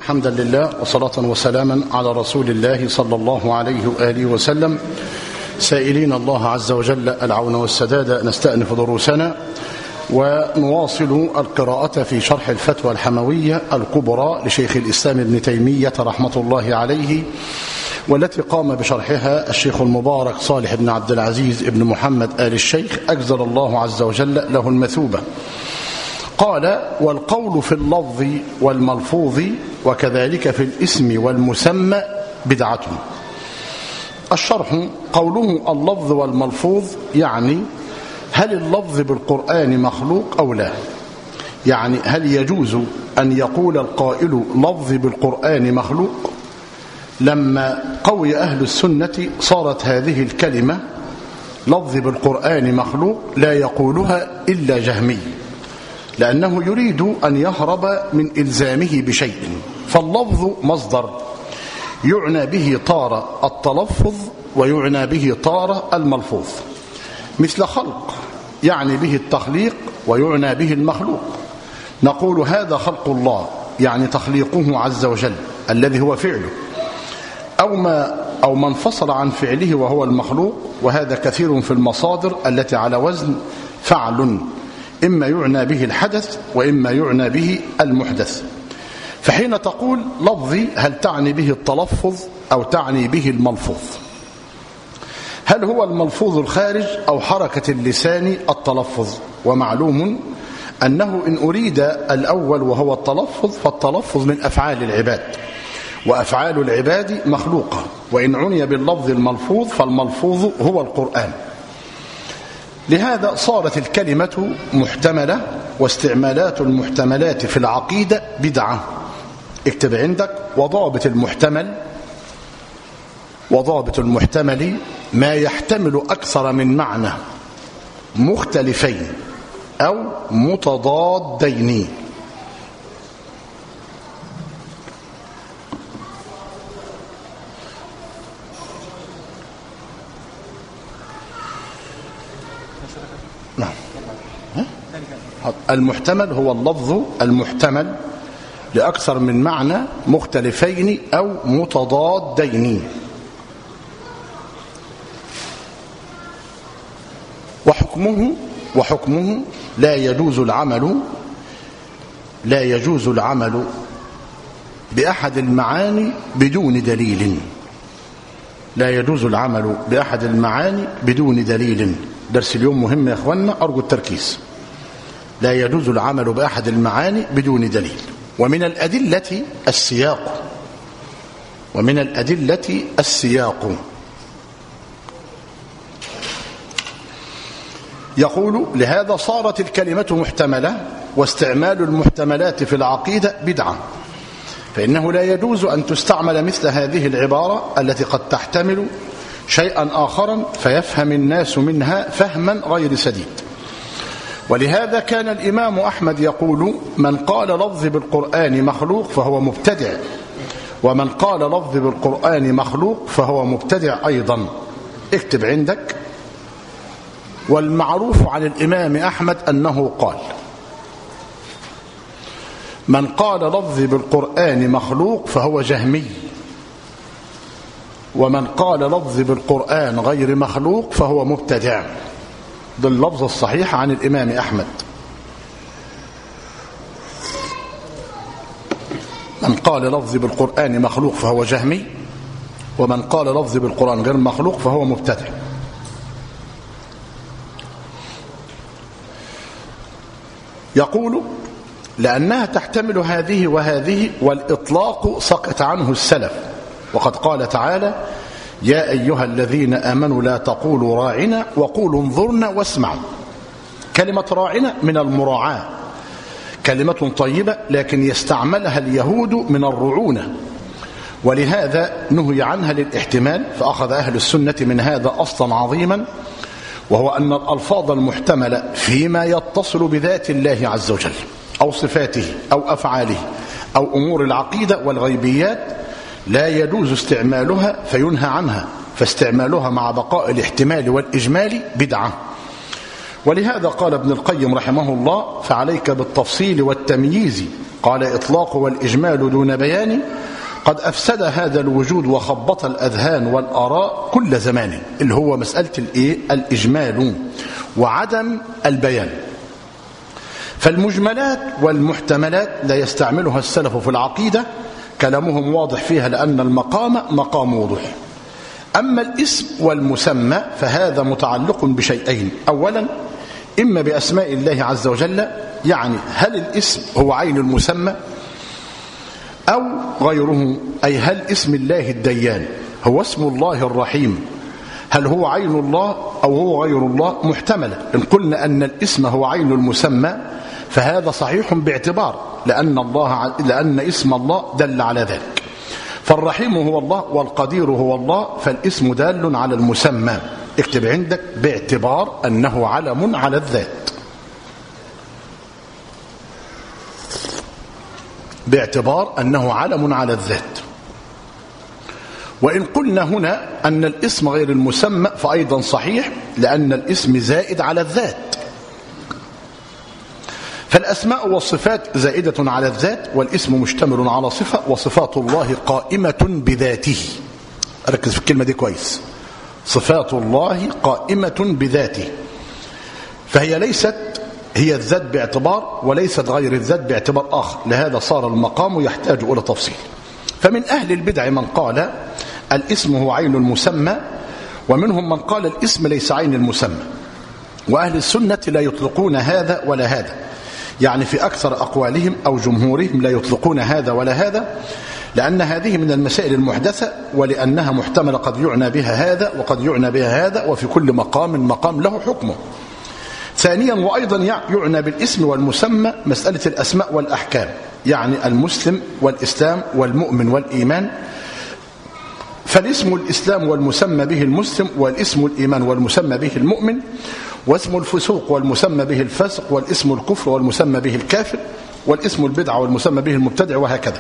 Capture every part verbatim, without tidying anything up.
حمدا لله وصلاة وسلاما على رسول الله صلى الله عليه وآله وسلم، سائلين الله عز وجل العون والسداد. نستأنف دروسنا ونواصل القراءة في شرح الفتوى الحموية الكبرى لشيخ الإسلام ابن تيمية رحمة الله عليه، والتي قام بشرحها الشيخ المبارك صالح بن عبد العزيز ابن محمد آل الشيخ أجزل الله عز وجل له المثوبة. قال: والقول في اللفظ والملفوظ وكذلك في الاسم والمسمى بدعة. الشرح: قوله اللفظ والملفوظ يعني هل اللفظ بالقرآن مخلوق أو لا؟ يعني هل يجوز أن يقول القائل لفظ بالقرآن مخلوق؟ لما قوي أهل السنة صارت هذه الكلمة لفظ بالقرآن مخلوق لا يقولها إلا جهمي، لأنه يريد أن يهرب من إلزامه بشيء. فاللفظ مصدر يعنى به طار التلفظ ويعنى به طار الملفوظ، مثل خلق يعني به التخليق ويعنى به المخلوق. نقول هذا خلق الله يعني تخليقه عز وجل الذي هو فعله، أو ما أو ما انفصل عن فعله وهو المخلوق، وهذا كثير في المصادر التي على وزن فعل، إما يعنى به الحدث وإما يعنى به المحدث. فحين تقول لفظي هل تعني به التلفظ أو تعني به الملفوظ؟ هل هو الملفوظ الخارج أو حركة اللسان التلفظ؟ ومعلوم أنه إن أريد الأول وهو التلفظ فالتلفظ من أفعال العباد، وأفعال العباد مخلوقة، وإن عني باللفظ الملفوظ فالملفوظ هو القرآن. لهذا صارت الكلمة محتملة، واستعمالات المحتملات في العقيدة بدعة. اكتب عندك: وضابط المحتمل وضابط المحتمل ما يحتمل أكثر من معنى مختلفين أو متضادين. نعم. المحتمل هو اللفظ المحتمل لأكثر من معنى مختلفين أو متضادين. وحكمه وحكمه لا يجوز العمل لا يجوز العمل بأحد المعاني بدون دليل. لا يجوز العمل بأحد المعاني بدون دليل. درس اليوم مهم يا أخوانا، أرجو التركيز. لا يجوز العمل بأحد المعاني بدون دليل. ومن الأدلة السياق ومن الأدلة السياق يقول: لهذا صارت الكلمة محتملة، واستعمال المحتملات في العقيدة بدعة، فإنه لا يجوز أن تستعمل مثل هذه العبارة التي قد تحتمل شيئا آخرا فيفهم الناس منها فهما غير سديد. ولهذا كان الإمام أحمد يقول: من قال لفظ بالقرآن مخلوق فهو مبتدع، ومن قال لفظ بالقرآن مخلوق فهو مبتدع أيضا. اكتب عندك: والمعروف عن الإمام أحمد أنه قال: من قال لفظ بالقرآن مخلوق فهو جهمي، ومن قال لفظ بالقرآن غير مخلوق فهو مبتدع. ده اللفظ الصحيح عن الإمام أحمد. من قال لفظ بالقرآن مخلوق فهو جهمي، ومن قال لفظ بالقرآن غير مخلوق فهو مبتدع. يقول: لأنها تحتمل هذه وهذه، والإطلاق سقط عنه السلف، وقد قال تعالى: يا أيها الذين آمنوا لا تقولوا راعنا وقولوا انظرنا واسمعوا. كلمة راعنا من المراعاة، كلمة طيبة لكن يستعملها اليهود من الرعونة، ولهذا نهي عنها للاحتمال. فأخذ أهل السنة من هذا أصلا عظيما، وهو أن الألفاظ المحتملة فيما يتصل بذات الله عز وجل أو صفاته أو أفعاله أو أمور العقيدة والغيبيات لا يجوز استعمالها فينهى عنها، فاستعمالها مع بقاء الاحتمال والإجمال بدعة. ولهذا قال ابن القيم رحمه الله: فعليك بالتفصيل والتمييز، قال إطلاق والإجمال دون بيان، قد أفسد هذا الوجود وخبط الأذهان والآراء كل زمان، اللي هو مسألة الإيه؟ الإجمال وعدم البيان. فالمجملات والمحتملات لا يستعملها السلف في العقيدة، كلامهم واضح فيها لأن المقام مقام وضوح. أما الاسم والمسمى فهذا متعلق بشيئين: أولا إما بأسماء الله عز وجل، يعني هل الاسم هو عين المسمى أو غيره، أي هل اسم الله الديان هو اسم الله الرحيم، هل هو عين الله أو هو غير الله؟ محتملة. إن قلنا أن الاسم هو عين المسمى فهذا صحيح باعتبار لأن, الله لأن اسم الله دل على ذلك، فالرحيم هو الله والقدير هو الله، فالاسم دال على المسمى. اكتب عندك: باعتبار أنه علم على الذات. باعتبار أنه علم على الذات. وإن قلنا هنا أن الاسم غير المسمى فأيضا صحيح، لأن الاسم زائد على الذات، فالأسماء والصفات زائدة على الذات، والاسم مشتمل على صفة، وصفات الله قائمة بذاته. ركز في الكلمة دي كويس: صفات الله قائمة بذاته، فهي ليست هي الذات باعتبار وليست غير الذات باعتبار آخر، لهذا صار المقام يحتاج إلى تفصيل. فمن أهل البدع من قال الاسم هو عين المسمى، ومنهم من قال الاسم ليس عين المسمى، وأهل السنة لا يطلقون هذا ولا هذا، يعني في أكثر أقوالهم أو جمهورهم لا يطلقون هذا ولا هذا، لأن هذه من المسائل المحدثة، ولأنها محتملة قد يعنى بها هذا وقد يعنى بها هذا، وفي كل مقام مقام له حكمه. ثانيا وأيضا يعنى بالاسم والمسمى مسألة الأسماء والأحكام، يعني المسلم والإسلام والمؤمن والإيمان، فالاسم الإسلام والمسمى به المسلم، والاسم الإيمان والمسمى به المؤمن، واسم الفسوق والمسمى به الفاسق، والاسم الكفر والمسمى به الكافر، والاسم البدعة والمسمى به المبتدع، وهكذا.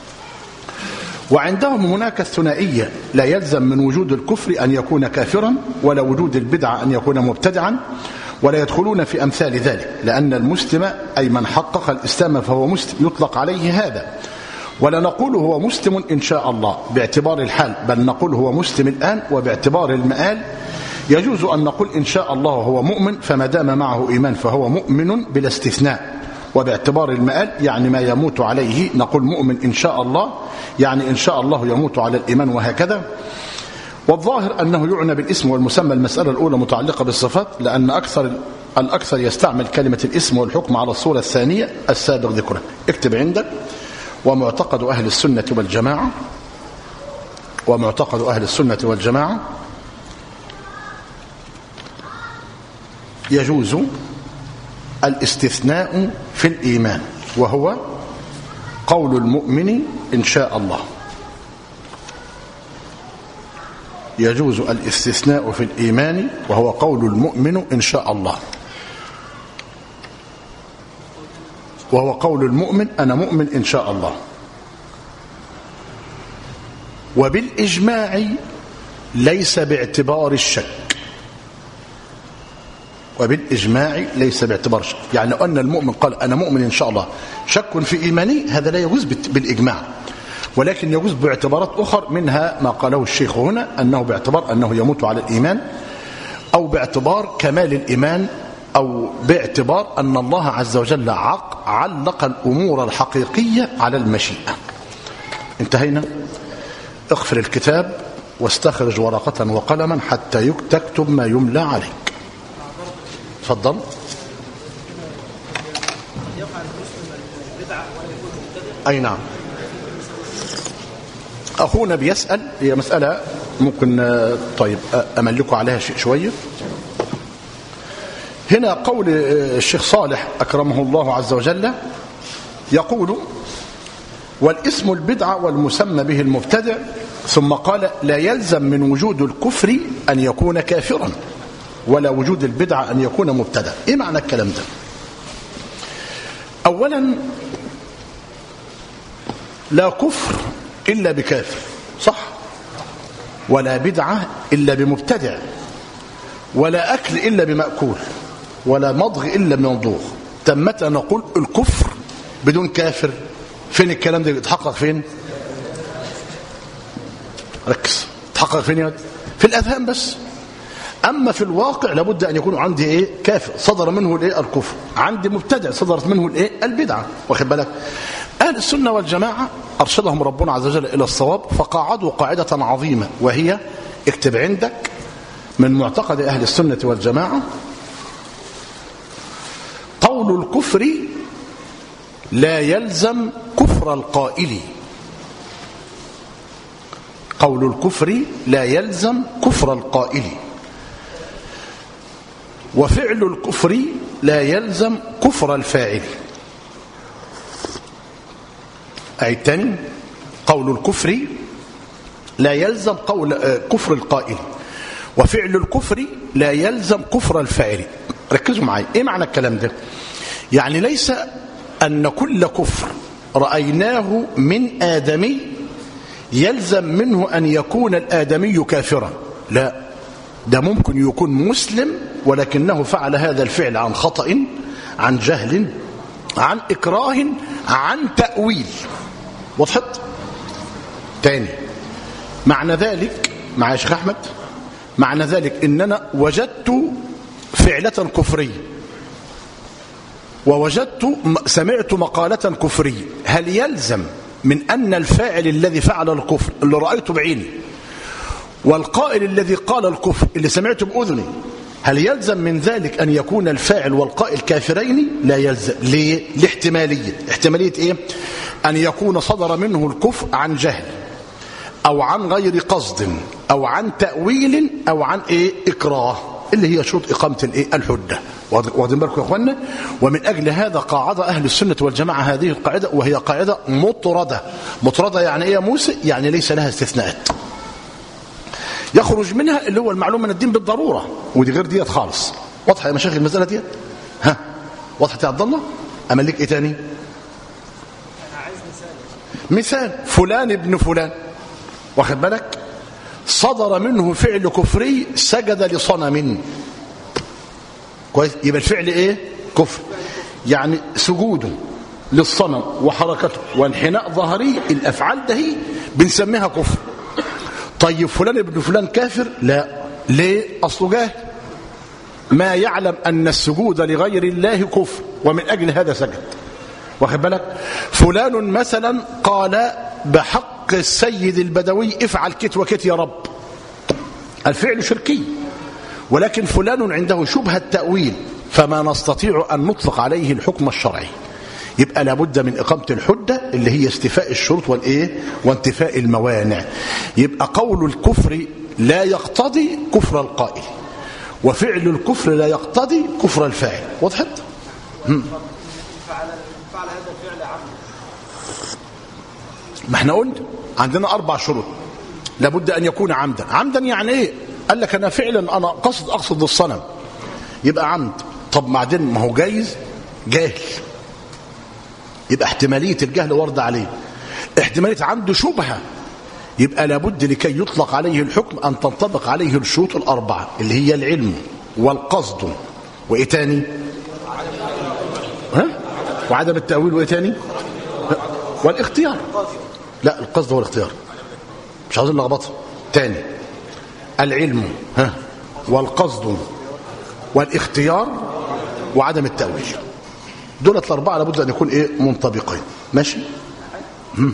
وعندهم هناك الثنائية: لا يلزم من وجود الكفر أن يكون كافرا، ولا وجود البدعة أن يكون مبتدعا، ولا يدخلون في أمثال ذلك، لأن المسلم أي من حقق الإسلام فهو مسلم يطلق عليه هذا، ولا نقول هو مسلم إن شاء الله باعتبار الحال، بل نقول هو مسلم الآن، وباعتبار المآل يجوز أن نقول إن شاء الله هو مؤمن، فما دام معه إيمان فهو مؤمن بلا استثناء. وباعتبار المآل يعني ما يموت عليه نقول مؤمن إن شاء الله، يعني إن شاء الله يموت على الإيمان، وهكذا. والظاهر أنه يعنى بالاسم والمسمى المسألة الأولى متعلقة بالصفات، لأن أكثر الأكثر يستعمل كلمة الاسم والحكم على الصورة الثانية السابق ذكرها. اكتب عندك: ومعتقد أهل السنة والجماعة، ومعتقد أهل السنة والجماعة يجوز الاستثناء في الإيمان، وهو قول المؤمن إن شاء الله. يجوز الاستثناء في الإيمان وهو قول المؤمن إن شاء الله، وهو قول المؤمن أنا مؤمن إن شاء الله. وبالإجماع ليس باعتبار الشك، وبالإجماع ليس باعتبار الشك، يعني لو أن المؤمن قال أنا مؤمن إن شاء الله شك في إيماني، هذا لا يجوز بالإجماع، ولكن يجوز باعتبارات أخرى، منها ما قاله الشيخ هنا أنه باعتبار أنه يموت على الإيمان، أو باعتبار كمال الإيمان، أو باعتبار أن الله عز وجل علق الأمور الحقيقية على المشيئة. انتهينا. اغفر الكتاب واستخرج ورقة وقلما حتى تكتب ما يملى عليك. تفضل. أي نعم. أخونا بيسأل، هي مسألة ممكن طيب أملكوا عليها شيء شوية. هنا قول الشيخ صالح أكرمه الله عز وجل يقول: والاسم البدعة والمسمى به المبتدع، ثم قال: لا يلزم من وجود الكفر أن يكون كافرا، ولا وجود البدعة أن يكون مبتدع. إيه معنى الكلام ده؟ أولا لا كفر إلا بكافر، صح؟ ولا بدعة إلا بمبتدع، ولا أكل إلا بمأكول. ولا مضغ إلا من ضوغ. طب متى نقول الكفر بدون كافر؟ فين الكلام ده يتحقق؟ فين؟ ركز، يتحقق فين يا في الأذهان بس. أما في الواقع لابد أن يكون عندي إيه؟ كافر صدر منه الإيه؟ الكفر. عندي مبتدع صدرت منه الإيه؟ البدعة. واخد بالك؟ أهل السنة والجماعة أرشدهم ربنا عز وجل إلى الصواب، فقاعدوا قاعدة عظيمة، وهي اكتب عندك من معتقد أهل السنة والجماعة: قول الكفر لا يلزم كفر القائل. قول الكفر لا يلزم كفر القائل، وفعل الكفر لا يلزم كفر الفاعل. أي تاني: قول الكفر لا يلزم قول كفر القائل، وفعل الكفر لا يلزم كفر الفاعل. ركزوا معي، ايه معنى الكلام ده؟ يعني ليس أن كل كفر رأيناه من آدمي يلزم منه أن يكون الآدمي كافرا، لا، ده ممكن يكون مسلم ولكنه فعل هذا الفعل عن خطأ، عن جهل، عن إكراه، عن تأويل. وضحت؟ تاني، معنى ذلك مع يا شيخ أحمد، معنى ذلك إن أنا وجدت فعلة كفرية، ووجدت سمعت مقالة كفرية، هل يلزم من أن الفاعل الذي فعل الكفر اللي رأيته بعيني والقائل الذي قال الكفر اللي سمعته بأذني، هل يلزم من ذلك أن يكون الفاعل والقائل كافرين؟ لا يلزم. ليه؟ لاحتمالية. احتمالية إيه؟ أن يكون صدر منه الكفر عن جهل أو عن غير قصد أو عن تأويل أو عن إيه؟ إكراه، اللي هي شروط إقامة الإيه؟ الحجة. واخدين بالكم يا اخوانا؟ ومن أجل هذا قاعدة أهل السنة والجماعة هذه القاعدة، وهي قاعدة مطردة. مطردة يعني إيه يا موسى؟ يعني ليس لها استثناءات يخرج منها اللي هو المعلوم من الدين بالضرورة، ودي غير ديت خالص. واضحة يا مشايخ المسألة ديت؟ ها واضحة يا عبد الله؟ أملك إيه تاني؟ أنا عايز مثال. مثال فلان ابن فلان، واخد بالك؟ صدر منه فعل كفري، سجد لصنم. كويس؟ يبقى الفعل ايه؟ كفر. يعني سجوده للصنم وحركته وانحناء ظهري، الافعال ده هي بنسميها كفر. طيب فلان ابن فلان كافر؟ لا. ليه؟ اصله جاهل، ما يعلم ان السجود لغير الله كفر، ومن اجل هذا سجد. واخد بالك؟ فلان مثلا قال بحق السيد البدوي افعل كت وكت يا رب، الفعل شركي، ولكن فلان عنده شبهة تأويل، فما نستطيع أن نطلق عليه الحكم الشرعي. يبقى لابد من إقامة الحجة اللي هي استيفاء الشروط والإيه؟ وانتفاء الموانع. يبقى قول الكفر لا يقتضي كفر القائل، وفعل الكفر لا يقتضي كفر الفاعل. وضحت؟ فعل هذا الفعل عمدا. ما احنا قلنا عندنا أربع شروط لابد أن يكون عمدا. عمدا يعني إيه؟ قال لك أنا فعلا أنا قصد أقصد الصنم، يبقى عمد. طب بعدين ما هو جايز جاهل، يبقى احتمالية الجهل ورد عليه. احتمالية عنده شبهة، يبقى لابد لكي يطلق عليه الحكم أن تنطبق عليه الشروط الأربعة اللي هي العلم والقصد وإيه تاني؟ ها؟ وعدم التأويل وإيه تاني؟ والاختيار. لا، القصد هو الاختيار، مش عاوزين نلخبطها تاني. العلم ها والقصد والاختيار وعدم التأويل، دولة الأربعة لابد أن يكون إيه؟ منطبقين. ماشي؟ هم.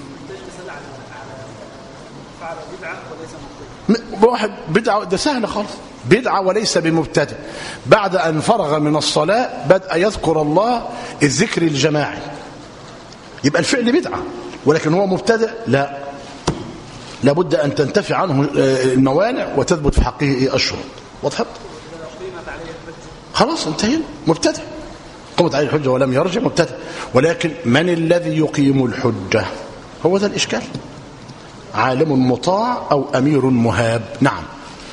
واحد بدعة، ده سهل خالص، بدعة وليس بمبتدع، بعد أن فرغ من الصلاة بدأ يذكر الله الذكر الجماعي، يبقى الفعل بدعة، ولكن هو مبتدع؟ لا، لابد أن تنتفي عنه الموانع وتثبت في حقه الشروط. وضحت؟ خلاص انتهينا، مبتدع. قمت عليه الحجة ولم يرجع، مبتدع. ولكن من الذي يقيم الحجة؟ هو ذا الإشكال. عالم مطاع أو أمير مهاب؟ نعم.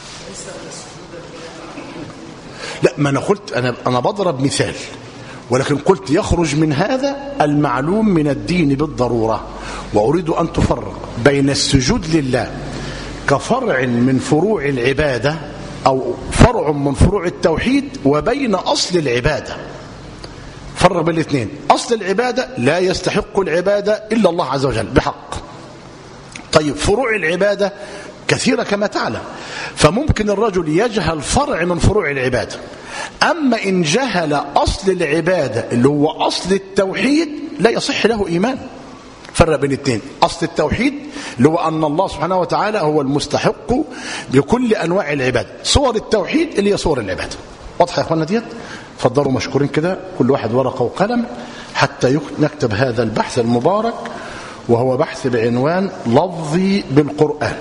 لا، ما أنا قلت، أنا, أنا بضرب مثال، ولكن قلت يخرج من هذا المعلوم من الدين بالضرورة. وأريد أن تفرق بين السجود لله كفرع من فروع العبادة أو فرع من فروع التوحيد وبين أصل العبادة. فرق بين الاثنين. أصل العبادة لا يستحق العبادة إلا الله عز وجل بحق. طيب فروع العبادة كثيرة كما تعلم، فممكن الرجل يجهل فرع من فروع العبادة. أما إن جهل أصل العبادة اللي هو أصل التوحيد لا يصح له إيمان. فرق بين الاثنين. أصل التوحيد اللي هو أن الله سبحانه وتعالى هو المستحق بكل أنواع العبادة. صور التوحيد اللي هي صور العبادة. واضحة يا أخوانا ديت؟ فضلوا مشكورين كده كل واحد ورقة وقلم حتى نكتب هذا البحث المبارك، وهو بحث بعنوان لفظي بالقرآن.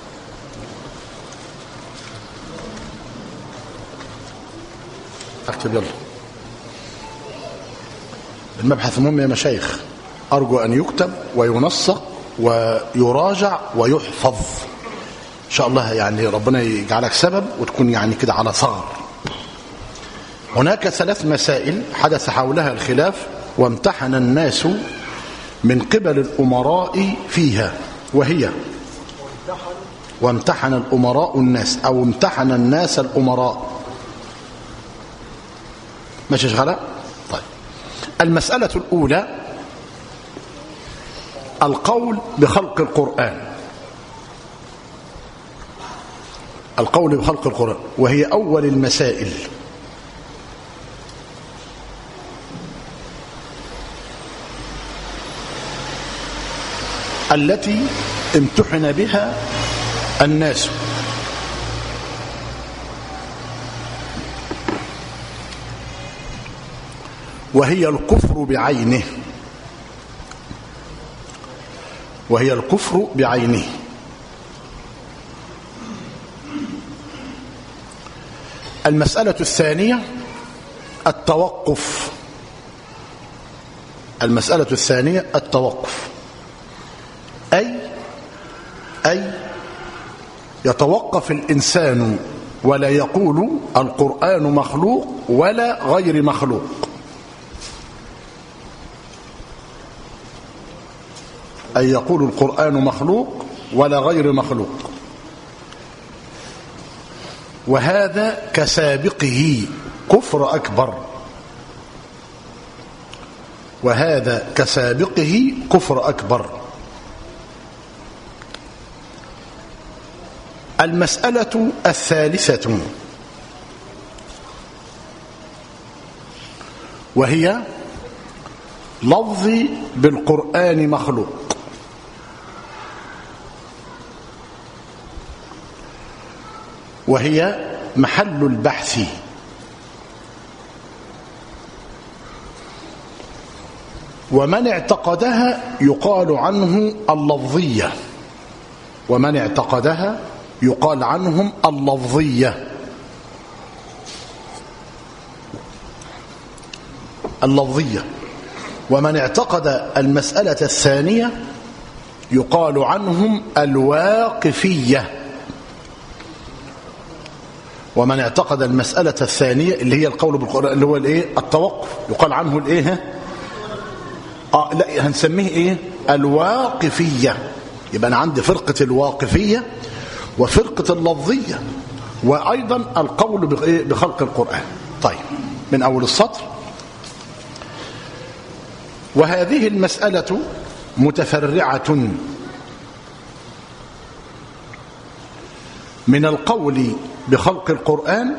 اكتب يلا. المبحث مهم يا مشايخ، أرجو أن يكتب وينسق ويراجع ويحفظ إن شاء الله. يعني ربنا يجعلك سبب وتكون يعني كده على ثغر. هناك ثلاث مسائل حدث حولها الخلاف وامتحن الناس من قبل الأمراء فيها، وهي وامتحن الأمراء الناس أو امتحن الناس الأمراء. ماشي شغالة؟ طيب. المسألة الأولى القول بخلق القرآن. القول بخلق القرآن وهي أول المسائل. التي امتحن بها الناس، وهي الكفر بعينه وهي الكفر بعينه. المسألة الثانية التوقف. المسألة الثانية التوقف أي أي يتوقف الإنسان ولا يقول القرآن مخلوق ولا غير مخلوق. أي يقول القرآن مخلوق ولا غير مخلوق. وهذا كسابقه كفر أكبر. وهذا كسابقه كفر أكبر. المسألة الثالثة وهي لفظي بالقرآن مخلوق. وهي محل البحث. ومن اعتقدها يقال عنه اللفظية. ومن اعتقدها يقال عنهم اللفظية. اللفظية. ومن اعتقد المسألة الثانية يقال عنهم الواقفية. ومن اعتقد المسألة الثانية اللي هي القول بالقرآن اللي هو الايه التوقف يقال عنه الايه اه لا هنسميه ايه الواقفية. يبقى انا عندي فرقة الواقفية وفرقة اللفظية وايضا القول بخلق القرآن. طيب من اول السطر. وهذه المسألة متفرعة من القول بخلق القرآن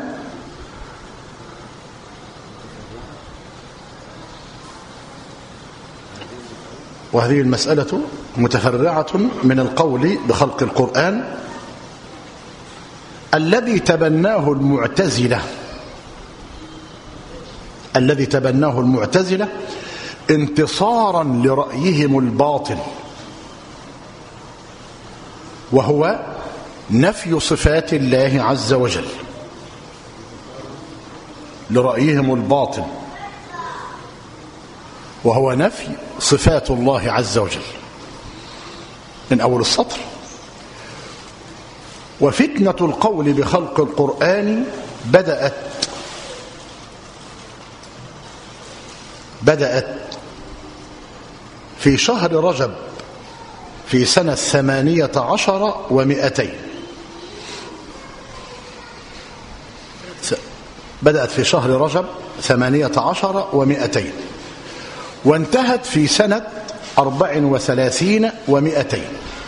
وهذه المسألة متفرعة من القول بخلق القرآن الذي تبناه المعتزلة الذي تبناه المعتزلة انتصارا لرأيهم الباطل، وهو نفي صفات الله عز وجل. لرأيهم الباطل وهو نفي صفات الله عز وجل. من أول السطر. وفتنة القول بخلق القرآن بدأت بدأت في شهر رجب في سنة ثمانية عشر ومئتين. بدأت في شهر رجب ثمانية عشر ومائتين، وانتهت في سنة أربع وثلاثين ومائتين.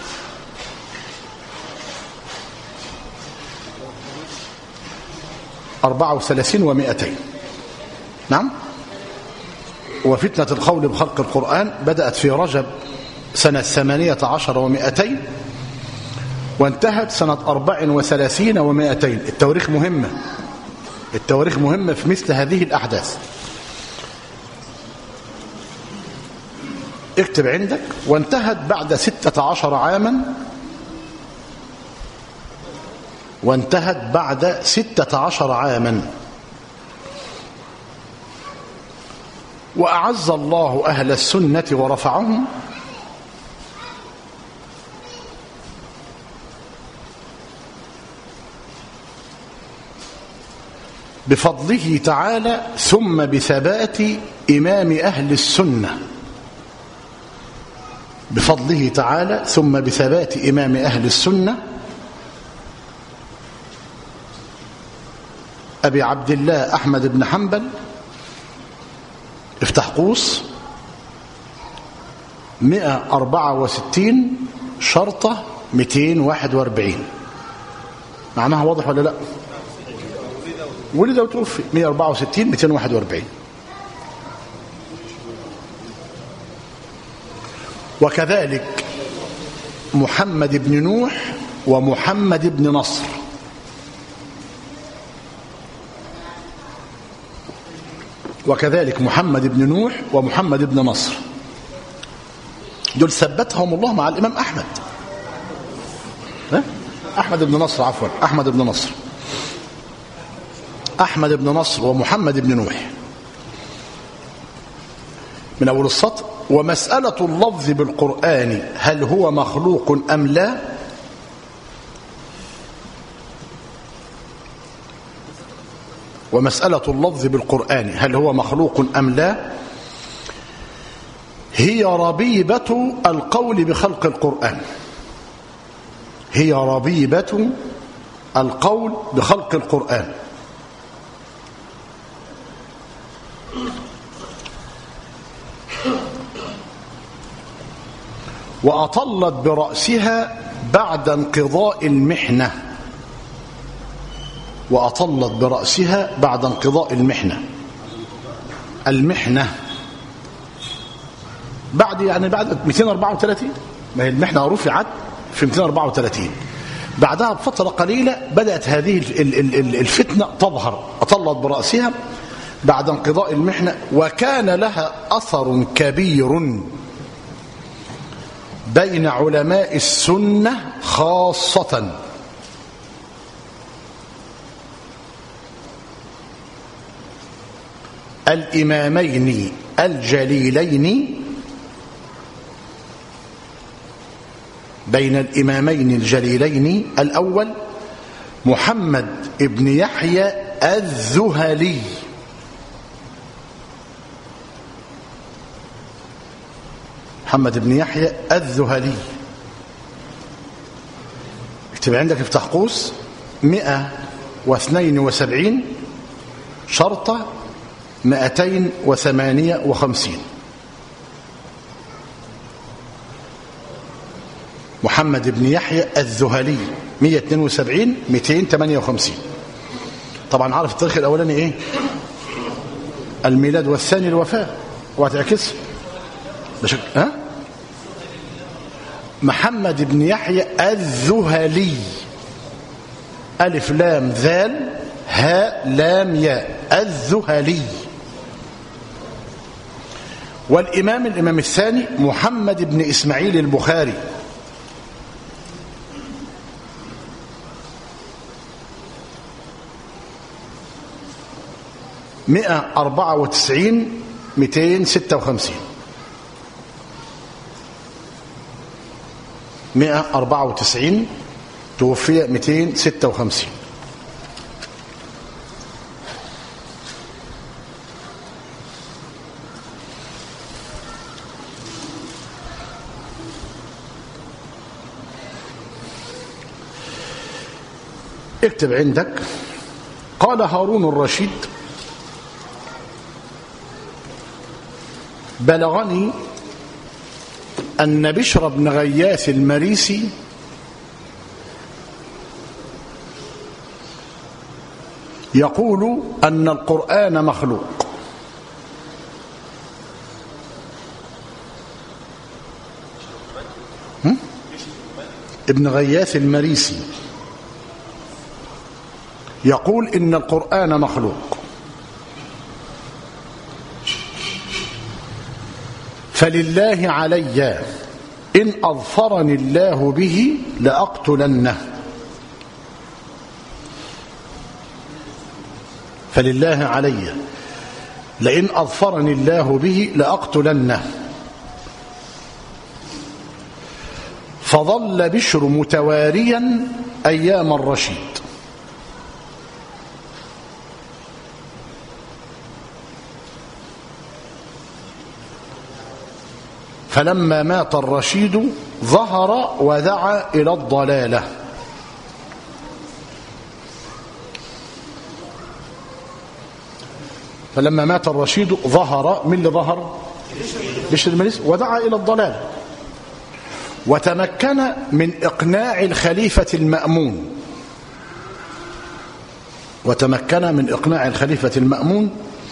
أربعة وثلاثين ومائتين، نعم. وفتنة القول بخلق القرآن بدأت في رجب سنة ثمانية عشر ومائتين، وانتهت سنة أربع وثلاثين ومائتين. التواريخ مهمة، التواريخ مهمة في مثل هذه الأحداث. اكتب عندك. وانتهت بعد ستة عشر عاما، وانتهت بعد ستة عشر عاما. وأعز الله أهل السنة ورفعهم بفضله تعالى، ثم بثبات إمام أهل السنة، بفضله تعالى ثم بثبات إمام أهل السنة أبي عبد الله أحمد بن حنبل. افتح قوس مئة وأربعة وستين شرطة مئتين وواحد وأربعين. معناها واضح ولا لا؟ ولد وتوفي مئة وأربعة وستين مئتين وواحد وأربعين. وكذلك محمد بن نوح ومحمد بن نصر. وكذلك محمد بن نوح ومحمد بن نصر، دول ثبتهم الله مع الإمام أحمد. أحمد بن نصر، عفوا أحمد بن نصر، أحمد بن نصر ومحمد بن نوح. من أول السطر. ومسألة اللفظ بالقرآن هل هو مخلوق أم لا؟ ومسألة اللفظ بالقرآن هل هو مخلوق أم لا هي ربيبة القول بخلق القرآن، هي ربيبة القول بخلق القرآن. وأطلت برأسها بعد انقضاء المحنة، وأطلت برأسها بعد انقضاء المحنة. المحنة بعد يعني بعد مئتين وأربعة وثلاثين، ما هي المحنة رفعت في مئتين وأربعة وثلاثين، بعدها بفترة قليلة بدأت هذه الفتنة تظهر. أطلت برأسها بعد انقضاء المحنة، وكان لها أثر كبير بين علماء السنة خاصة. الإمامين الجليلين، بين الإمامين الجليلين الأول محمد ابن يحيى الذهلي، محمد بن يحيى الذهلي. اكتب عندك، افتح قوس مئة واثنين وسبعين شرطة مئتين وثمانية وخمسين. محمد بن يحيى الذهلي مئة واثنين وسبعين مئتين وثمانية وخمسين. طبعا عارف التاريخ الأولاني ايه؟ الميلاد، والثاني الوفاة. وهتعكس بشكل ها؟ محمد بن يحيى الذهلي، ألف لام ذال هاء لام ياء، الذهلي. والإمام الإمام الثاني محمد بن إسماعيل البخاري، مئة وأربعة وتسعين مئتين وستة وخمسين، مئة وأربعة وتسعين توفي مئتين وستة وخمسين. اكتب عندك قال هارون الرشيد: بلغني أن بشر بن غياث المريسي يقول أن القرآن مخلوق. ابن غياث المريسي يقول إن القرآن مخلوق، فلله علي إن أظفرني الله به لأقتلنه. فلله علي لئن أظفرني الله به لأقتلنه. فظل بشر متواريا أيام الرشيد. فلما مات الرشيد ظهر ودعا إلى الضلالة. فلما مات الرشيد ظهر، من اللي ظهر؟ بشر المريسي، ودعا إلى الضلال، وتمكن من إقناع الخليفة المأمون وتمكن من إقناع الخليفة المأمون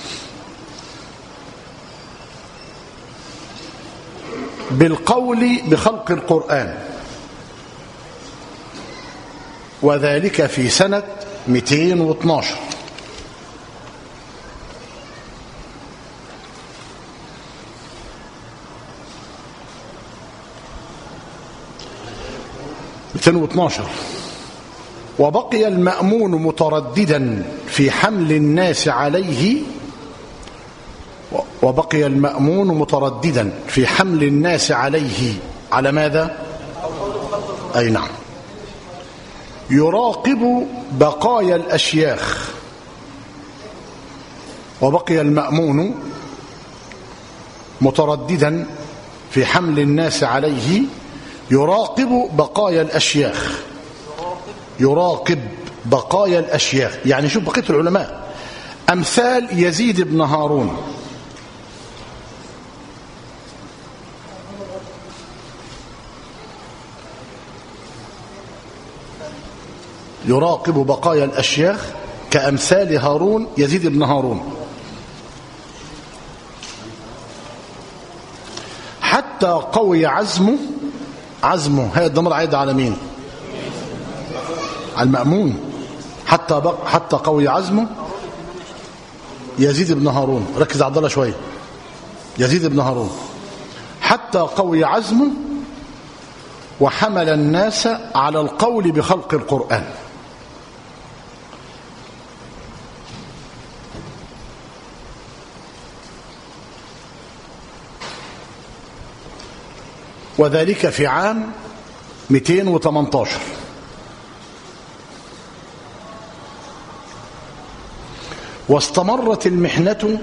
بالقول بخلق القرآن، وذلك في سنة مئتين واثني عشر. مئتين واثني عشر. وبقي المأمون مترددا في حمل الناس عليه وبقي المأمون مترددا في حمل الناس عليه على ماذا؟ أي نعم، يراقب بقايا الأشياخ. وبقي المأمون مترددا في حمل الناس عليه يراقب بقايا الأشياخ. يراقب بقايا الأشياخ يعني شوف بقية العلماء أمثال يزيد بن هارون، يراقب بقايا الأشياخ كأمثال هارون، يزيد بن هارون، حتى قوي عزمه. عزمه هذا الضمير عايد على مين؟ على المأمون. حتى بق حتى قوي عزمه يزيد بن هارون. ركز على الضلة شوية. يزيد بن هارون حتى قوي عزمه وحمل الناس على القول بخلق القرآن. وذلك في عام مئتين وثمانية عشر. واستمرت المحنة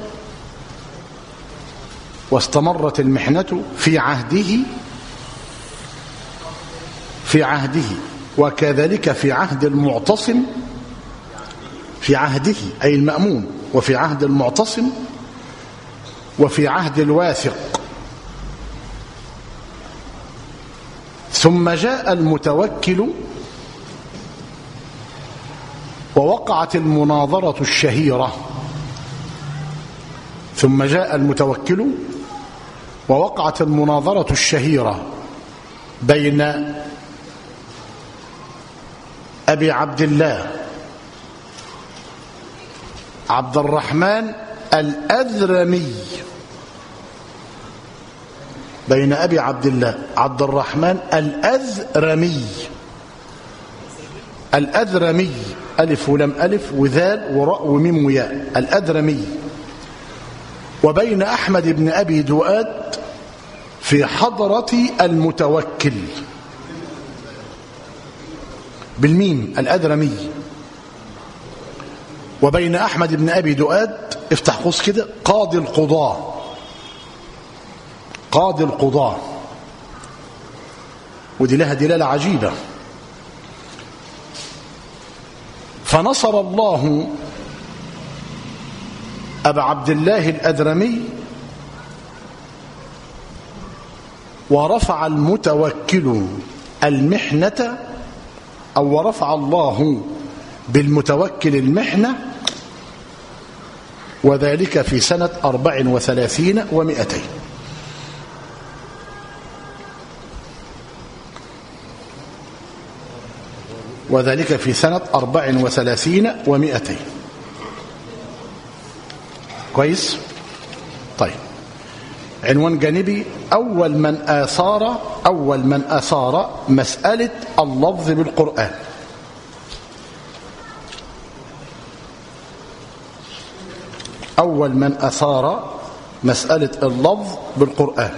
واستمرت المحنة في عهده في عهده وكذلك في عهد المعتصم، في عهده أي المأمون، وفي عهد المعتصم، وفي عهد الواثق. ثم جاء المتوكل ووقعت المناظرة الشهيرة. ثم جاء المتوكل ووقعت المناظرة الشهيرة بين أبي عبد الله عبد الرحمن الأذرمي بين أبي عبد الله عبد الرحمن الأذرمي الأذرمي ألف ولم ألف وذال وراء وميم وياء الأذرمي، وبين أحمد بن أبي دؤاد في حضرة المتوكل بالميم الأذرمي، وبين أحمد بن أبي دؤاد افتح قوس كده قاضي القضاة قاضي القضاة ودي لها دلالة عجيبة. فنصر الله أبا عبد الله الأدرمي ورفع المتوكل المحنة أو ورفع الله بالمتوكل المحنة، وذلك في سنة أربع وثلاثين ومئتين. وذلك في سنة أربع وثلاثين ومئتين. كويس؟ طيب، عنوان جانبي: أول من آثار أول من آثار مسألة اللفظ بالقرآن. أول من أثار مسألة اللفظ بالقرآن.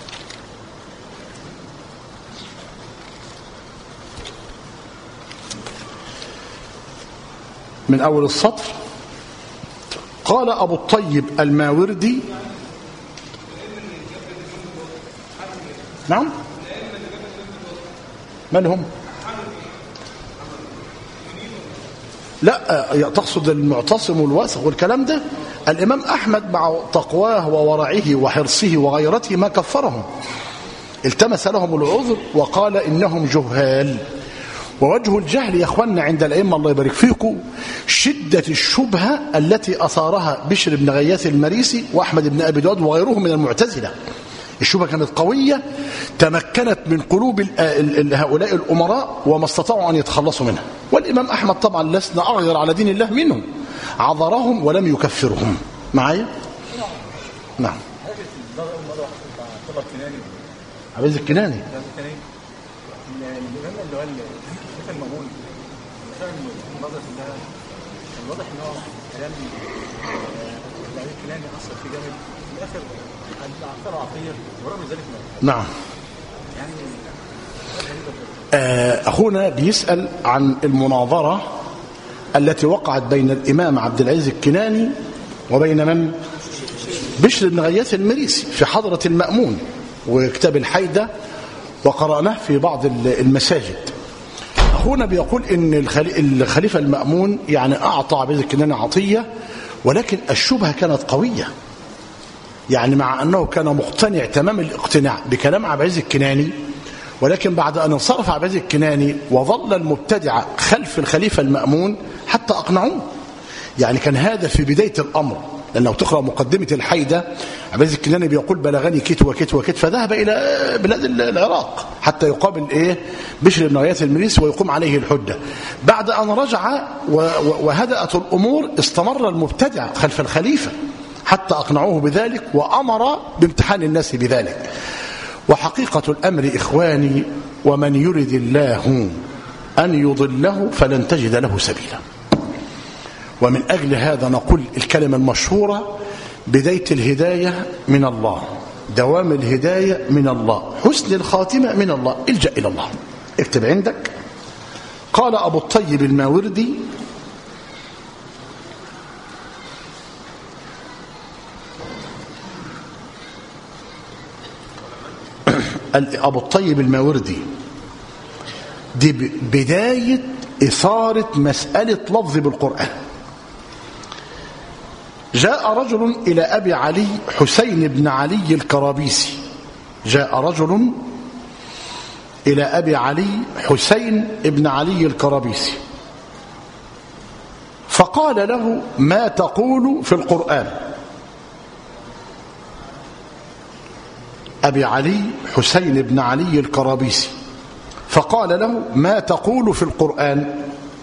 من أول السطر: قال أبو الطيب الماوردي. نعم، من هم؟ لا، تقصد المعتصم والواثق والكلام ده. الإمام أحمد مع تقواه وورعه وحرصه وغيرته ما كفرهم، التمس لهم العذر وقال إنهم جهال. ووجه الجهل يا أخوانا عند الأئمة الله يبارك فيكم شدة الشبهة التي أثارها بشر بن غياث المريسي وأحمد بن أبي داود وغيرهم من المعتزلة. الشبهة كانت قوية، تمكنت من قلوب هؤلاء الأمراء وما استطاعوا أن يتخلصوا منها. والإمام أحمد طبعا لسنا أغير على دين الله منهم، عذرهم ولم يكفرهم. معايا؟ نعم. عبيد الكناني الواضح ان هو كلام العبيد الكناني اثر في جانب في الاخر اعترى عطيه ورغم ذلك نعم. يعني اخونا بيسال عن المناظره التي وقعت بين الامام عبد العزيز الكناني وبين من؟ بشر بن غياث المريسي في حضره المأمون وكتاب الحيدة، وقرأناه في بعض المساجد. أخونا بيقول إن الخليفة المأمون يعني أعطى عبد الكناني عطية، ولكن الشبهة كانت قوية، يعني مع أنه كان مقتنع تمام الاقتناع بكلام عبد العزيز الكناني، ولكن بعد أن انصرف عبد العزيز الكناني وظل المبتدعة خلف الخليفة المأمون حتى أقنعوه. يعني كان هذا في بداية الأمر، لأنه تقرأ مقدمة الحيدة عبد العزيز الكناني بيقول بلغني كت وكت وكت، فذهب إلى بلاد العراق حتى يقابل إيه بشر بن غياث المريسي ويقوم عليه الحجة. بعد أن رجع وهدأت الأمور استمر المبتدع خلف الخليفة حتى أقنعوه بذلك وأمر بامتحان الناس بذلك. وحقيقة الأمر إخواني، ومن يرد الله أن يضله فلن تجد له سبيلا. ومن أجل هذا نقول الكلمة المشهورة: بداية الهداية من الله، دوام الهداية من الله، حسن الخاتمة من الله، الجأ إلى الله. اكتب عندك. قال أبو الطيب الماوردي: أبو الطيب الماوردي دي بداية إثارة مسألة لفظ بالقرآن. جاء رجل إلى أبي علي حسين بن علي الكرابيسي جاء رجل إلى أبي علي حسين بن علي الكرابيسي فقال له: ما تقول في القرآن؟ أبي علي حسين بن علي الكرابيسي فقال له: ما تقول في القرآن؟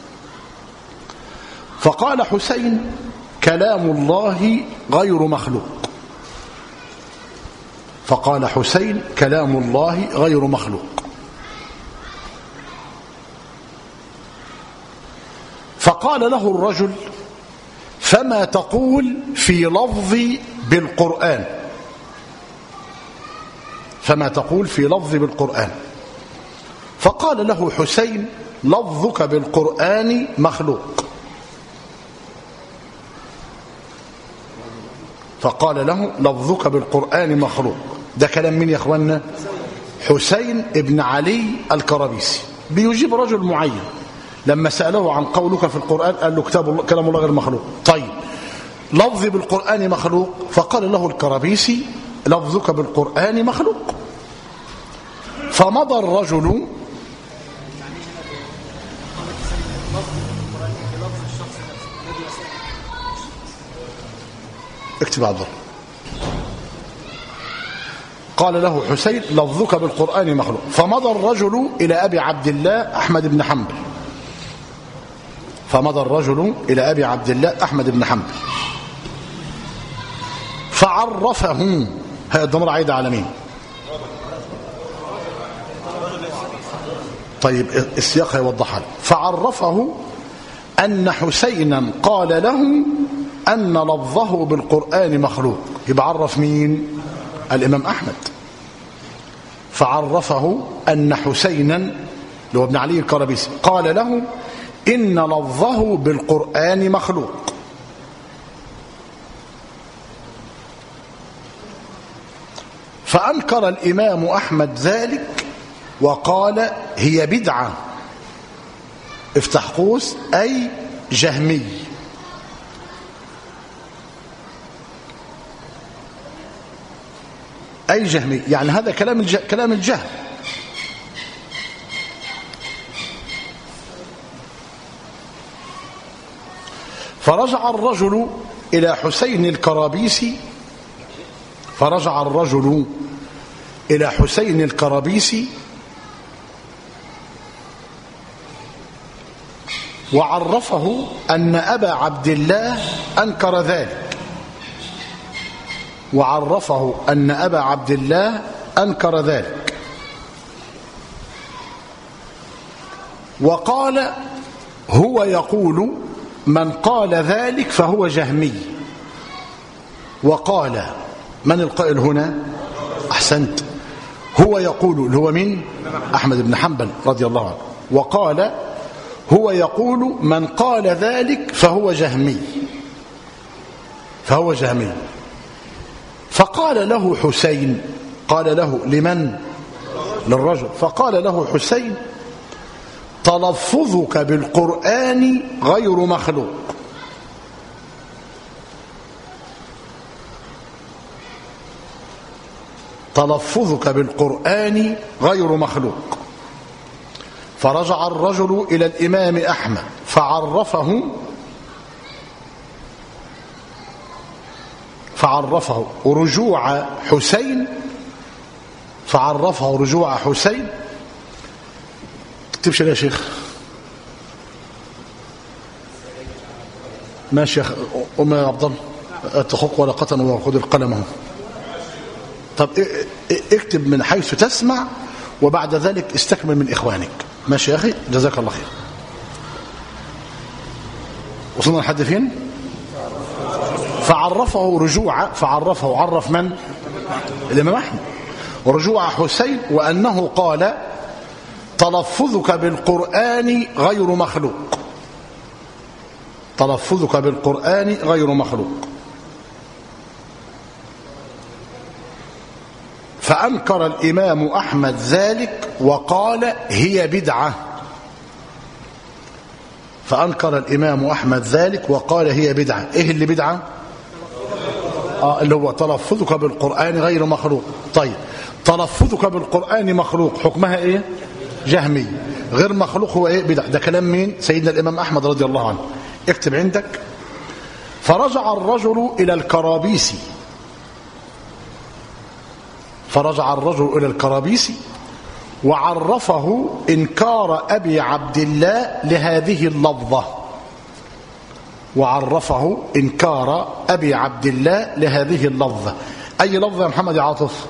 فقال حسين: كلام الله غير مخلوق. فقال حسين: كلام الله غير مخلوق. فقال له الرجل: فما تقول في لفظي بالقرآن؟ فما تقول في لفظي بالقرآن؟ فقال له حسين: لفظك بالقرآن مخلوق. فقال له: لفظك بالقرآن مخلوق. ده كلام مين يا اخوانا؟ حسين ابن علي الكرابيسي بيجيب رجل معين لما سأله عن قولك في القرآن قال له: كتاب الله كلام الله غير مخلوق. طيب لفظي بالقرآن مخلوق، فقال له الكرابيسي لفظك بالقرآن مخلوق. فمضى الرجل. اكتب عبد الله. قال له حسين لفظك بالقرآن مخلوق. فمضى الرجل إلى أبي عبد الله أحمد بن حنبل. فمضى الرجل إلى أبي عبد الله أحمد بن حنبل فعرفه. هذا الضمير عايد على مين؟ طيب السياق هيوضحها. فعرفه أن حسينا قال له أن لفظه بالقرآن مخلوق. يبقى عرف مين؟ الإمام أحمد. فعرفه أن حسينا اللي هو ابن علي الكرابيسي قال له إن لفظه بالقرآن مخلوق. فأنكر الإمام أحمد ذلك وقال هي بدعة، افتح قوس، أي جهمي. أي جهمي، يعني هذا كلام الج... كلام الجهل. فرجع الرجل إلى حسين الكرابيسي فرجع الرجل إلى حسين الكرابيسي وعرفه أن أبا عبد الله أنكر ذلك وعرفه أن أبا عبد الله أنكر ذلك وقال هو يقول من قال ذلك فهو جهمي. وقال من القائل هنا؟ أحسنت، هو يقول اللي هو مين؟ أحمد بن حنبل رضي الله عنه. وقال هو يقول من قال ذلك فهو جهمي فهو جهمي. فقال له حسين، قال له لمن؟ للرجل. فقال له حسين تلفظك بالقرآن غير مخلوق. تلفظك بالقرآن غير مخلوق. فرجع الرجل إلى الإمام أحمد فعرفه فعرفه رجوع حسين فعرفه رجوع حسين تكتبش ليه يا شيخ؟ ماشي يا أم عبد الله، اتخق ورقة وخذ القلم اهو. طب اكتب من حيث تسمع وبعد ذلك استكمل من إخوانك. ماشي يا أخي، جزاك الله خير. وصلنا لحد فين؟ فعرفه رجوع فعرفه عرف من؟ الإمام أحمد ورجوع حسين وأنه قال تلفظك بالقرآن غير مخلوق. تلفظك بالقرآن غير مخلوق. فأنكر الإمام أحمد ذلك وقال هي بدعة. فأنكر الإمام أحمد ذلك وقال هي بدعة. إيه اللي بدعة؟ آه اللي هو تلفظك بالقرآن غير مخلوق. طيب تلفظك بالقرآن مخلوق حكمها إيه؟ جهمي. غير مخلوق هو إيه؟ بدعة. ده كلام مين؟ سيدنا الإمام أحمد رضي الله عنه. اكتب عندك. فرجع الرجل إلى الكرابيسي فرجع الرجل إلى الكرابيسي وعرفه إنكار أبي عبد الله لهذه اللفظة وعرفه إنكار أبي عبد الله لهذه اللفظة. أي لفظة يا محمد يا عاطف؟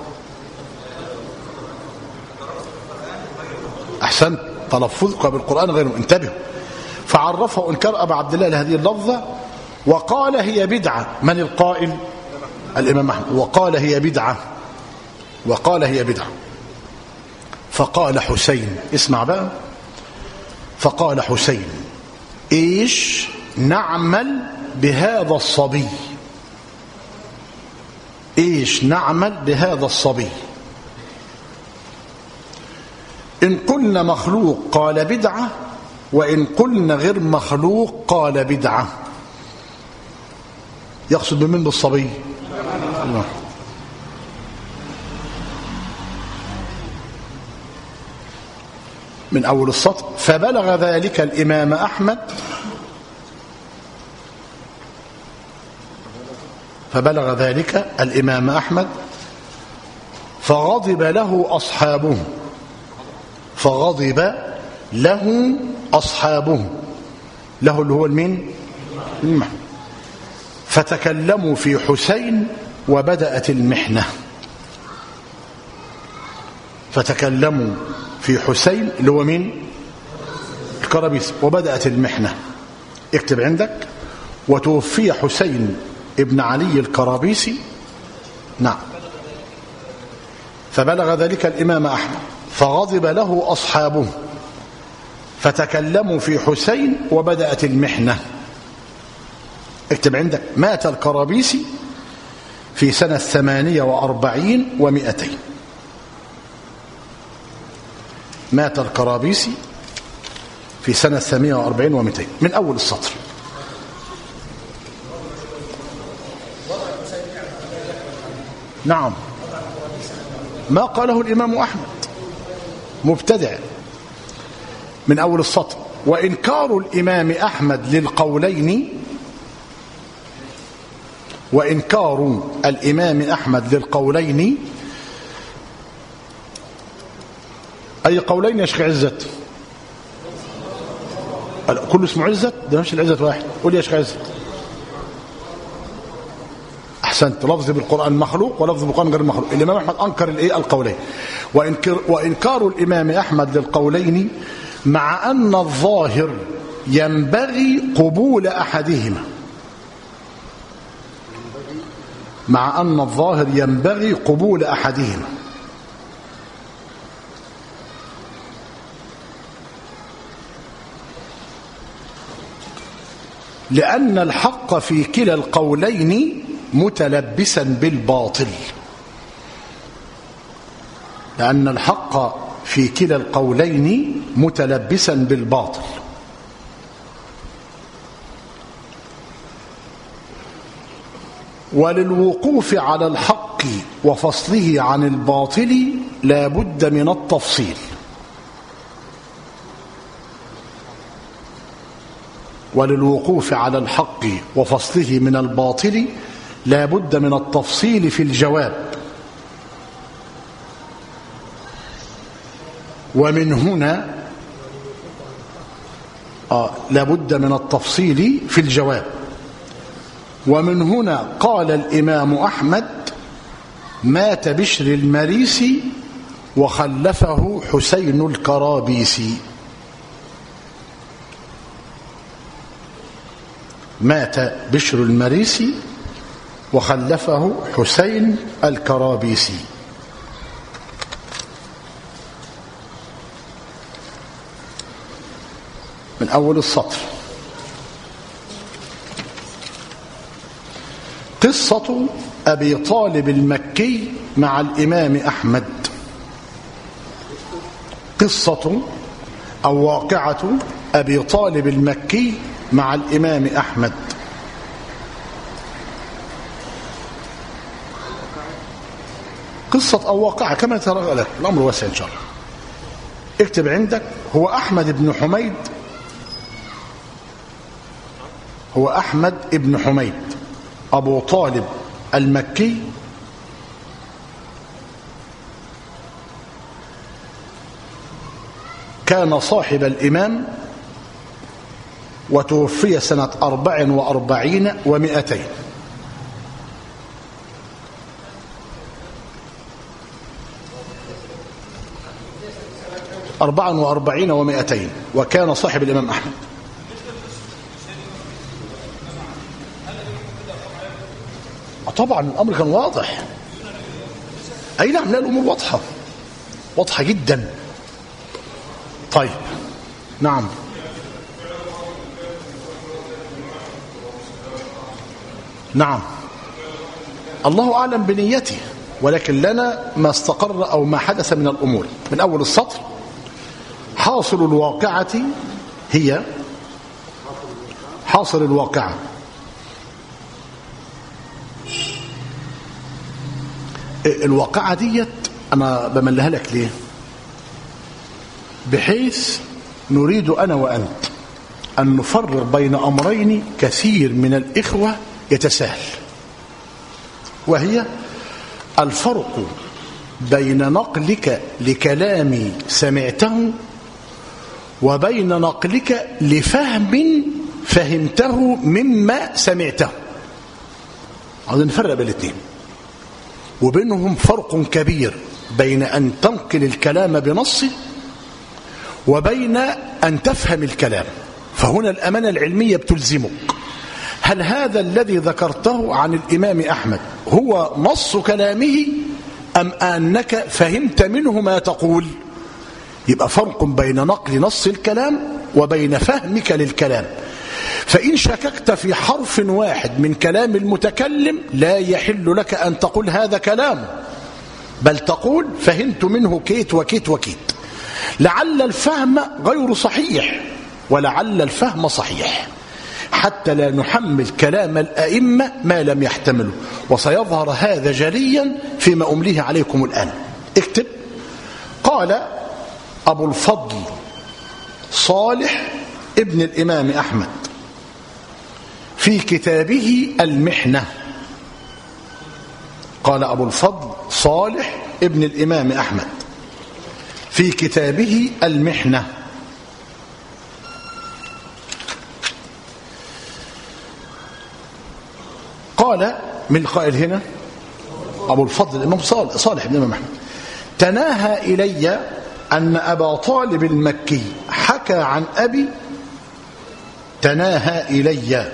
أحسنت، تلفظك بالقرآن غير انتبه. فعرفه إنكار أبي عبد الله لهذه اللفظة وقال هي بدعة. من القائل؟ الإمام أحمد. وقال هي بدعة وقال هي بدعة. فقال حسين، اسمع بقى، فقال حسين إيش نعمل بهذا الصبي؟ إيش نعمل بهذا الصبي؟ إن قلنا مخلوق قال بدعة وإن قلنا غير مخلوق قال بدعة. يقصد بمن بالصبي؟ من أول السطر. فبلغ ذلك الإمام أحمد فبلغ ذلك الإمام أحمد فغضب له أصحابه فغضب له أصحابه له اللي هو المين؟ فتكلموا في حسين وبدأت المحنة فتكلموا في حسين اللي هو مين؟ الكرابيسي وبدأت المحنة. اكتب عندك. وتوفي حسين ابن علي الكرابيسي. نعم. فبلغ ذلك الإمام أحمد فغضب له أصحابه فتكلموا في حسين وبدأت المحنة. اكتب عندك. مات الكرابيسي في سنة ثمانية وأربعين ومئتين. مات الكرابيسي في سنة ثمانية وأربعين ومئتين. من أول السطر. نعم. ما قاله الإمام أحمد مبتدع. من أول السطر. وإنكار الإمام أحمد للقولين وإنكار الإمام أحمد للقولين. أي قولين يا شيخ عزت؟ كل اسمه عزت؟ ده مش العزت واحد. قول يا شيخ عزت. أحسنت. لفظ بالقرآن مخلوق ولفظ بالقرآن غير مخلوق. الإمام أحمد أنكر الإيه؟ القولين. وإنكر وإنكار الإمام أحمد للقولين مع أن الظاهر ينبغي قبول أحدهما. مع أن الظاهر ينبغي قبول أحدهما. لأن الحق في كلا القولين متلبسا بالباطل. لأن الحق في كلا القولين متلبسا بالباطل. وللوقوف على الحق وفصله عن الباطل لا بد من التفصيل. وللوقوف على الحق وفصله من الباطل لا بد من التفصيل في الجواب. ومن هنا آه لا بد من التفصيل في الجواب. ومن هنا قال الإمام أحمد مات بشر المريسي وخلفه حسين الكرابيسي. مات بشر المريسي وخلفه حسين الكرابيسي. من أول السطر. قصة أبي طالب المكي مع الإمام أحمد. قصة أو واقعة أبي طالب المكي مع الإمام أحمد. قصة أو واقعة كما ترى لك. الأمر واسع إن شاء الله. اكتب عندك. هو أحمد بن حميد هو أحمد بن حميد أبو طالب المكي كان صاحب الإمام وتوفي سنة أربع وأربعين ومئتين. أربع وأربعين ومئتين وكان صاحب الإمام أحمد. طبعا الأمر كان واضح. أي نعم. لا الأمور واضحة واضحة جدا. طيب. نعم. نعم. الله أعلم بنيته ولكن لنا ما استقر أو ما حدث من الأمور. من أول السطر. حاصل الواقعة هي حاصل الواقعة الواقعة ديت أنا بملها لك ليه؟ بحيث نريد أنا وأنت أن نفرق بين أمرين كثير من الإخوة يتساهل، وهي الفرق بين نقلك لكلام سمعته وبين نقلك لفهم فهمته مما سمعته. عاوزين نفرق بين الاثنين، وبينهم فرق كبير بين أن تنقل الكلام بنصه وبين أن تفهم الكلام. فهنا الأمانة العلمية بتلزمك. هل هذا الذي ذكرته عن الإمام أحمد هو نص كلامه أم أنك فهمت منه ما تقول؟ يبقى فرق بين نقل نص الكلام وبين فهمك للكلام. فإن شككت في حرف واحد من كلام المتكلم لا يحل لك أن تقول هذا كلام، بل تقول فهمت منه كيت وكيت وكيت، لعل الفهم غير صحيح ولعل الفهم صحيح، حتى لا نحمل كلام الأئمة ما لم يحتمله. وسيظهر هذا جليا فيما أمليه عليكم الآن. اكتب. قال أبو الفضل صالح ابن الإمام أحمد في كتابه المحنة. قال أبو الفضل صالح ابن الإمام أحمد في كتابه المحنة: قال من القائل هنا أبو الفضل الإمام صالح بن الإمام أحمد: تناهى إلي أن أبا طالب المكي حكى عن أبي تناهى إلي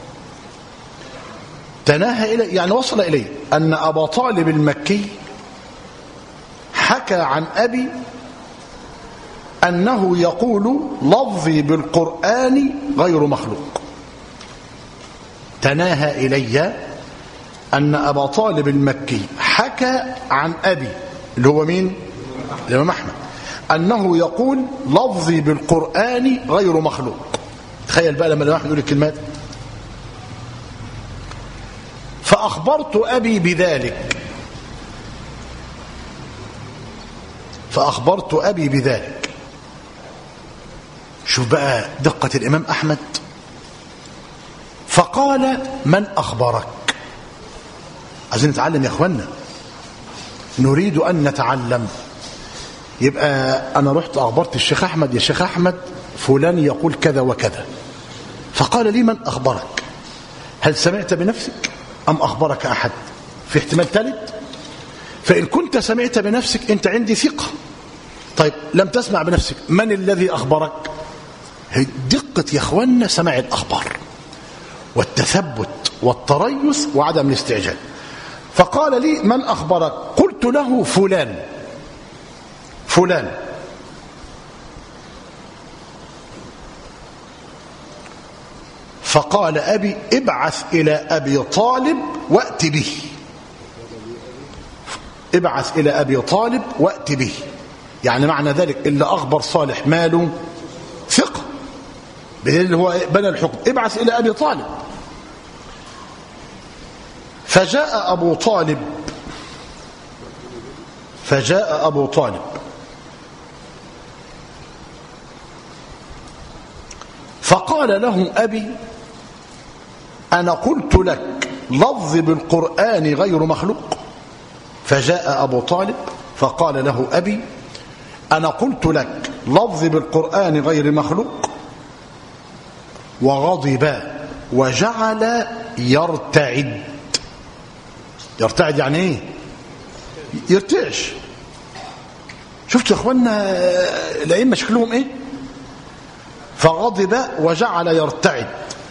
تناهى إلي يعني وصل إلي أن أبا طالب المكي حكى عن أبي أنه يقول لفظي بالقرآن غير مخلوق. تناهى إلي أن أبا طالب المكي حكى عن أبي اللي هو مين؟ الإمام أحمد، أنه يقول لفظي بالقرآن غير مخلوق. تخيل بقى لما الإمام أحمد يقول الكلمات: فأخبرت أبي بذلك فأخبرت أبي بذلك شوف بقى دقة الإمام أحمد. فقال: من أخبرك؟ عايزين نتعلم يا أخوانا، نريد أن نتعلم. يبقى أنا رحت أخبرت الشيخ أحمد: يا شيخ أحمد فلان يقول كذا وكذا. فقال لي: من أخبرك؟ هل سمعت بنفسك أم أخبرك أحد؟ في احتمال ثالث. فإن كنت سمعت بنفسك أنت عندي ثقة. طيب لم تسمع بنفسك، من الذي أخبرك؟ هي دقة يا أخوانا سماع الأخبار والتثبت والتريث وعدم الاستعجال. فقال لي: من أخبرك؟ قلت له: فلان فلان. فقال أبي: ابعث إلى أبي طالب وأت به. ابعث إلى أبي طالب وأت به، يعني معنى ذلك إلا أخبر صالح ماله ثقة اللي هو بنى الحكم. ابعث إلى أبي طالب. فجاء أبو طالب فجاء أبو طالب فقال له أبي: أنا قلت لك لفظ بالقرآن غير مخلوق. فجاء أبو طالب فقال له أبي: أنا قلت لك لفظ بالقرآن غير مخلوق. وغضب وجعل يرتعد. يرتعد يعني ايه؟ يرتعش. شفتوا يا اخوانا الائمه شكلهم ايه؟ فغضب وجعل يرتعد.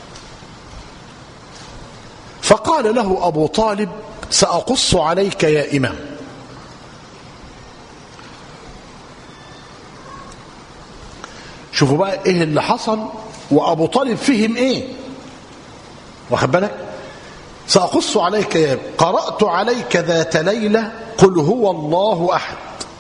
فقال له ابو طالب: سأقص عليك يا امام. شوفوا بقى ايه اللي حصل وابو طالب فهم ايه. واخد بالك؟ سأقص عليك يا ابن. قرأت عليك ذات ليلة قل هو الله أحد.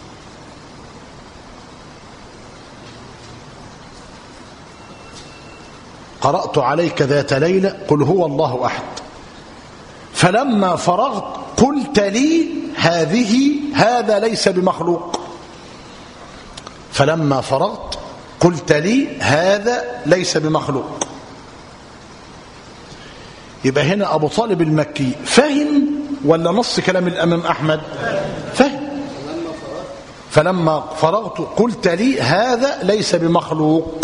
قرأت عليك ذات ليلة قل هو الله أحد. فلما فرغت قلت لي هذه هذا ليس بمخلوق. فلما فرغت قلت لي هذا ليس بمخلوق. يبقى هنا أبو طالب المكي فهم ولا نص كلام الإمام أحمد؟ فهم. فلما فرغت قلت لي هذا ليس بمخلوق،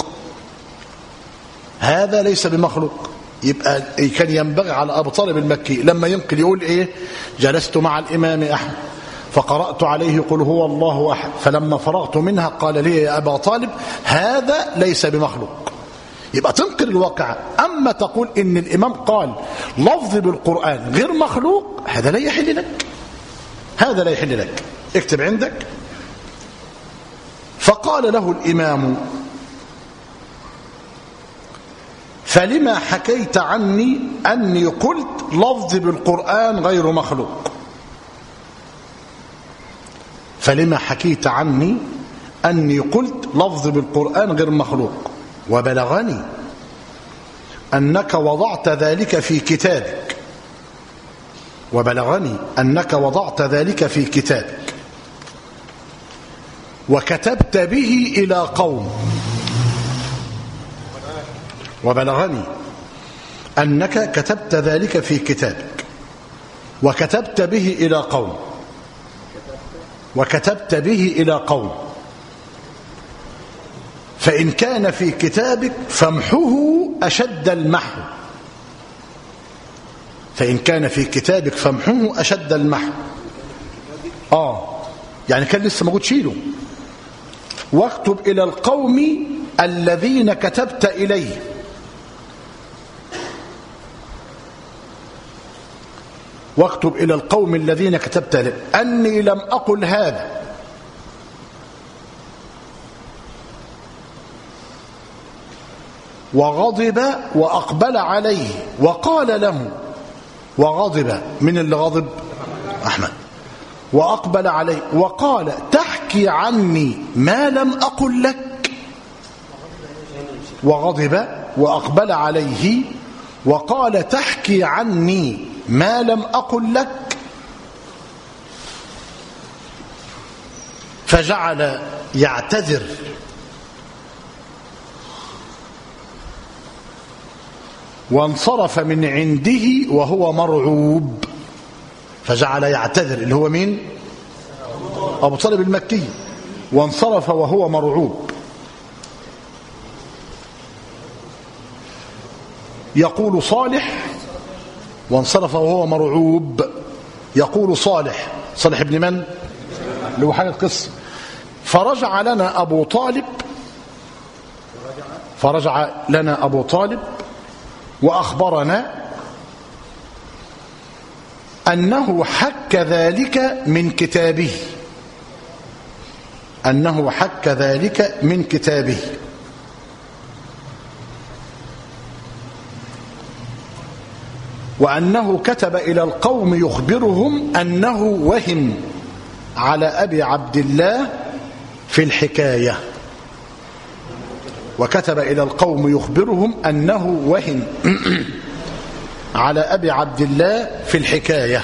هذا ليس بمخلوق. يبقى كان ينبغي على أبو طالب المكي لما ينقل يقول إيه؟ جلست مع الإمام أحمد فقرأت عليه قل هو الله أحد، فلما فرغت منها قال لي يا أبا طالب هذا ليس بمخلوق. يبقى تنقل الواقع. أما تقول إن الإمام قال لفظ بالقرآن غير مخلوق، هذا لا يحل لك، هذا لا يحل لك. اكتب عندك. فقال له الإمام فلما حكيت عني أني قلت لفظ بالقرآن غير مخلوق؟ فلما حكيت عني أني قلت لفظ بالقرآن غير مخلوق وبلغني أنك وضعت ذلك في كتابك وبلغني أنك وضعت ذلك في كتابك وكتبت به إلى قوم وبلغني أنك كتبت ذلك في كتابك وكتبت به إلى قوم وكتبت به إلى قوم فإن كان في كتابك فامحه أشد المحو فإن كان في كتابك فامحه أشد المحو. آه يعني كان لسه موجود شيله. واكتب إلى القوم الذين كتبت إليه واكتب إلى القوم الذين كتبت إليه أني لم أقل هذا وغضب وأقبل عليه وقال له وغضب. من اللي غضب؟ أحمد. وأقبل عليه وقال تحكي عني ما لم أقل لك. وغضب وأقبل عليه وقال تحكي عني ما لم أقل لك. فجعل يعتذر وانصرف من عنده وهو مرعوب. فجعل يعتذر اللي هو مين؟ أبو طالب المكي. وانصرف وهو مرعوب. يقول صالح وانصرف وهو مرعوب. يقول صالح صالح ابن من؟ اللي هو حاجة القصة. فرجع لنا أبو طالب فرجع لنا أبو طالب وأخبرنا أنه حك ذلك من كتابه أنه حك ذلك من كتابه وأنه كتب إلى القوم يخبرهم أنه وهم على أبي عبد الله في الحكاية وكتب إلى القوم يخبرهم أنه وهم على أبي عبد الله في الحكاية.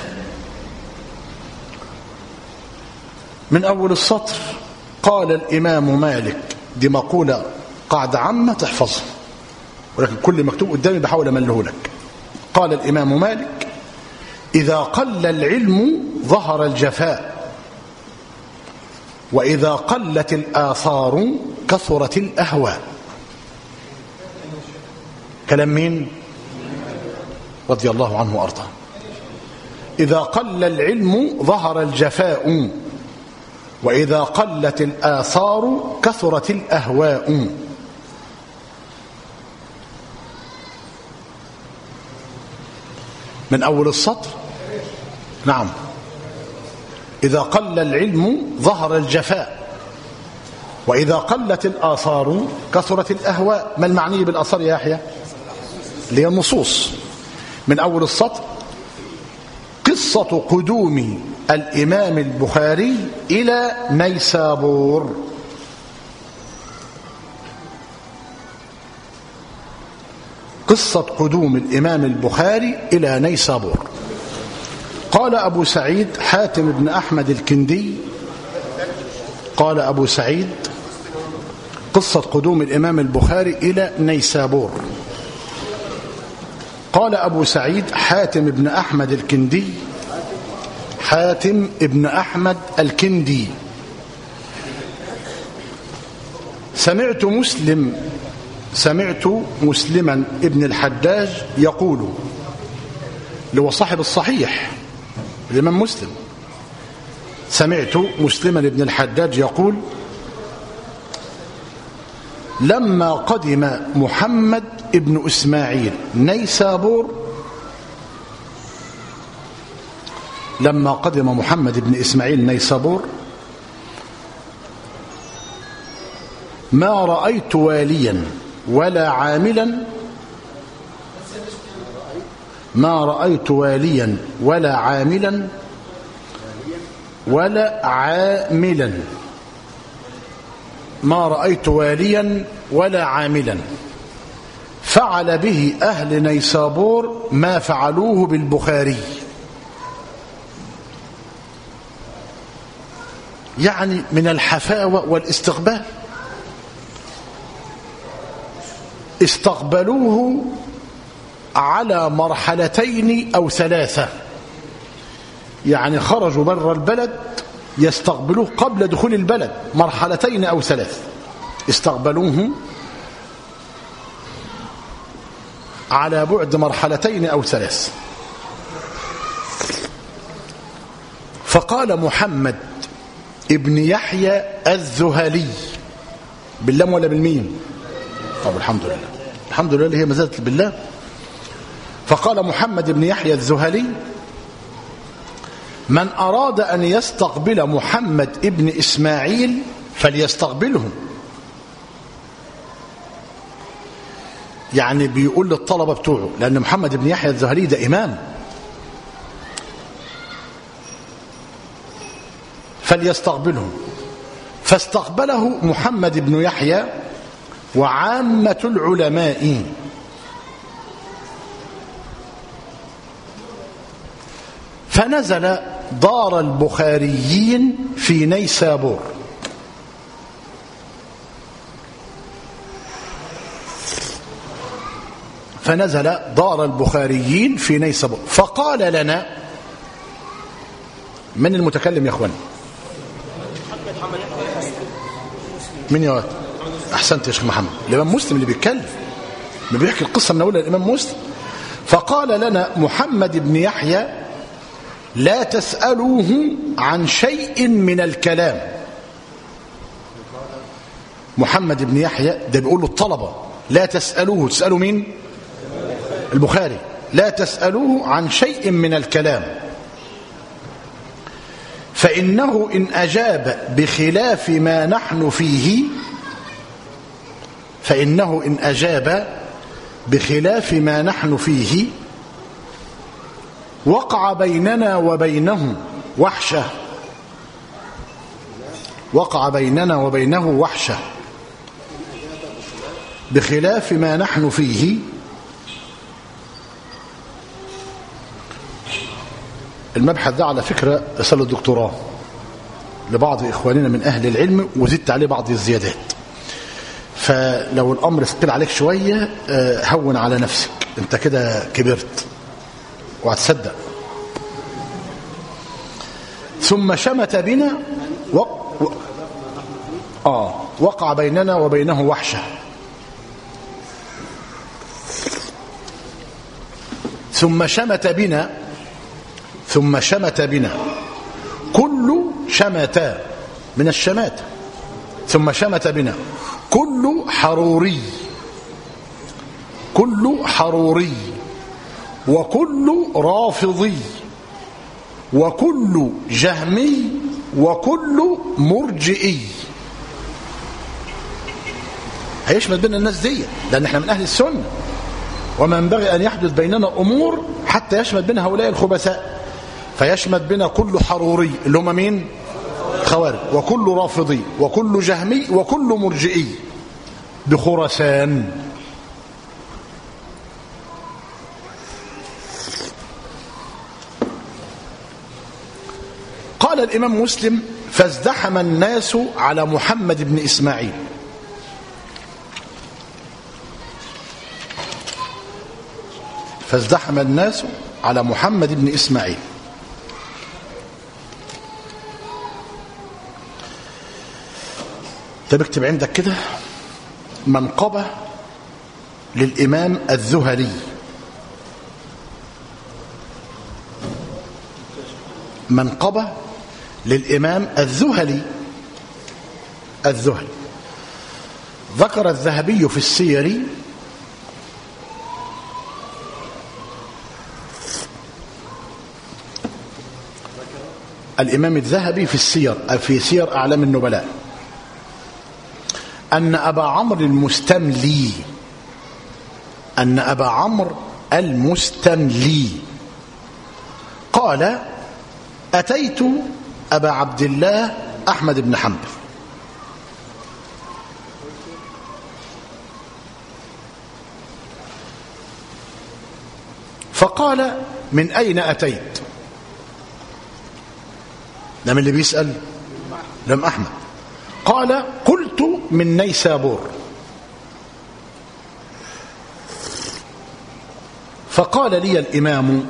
من أول السطر قال الإمام مالك. دي مقولة قاعدة عامة تحفظها ولكن كل مكتوب قدامي بحاول أمله لك. قال الإمام مالك إذا قل العلم ظهر الجفاء وإذا قلت الآثار كثرت الأهواء. كلام مين؟ رضي الله عنه وأرضاه. إذا قل العلم ظهر الجفاء وإذا قلت الآثار كثرت الأهواء. من أول السطر. نعم. إذا قل العلم ظهر الجفاء وإذا قلت الآثار كثرت الأهواء. ما المعني بالآثار يا يحيى؟ اللي هي النصوص. من أول السطر قصة قدوم الإمام البخاري إلى نيسابور. قصة قدوم الإمام البخاري إلى نيسابور. قال أبو سعيد حاتم بن أحمد الكندي، قال أبو سعيد قصة قدوم الإمام البخاري إلى نيسابور. قال أبو سعيد حاتم بن أحمد الكندي، حاتم بن أحمد الكندي: سمعت مسلم سمعت مسلما ابن الحجاج يقول، اللي هو صاحب الصحيح الإمام مسلم، سمعت مسلما ابن الحجاج يقول: لما قدم محمد ابن إسماعيل نيسابور لما قدم محمد ابن إسماعيل نيسابور ما رأيت واليا ولا عاملا ما رأيت واليا ولا عاملا ولا عاملا ما رأيت واليا ولا عاملا فعل به أهل نيسابور ما فعلوه بالبخاري. يعني من الحفاوة والاستقبال، استقبلوه على مرحلتين أو ثلاثة، يعني خرجوا بر البلد يستقبلوه قبل دخول البلد مرحلتين أو ثلاث، استقبلوه على بعد مرحلتين أو ثلاث. فقال محمد ابن يحيى الذهلي، باللام ولا بالميم؟ طب الحمد لله، الحمد لله اللي هي مزادة بالله. فقال محمد بن يحيى الذهلي: من أراد أن يستقبل محمد ابن إسماعيل فليستقبله. يعني بيقول للطلبة بتوعه، لأن محمد بن يحيى الذهلي ده إمام، فليستقبله. فاستقبله محمد بن يحيى وعامة العلماء. فنزل دار البخاريين في نيسابور. فنزل دار البخاريين في نيسابور فقال لنا، من المتكلم يا اخواني؟ من يا واد؟ احسنت يا شيخ محمد، الامام مسلم اللي بيتكلم، اللي بيحكي القصه من اولها الامام مسلم. فقال لنا محمد بن يحيى: لا تسألوه عن شيء من الكلام. محمد بن يحيى ده بيقول له الطلبة: لا تسألوه. تسألوا مين؟ البخاري. لا تسألوه عن شيء من الكلام، فإنه إن أجاب بخلاف ما نحن فيه فإنه إن أجاب بخلاف ما نحن فيه وقع بيننا وبينه وحشة وقع بيننا وبينه وحشة بخلاف ما نحن فيه. المبحث ده على فكرة رسالة الدكتوراه لبعض إخواننا من أهل العلم، وزدت عليه بعض الزيادات، فلو الأمر ثقيل عليك شوية هون على نفسك، انت كده كبرت وهتصدق. ثم شمت بنا و... و... آه وقع بيننا وبينه وحشة. ثم شمت بنا ثم شمت بنا كل شمت من الشمات ثم شمت بنا كل حروري كل حروري وكل رافضي وكل جهمي وكل مرجئي. هيشمت بين الناس دي، لأن احنا من أهل السنة، وما ينبغي أن يحدث بيننا أمور حتى يشمت بين هؤلاء الخبثاء. فيشمت بنا كل حروري اللي هم مين؟ خوارج، وكل رافضي وكل جهمي وكل مرجئي بخراسان. الإمام مسلم: فازدحم الناس على محمد بن إسماعيل. فازدحم الناس على محمد بن إسماعيل. طب اكتب عندك كده: منقبة للإمام الذهلي. منقبة للإمام الذهلي. الذهلي ذكر الذهبي في السير الإمام الذهبي في السير في سير أعلام النبلاء أن أبا عمرو المستملي أن أبا عمرو المستملي قال: أتيت أبا عبد الله أحمد بن حنبل فقال: من أين أتيت؟ ده من اللي بيسأل لم أحمد. قال: قلت من نيسابور. فقال لي الإمام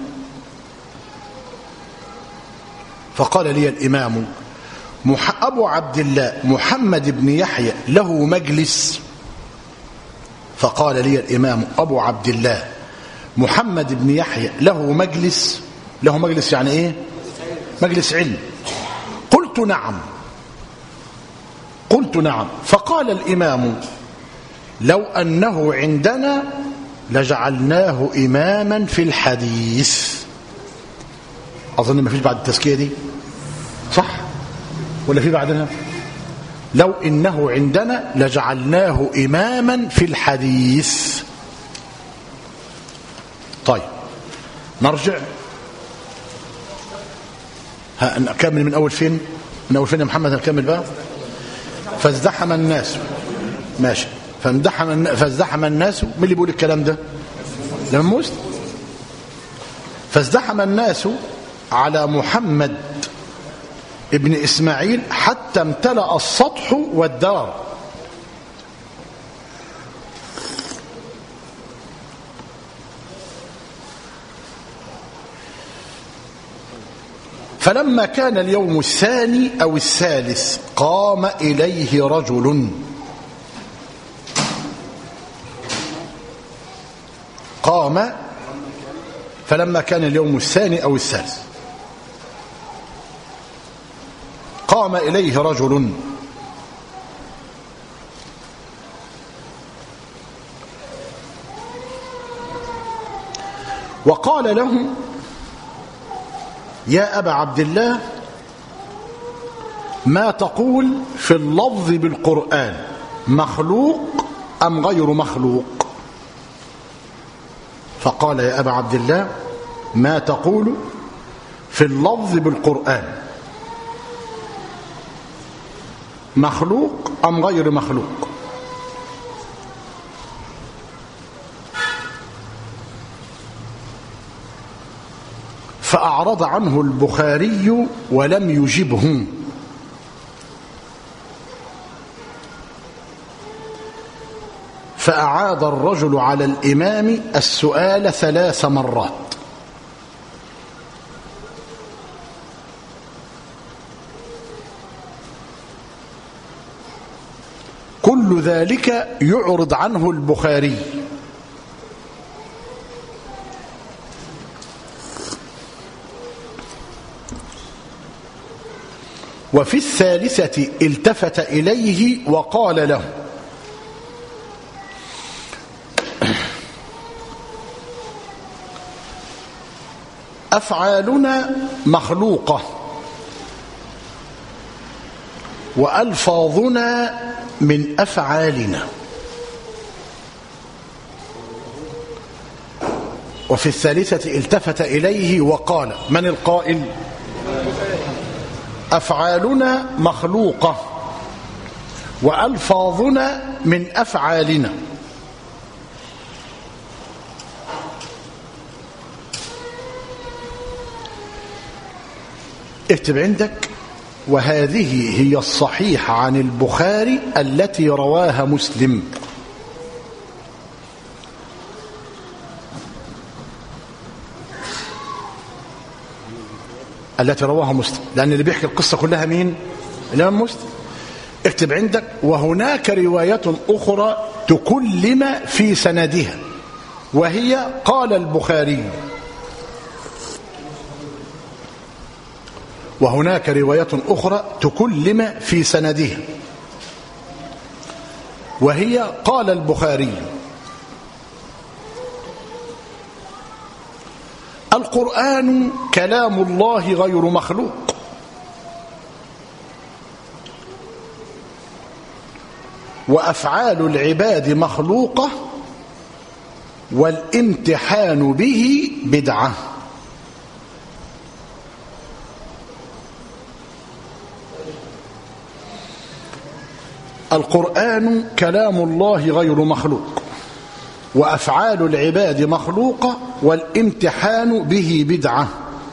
فقال لي الإمام أبو عبد الله محمد بن يحيى له مجلس. فقال لي الإمام أبو عبد الله محمد بن يحيى له مجلس. له مجلس يعني إيه؟ مجلس علم. قلت نعم. قلت نعم. فقال الإمام: لو أنه عندنا لجعلناه إماما في الحديث. أظن ما فيش بعد التزكية دي، صح ولا في بعدها؟ لو إنه عندنا لجعلناه إماما في الحديث. طيب نرجع نكمل من أول فين؟ من أول فين يا محمد؟ نكمل بقى. فازدحم الناس. ماشي. فازدحم فازدحم الناس. مين اللي بيقول الكلام ده؟ الإمام مسلم. فازدحم الناس على محمد ابن إسماعيل حتى امتلأ السطح والدار. فلما كان اليوم الثاني أو الثالث قام إليه رجل. قام فلما كان اليوم الثاني أو الثالث قام إليه رجل وقال له: يا أبا عبد الله، ما تقول في اللفظ بالقرآن، مخلوق أم غير مخلوق؟ فقال: يا أبا عبد الله، ما تقول في اللفظ بالقرآن، مخلوق أم غير مخلوق؟ فأعرض عنه البخاري ولم يجبه. فأعاد الرجل على الإمام السؤال ثلاث مرات. كل ذلك يعرض عنه البخاري. وفي الثالثة التفت إليه وقال له: أفعالنا مخلوقة وألفاظنا من أفعالنا. وفي الثالثة التفت إليه وقال: من القائل؟ أفعالنا مخلوقة وألفاظنا من أفعالنا. اكتب عندك وهذه هي الصحيحة عن البخاري التي رواها مسلم. التي رواها مسلم، لأن اللي بيحكي القصة كلها مين؟ الإمام مسلم. اكتب عندك: وهناك رواية أخرى تكلم في سندها وهي قال البخاري. وهناك رواية أخرى تكلم في سندها وهي قال البخاري. القرآن كلام الله غير مخلوق، وأفعال العباد مخلوقة، والامتحان به بدعة. القرآن كلام الله غير مخلوق، وأفعال العباد مخلوقة، والامتحان به بدعة.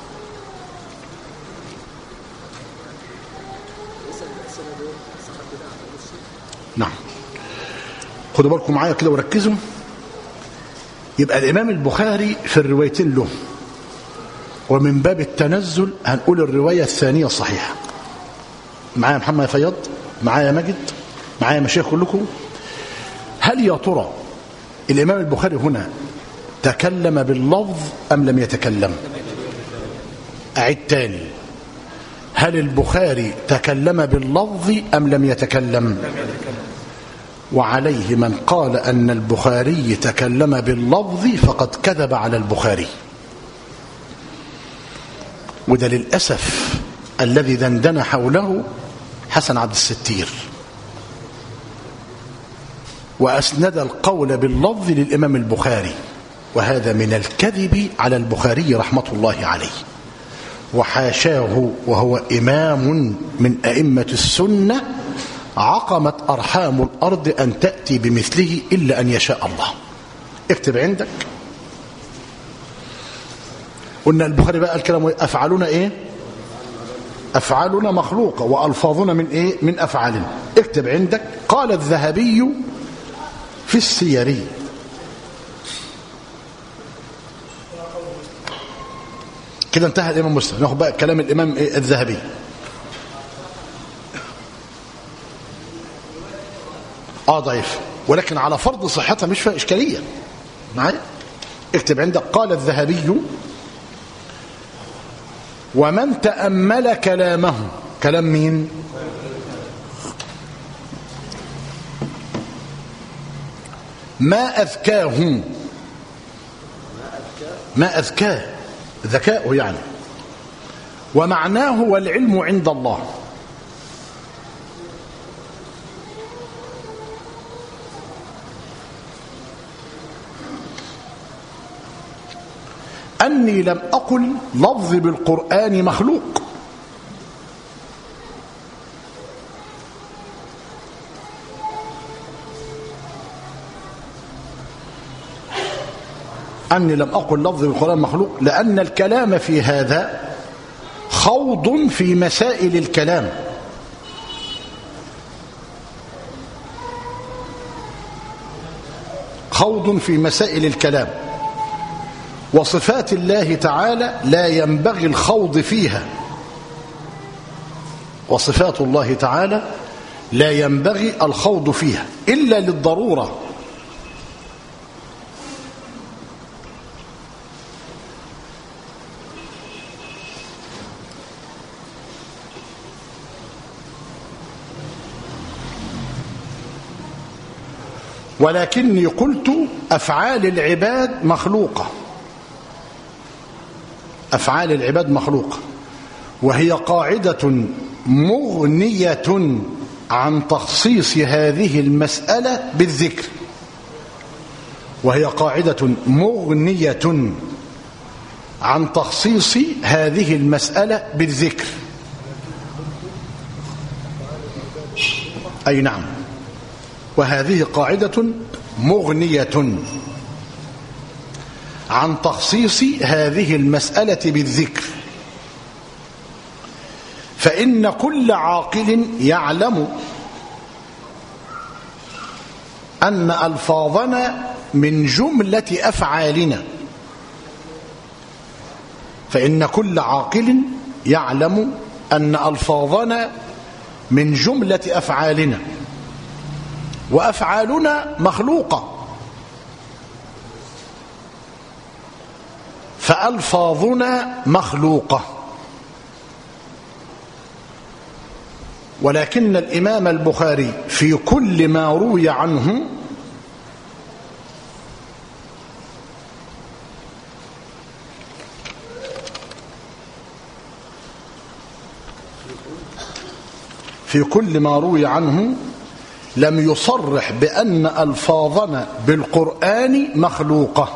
نعم، خدوا بالكم معايا كده وركزوا. يبقى الإمام البخاري في الروايتين له، ومن باب التنزل هنقول الرواية الثانية صحيحة. معايا محمد فياض، معايا مجد، معايا مشايخ كلكم. هل يا ترى الإمام البخاري هنا تكلم باللفظ أم لم يتكلم؟ أعيد تاني: هل البخاري تكلم باللفظ أم لم يتكلم؟ وعليه من قال أن البخاري تكلم باللفظ فقد كذب على البخاري. وده للأسف الذي دندن حوله حسن عبد الستير، وأسند القول باللفظ للإمام البخاري، وهذا من الكذب على البخاري رحمة الله عليه. وحاشاه، وهو إمام من أئمة السنة عقمت أرحام الأرض أن تأتي بمثله إلا أن يشاء الله. اكتب عندك. قلنا البخاري بقى الكلام: أفعالنا إيه؟ أفعالنا مخلوقة، وألفاظنا من إيه؟ من أفعالنا. اكتب عندك: قال الذهبي في السيري. كده انتهى الإمام مسلم. ناخد بقى كلام الإمام إيه؟ الذهبي. اه ضعيف، ولكن على فرض صحتها مش فيها إشكالية. معايا؟ اكتب عندك: قال الذهبي: ومن تأمل كلامه. كلام مين؟ ما أذكاه. ما أذكاه ذكاؤه يعني. ومعناه والعلم عند الله. أني لم أقل لفظ بالقرآن مخلوق، أني لم أقل لفظ بالقرآن مخلوق لأن الكلام في هذا خوض في مسائل الكلام، خوض في مسائل الكلام، وصفات الله تعالى لا ينبغي الخوض فيها. وصفات الله تعالى لا ينبغي الخوض فيها إلا للضرورة. ولكني قلت أفعال العباد مخلوقة، أفعال العباد مخلوقة، وهي قاعدة مغنية عن تخصيص هذه المسألة بالذكر. وهي قاعدة مغنية عن تخصيص هذه المسألة بالذكر. أي نعم، وهذه قاعدة مغنية عن تخصيص هذه المسألة بالذكر. فإن كل عاقل يعلم أن ألفاظنا من جملة أفعالنا فإن كل عاقل يعلم أن ألفاظنا من جملة أفعالنا وأفعالنا مخلوقة فألفاظنا مخلوقة ولكن الإمام البخاري في كل ما روي عنه في كل ما روي عنه لم يصرح بأن ألفاظنا بالقرآن مخلوقة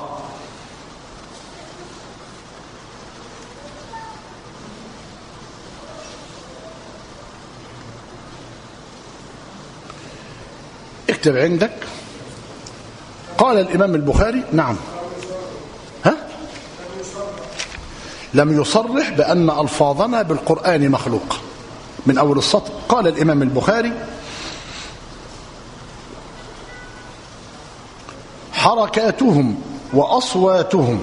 اكتب عندك. قال الإمام البخاري نعم ها لم يصرح بأن ألفاظنا بالقرآن مخلوقة من أول السطر. قال الإمام البخاري حركاتهم وأصواتهم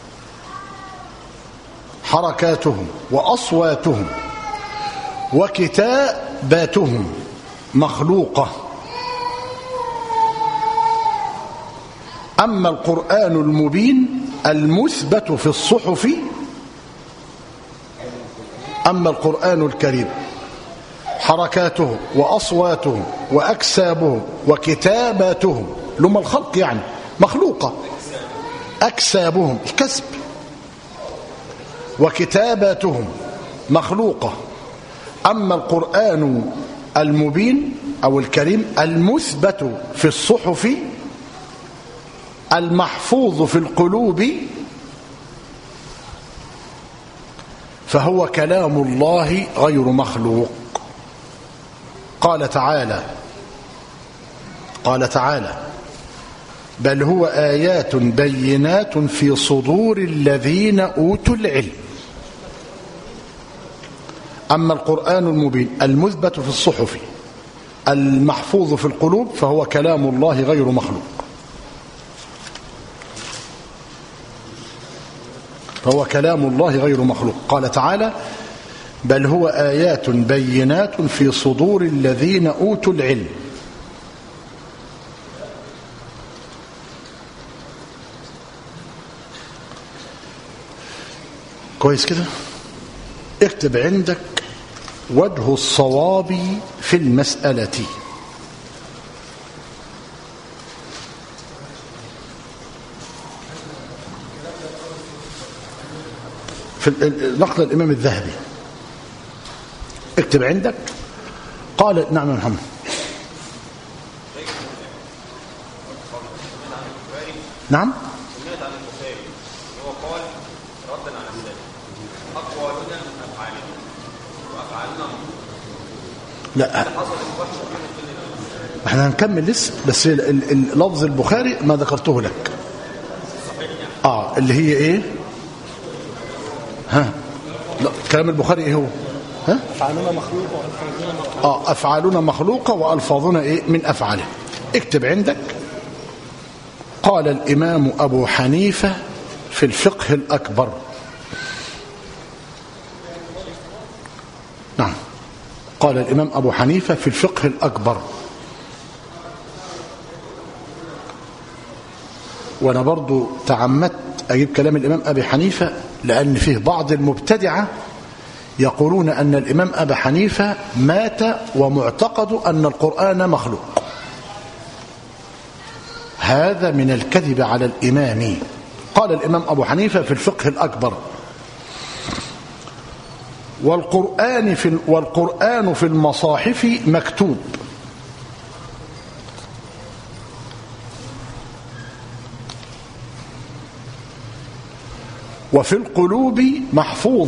حركاتهم وأصواتهم وكتاباتهم مخلوقة أما القرآن المبين المثبت في الصحف أما القرآن الكريم حركاتهم وأصواتهم وأكسابهم وكتاباتهم لما الخلق يعني مخلوقة أكسابهم الكسب وكتاباتهم مخلوقة أما القرآن المبين أو الكريم المثبت في الصحف المحفوظ في القلوب فهو كلام الله غير مخلوق. قال تعالى قال تعالى بل هو آيات بينات في صدور الذين أوتوا العلم أما القرآن المبين المثبت في الصحف المحفوظ في القلوب فهو كلام الله غير مخلوق فهو كلام الله غير مخلوق. قال تعالى بل هو آيات بينات في صدور الذين أوتوا العلم كويس كده. اكتب عندك وجه الصواب في المسألة. في نقل الإمام الذهبي اكتب عندك. قال نعم يا محمد نعم لا احنا هنكمل لسه بس اللفظ البخاري ما ذكرته لك اه اللي هي ايه ها لا كلام البخاري ايه هو ها أفعالنا مخلوقة وألفاظنا مخلوقة اه افعالنا مخلوقه والفاظنا ايه من افعاله. اكتب عندك قال الامام ابو حنيفه في الفقه الاكبر نعم قال الامام ابو حنيفه في الفقه الاكبر وانا برضو تعمدت اجيب كلام الامام ابي حنيفه لان فيه بعض المبتدعه يقولون أن الإمام أبا حنيفة مات ومعتقد أن القرآن مخلوق. هذا من الكذب على الإمام. قال الإمام أبو حنيفة في الفقه الأكبر والقرآن في, والقرآن في المصاحف مكتوب وفي القلوب محفوظ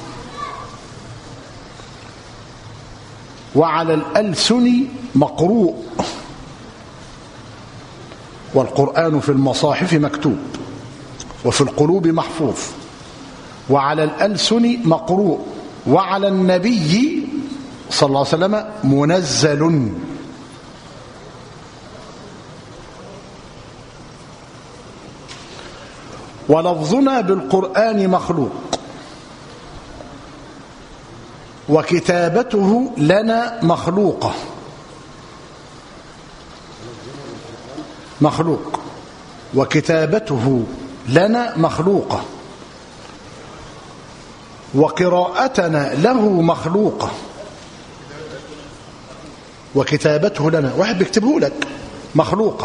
وعلى الألسن مقروء. والقرآن في المصاحف مكتوب وفي القلوب محفوظ وعلى الألسن مقروء وعلى النبي صلى الله عليه وسلم منزل. ولفظنا بالقرآن مخلوق، وكتابته لنا مخلوقة مخلوق وكتابته لنا مخلوقة، وقراءتنا له مخلوقة، وكتابته لنا واحد بيكتبه لك مخلوقة،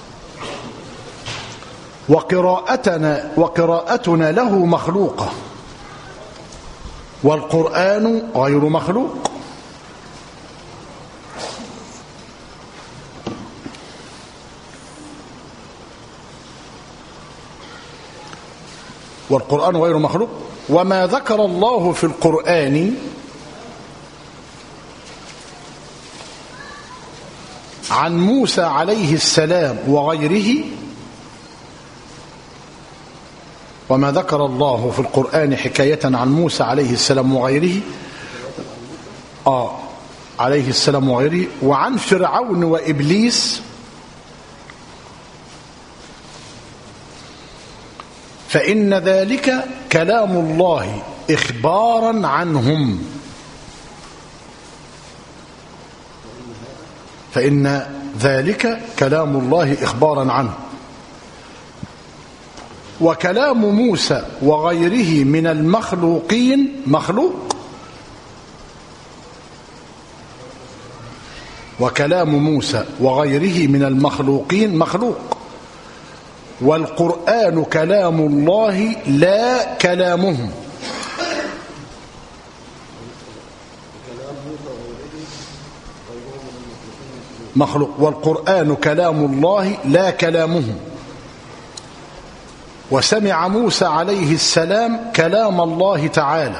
وقراءتنا وقراءتنا له مخلوقة، والقرآن غير مخلوق. والقرآن غير مخلوق. وما ذكر الله في القرآن عن موسى عليه السلام وغيره وما ذكر الله في القرآن حكاية عن موسى عليه السلام وغيره آه عليه السلام وغيره وعن فرعون وإبليس فإن ذلك كلام الله إخبارا عنهم فإن ذلك كلام الله إخبارا عنه. وكلام موسى وغيره من المخلوقين مخلوق وكلام موسى وغيره من المخلوقين مخلوق والقرآن كلام الله لا كلامهم. مخلوق والقرآن كلام الله لا كلامهم. وسمع موسى عليه السلام كلام الله تعالى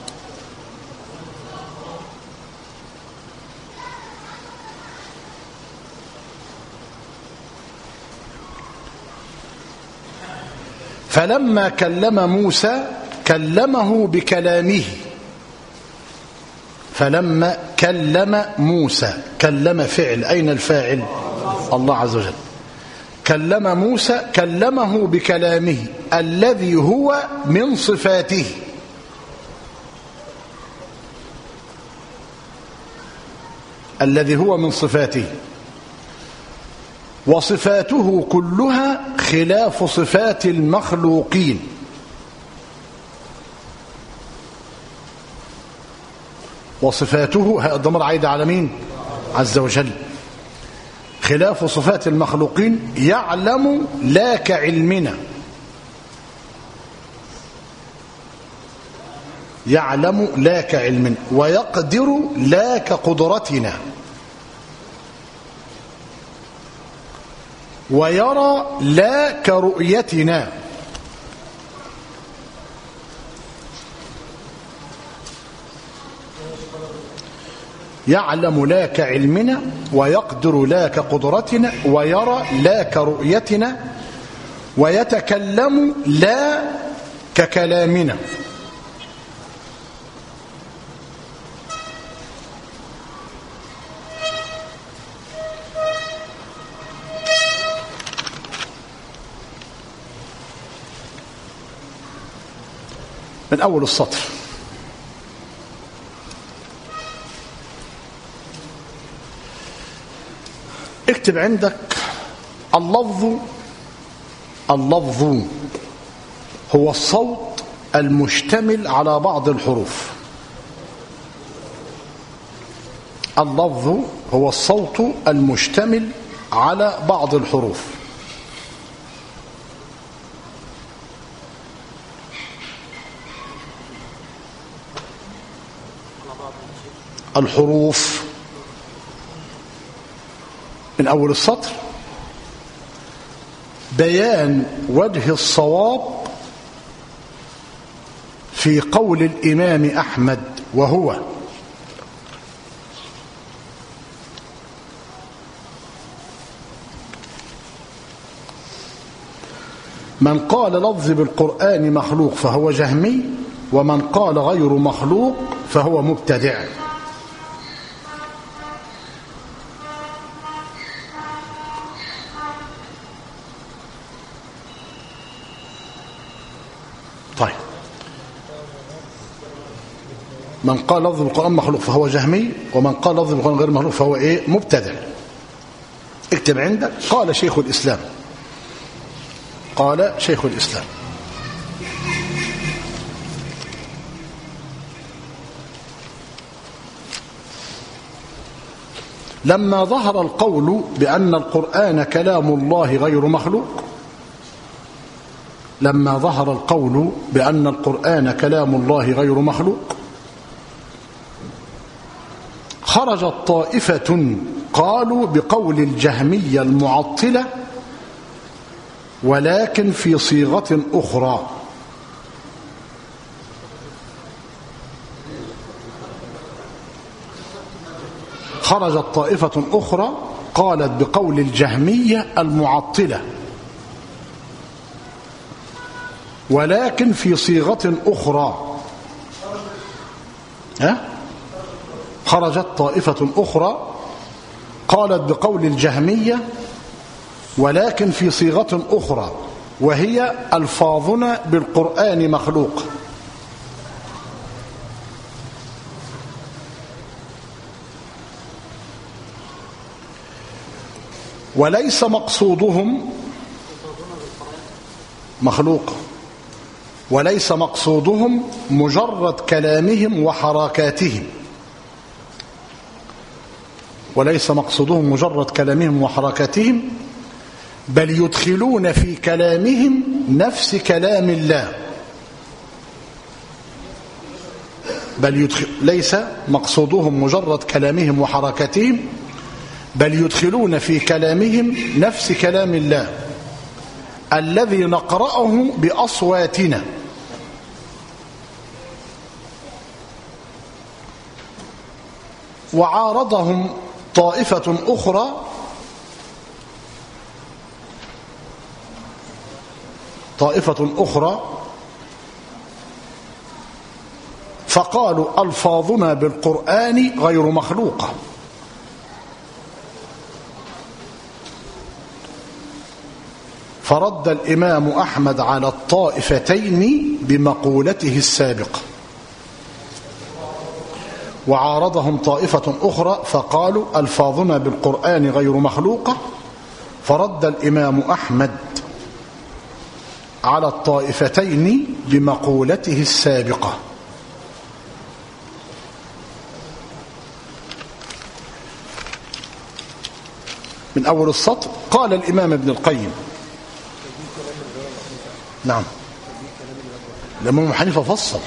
فلما كلم موسى كلمه بكلامه فلما كلم موسى كلم فعل أين الفاعل؟ الله عز وجل. كلم موسى كلمه بكلامه الذي هو من صفاته الذي هو من صفاته وصفاته كلها خلاف صفات المخلوقين وصفاته هذا الضمير عايد على مين؟ عز وجل. خلاف صفات المخلوقين يعلم لا كعلمنا يعلم لا كعلمنا ويقدر لا كقدرتنا ويرى لا كرؤيتنا يعلم لا كعلمنا ويقدر لا كقدرتنا ويرى لا كرؤيتنا ويتكلم لا ككلامنا. من أول السطر اكتب عندك اللفظ اللفظ هو الصوت المشتمل على بعض الحروف. اللفظ هو الصوت المشتمل على بعض الحروف. الحروف من أول السطر بيان وجه الصواب في قول الإمام أحمد وهو من قال لفظ بالقرآن مخلوق فهو جهمي ومن قال غير مخلوق فهو مبتدع. طيب، من قال لفظ القرآن مخلوق فهو جهمي، ومن قال لفظ القرآن غير مخلوق فهو ايه؟ مبتدع. اكتب عندك قال شيخ الإسلام، قال شيخ الإسلام لما ظهر القول بأن القرآن كلام الله غير مخلوق، لما ظهر القول بأن القرآن كلام الله غير مخلوق خرجت طائفة قالوا بقول الجهمية المعطلة ولكن في صيغة أخرى. خرجت طائفة أخرى قالت بقول الجهمية المعطلة ولكن في صيغة أخرى. ها؟ خرجت طائفة أخرى قالت بقول الجهمية ولكن في صيغة أخرى، وهي ألفاظنا بالقرآن مخلوق. وليس مقصودهم مخلوق، وليس مقصودهم مجرد كلامهم وحركاتهم، وليس مقصودهم مجرد كلامهم وحركاتهم، بل يدخلون في كلامهم نفس كلام الله. بل يدخل ليس مقصودهم مجرد كلامهم وحركاتهم، بل يدخلون في كلامهم نفس كلام الله الذي نقرأه بأصواتنا. وعارضهم طائفة أخرى طائفة أخرى فقالوا ألفاظنا بالقرآن غير مخلوقة. فرد الإمام أحمد على الطائفتين بمقولته السابقة. وعارضهم طائفة أخرى فقالوا ألفاظنا بالقرآن غير مخلوقة، فرد الإمام أحمد على الطائفتين بمقولته السابقة. من أول السطر قال الإمام ابن القيم. نعم، الإمام حنيفة فصل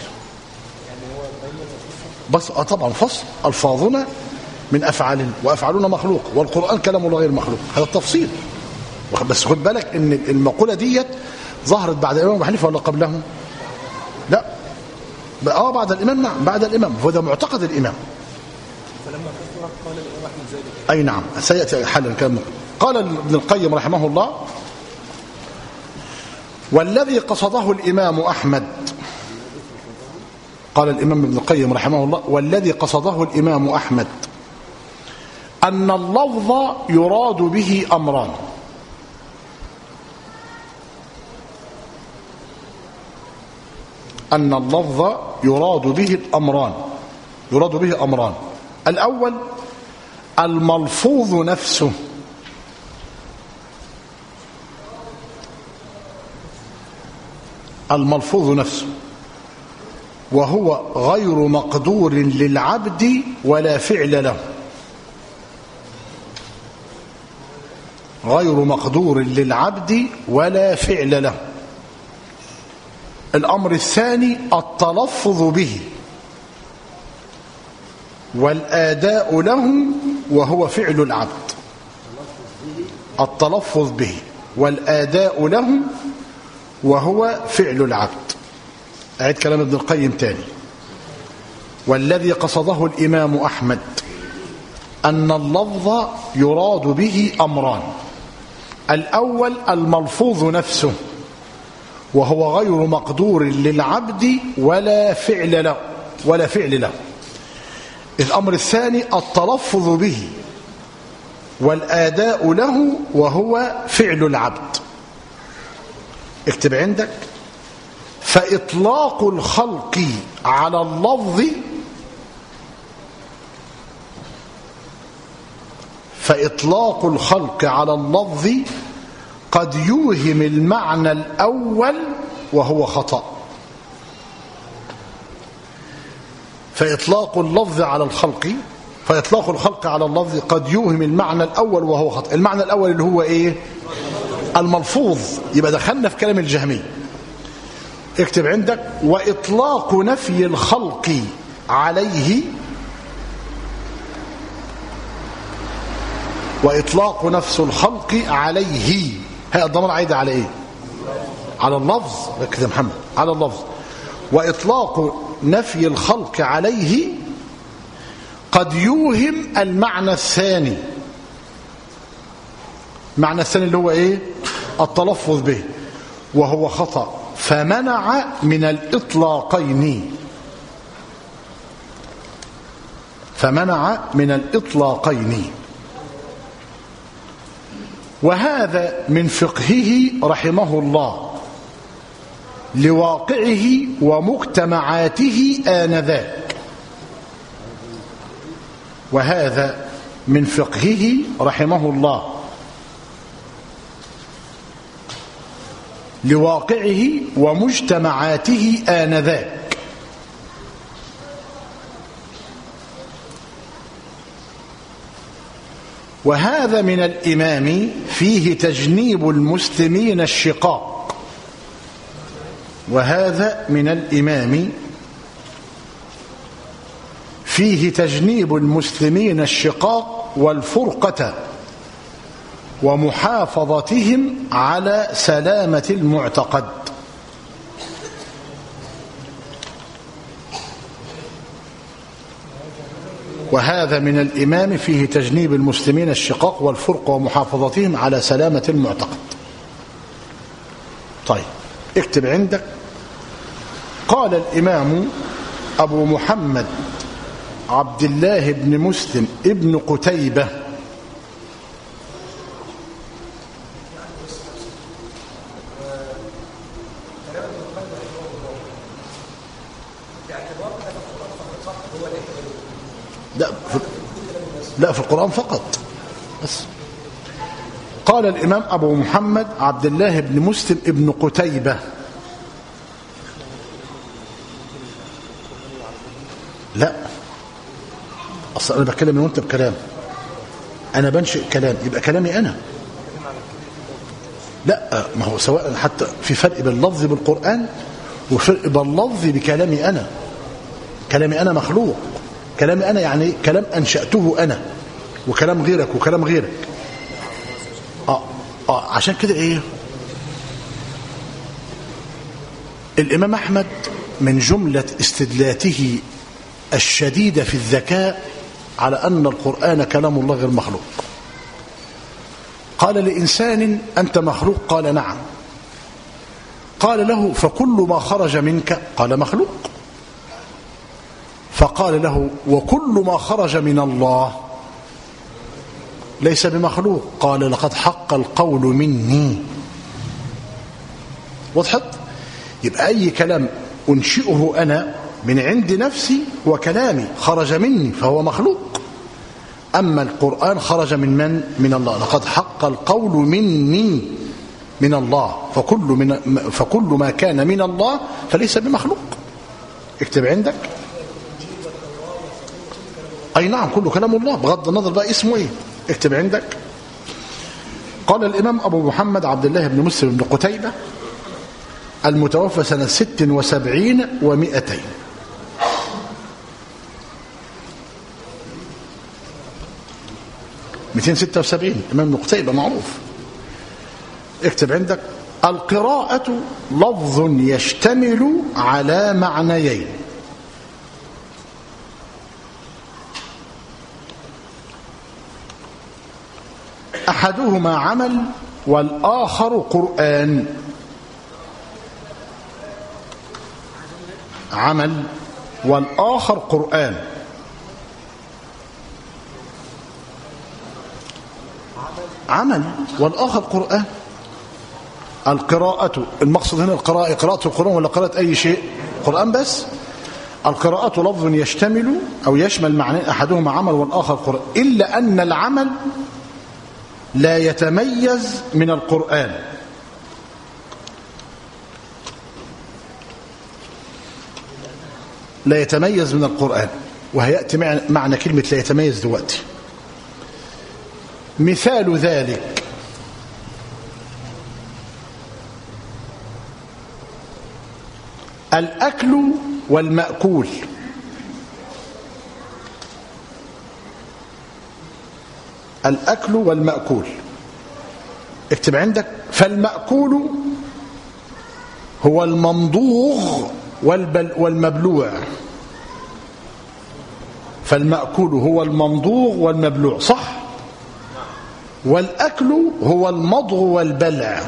بس اه طبعا فصل ألفاظنا من أفعالنا وأفعالنا مخلوق والقرآن كلام الله غير مخلوق، هذا التفصيل. بس خد بالك ان المقولة ديت ظهرت بعد الإمام أبو حنيفة ولا قبله؟ لا، اه بعد الإمام. نعم بعد الإمام، وهذا معتقد الإمام. فلما كثر قال الإمام أحمد ذلك. أي نعم، سيأتي حالا كلام. قال ابن القيم رحمه الله: والذي قصده الإمام أحمد، قال الإمام ابن القيم رحمه الله: والذي قصده الإمام أحمد أن اللفظ يراد به أمران. أن اللفظ يراد به الأمران يراد به أمران الأول الملفوظ نفسه، الملفوظ نفسه وهو غير مقدور للعبد ولا فعل له، غير مقدور للعبد ولا فعل له. الأمر الثاني التلفظ به والآداء له وهو فعل العبد. التلفظ به والآداء له وهو فعل العبد. أعيد كلام ابن القيم تاني: والذي قصده الإمام أحمد أن اللفظ يراد به أمران: الأول الملفوظ نفسه وهو غير مقدور للعبد ولا فعل له ولا فعل له. الأمر الثاني التلفظ به والآداء له وهو فعل العبد. اكتب عندك: فإطلاق الخلق على اللفظ فإطلاق الخلق على اللفظ قد يوهم المعنى الأول وهو خطأ. فإطلاق اللفظ على الخلق فإطلاق الخلق على اللفظ قد يوهم المعنى الأول وهو خطأ. المعنى الأول اللي هو إيه؟ الملفوظ. يبقى دخلنا في كلام الجهمية. اكتب عندك: وإطلاق نفي الخلق عليه وإطلاق نفس الخلق عليه. هي الضمير عايدة على إيه؟ على اللفظ. ركز يا محمد، على اللفظ. وإطلاق نفي الخلق عليه قد يوهم المعنى الثاني. المعنى الثاني اللي هو إيه؟ التلفظ به، وهو خطأ. فمنع من الإطلاقين فمنع من الإطلاقين وهذا من فقهه رحمه الله لواقعه ومجتمعاته آنذاك. وهذا من فقهه رحمه الله لواقعه ومجتمعاته آنذاك. وهذا من الإمام فيه تجنيب المسلمين الشقاق وهذا من الإمام فيه تجنيب المسلمين الشقاق والفرقة ومحافظتهم على سلامة المعتقد. وهذا من الإمام فيه تجنيب المسلمين الشقاق والفرقة ومحافظتهم على سلامة المعتقد. طيب اكتب عندك: قال الإمام أبو محمد عبد الله بن مسلم ابن قتيبة لا في, لا في القرآن فقط بس. قال الإمام أبو محمد عبد الله بن مسلم ابن قتيبة. لا أصلا أنا بتكلم من وانت بكلام، أنا بنشئ كلام يبقى كلامي أنا. لا ما هو سواء حتى في فرق بين اللفظ بالقرآن وفرق بين اللفظ بكلامي أنا. كلامي أنا مخلوق، كلامي أنا يعني كلام أنشأته أنا، وكلام غيرك وكلام غيرك. آه آه عشان كده إيه الإمام أحمد من جملة استدلاته الشديدة في الذكاء على أن القرآن كلام الله غير مخلوق. قال لإنسان: أنت مخلوق؟ قال: نعم. قال له: فكل ما خرج منك؟ قال: مخلوق. فقال له: وكل ما خرج من الله ليس بمخلوق؟ قال: لقد حق القول مني. وضحت؟ يبقى أي كلام أنشئه أنا من عند نفسي وكلامي خرج مني فهو مخلوق. أما القرآن خرج من من؟ من الله. لقد حق القول مني من الله، فكل, من فكل ما كان من الله فليس بمخلوق. اكتب عندك: أي نعم كله كلام الله بغض النظر بقى اسمه إيه. اكتب عندك: قال الإمام أبو محمد عبد الله بن مسلم بن قتيبة المتوفى سنة ست وسبعين ومئتين. مئتين وستة وسبعين إمام ابن قتيبة معروف. اكتب عندك: القراءة لفظ يشتمل على معنيين. أحدهما عمل والآخر قرآن. عمل والآخر قرآن. عمل والآخر قرآن. القراءة المقصد هنا القراءة قراءة القرآن ولا قراءة أي شيء؟ قرآن بس. القراءة لفظ يشتمل أو يشمل معنى أحدهما عمل والآخر قرآن، إلا أن العمل لا يتميز من القرآن. لا يتميز من القرآن، وهيأتي معنى كلمة لا يتميز دلوقتي. مثال ذلك الأكل والمأكول. الأكل والمأكول اكتب عندك. فالمأكول هو الممضوغ والمبلوع. فالمأكول هو الممضوغ والمبلوع، صح؟ والأكل هو المضغ والبلع.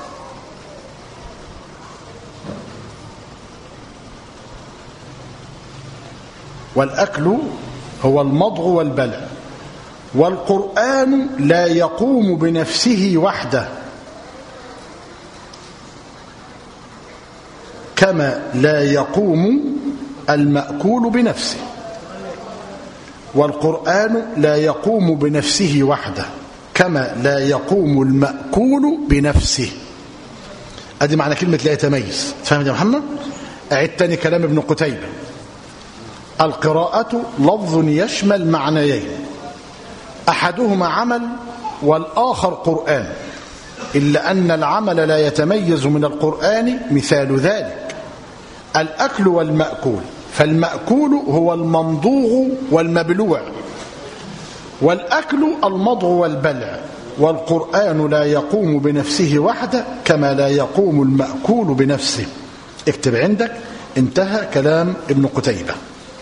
والأكل هو المضغ والبلع. والقرآن لا يقوم بنفسه وحده، كما لا يقوم المأكول بنفسه. والقرآن لا يقوم بنفسه وحده، كما لا يقوم المأكول بنفسه. ادي معنى كلمة لا يتميز. فهمت يا محمد؟ اعد تاني كلام ابن قتيبة. القراءة لفظ يشمل معنيين، أحدهما عمل والآخر قرآن، إلا أن العمل لا يتميز من القرآن. مثال ذلك الأكل والمأكول. فالمأكول هو الممضوغ والمبلوع، والأكل المضغ والبلع. والقرآن لا يقوم بنفسه وحده، كما لا يقوم المأكول بنفسه. اكتب عندك. انتهى كلام ابن قتيبة.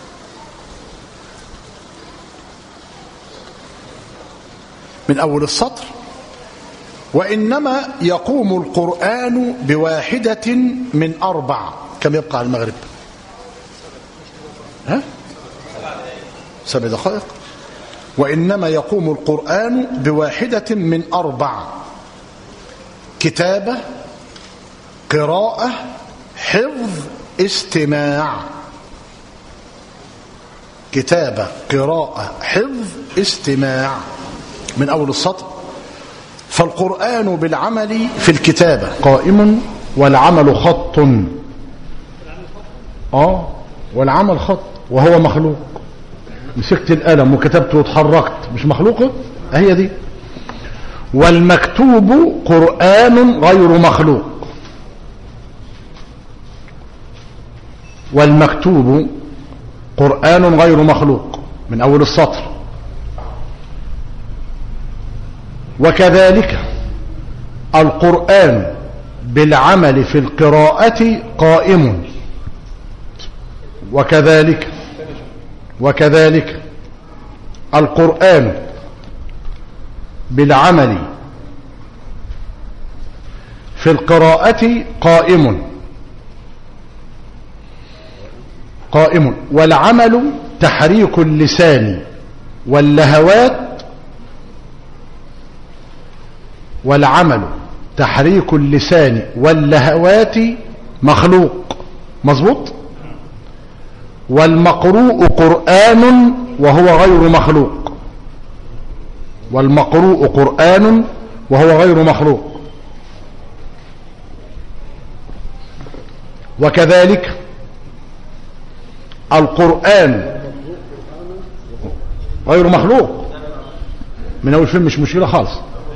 من أول السطر: وإنما يقوم القرآن بواحدة من أربع. كم يبقى على المغرب؟ ها؟ سبع دقائق. وإنما يقوم القرآن بواحدة من أربع: كتابة، قراءة، حفظ، استماع. كتابة، قراءة، حفظ، استماع. من أول السطر: فالقرآن بالعمل في الكتابة قائم، والعمل خط. آه والعمل خط وهو مخلوق. مسكت القلم وكتبت واتحركت، مش مخلوقه؟ هي دي. والمكتوب قرآن غير مخلوق. والمكتوب قرآن غير مخلوق. من أول السطر: وكذلك القرآن بالعمل في القراءة قائم. وكذلك وكذلك القرآن بالعمل في القراءة قائم قائم والعمل تحريك اللسان واللهوات. والعمل تحريك اللسان واللهوات مخلوق. مظبوط. والمقروء قرآن وهو غير مخلوق. والمقروء قرآن وهو غير مخلوق. وكذلك القرآن غير مخلوق. من أول فيلم مش مشكلة خالص.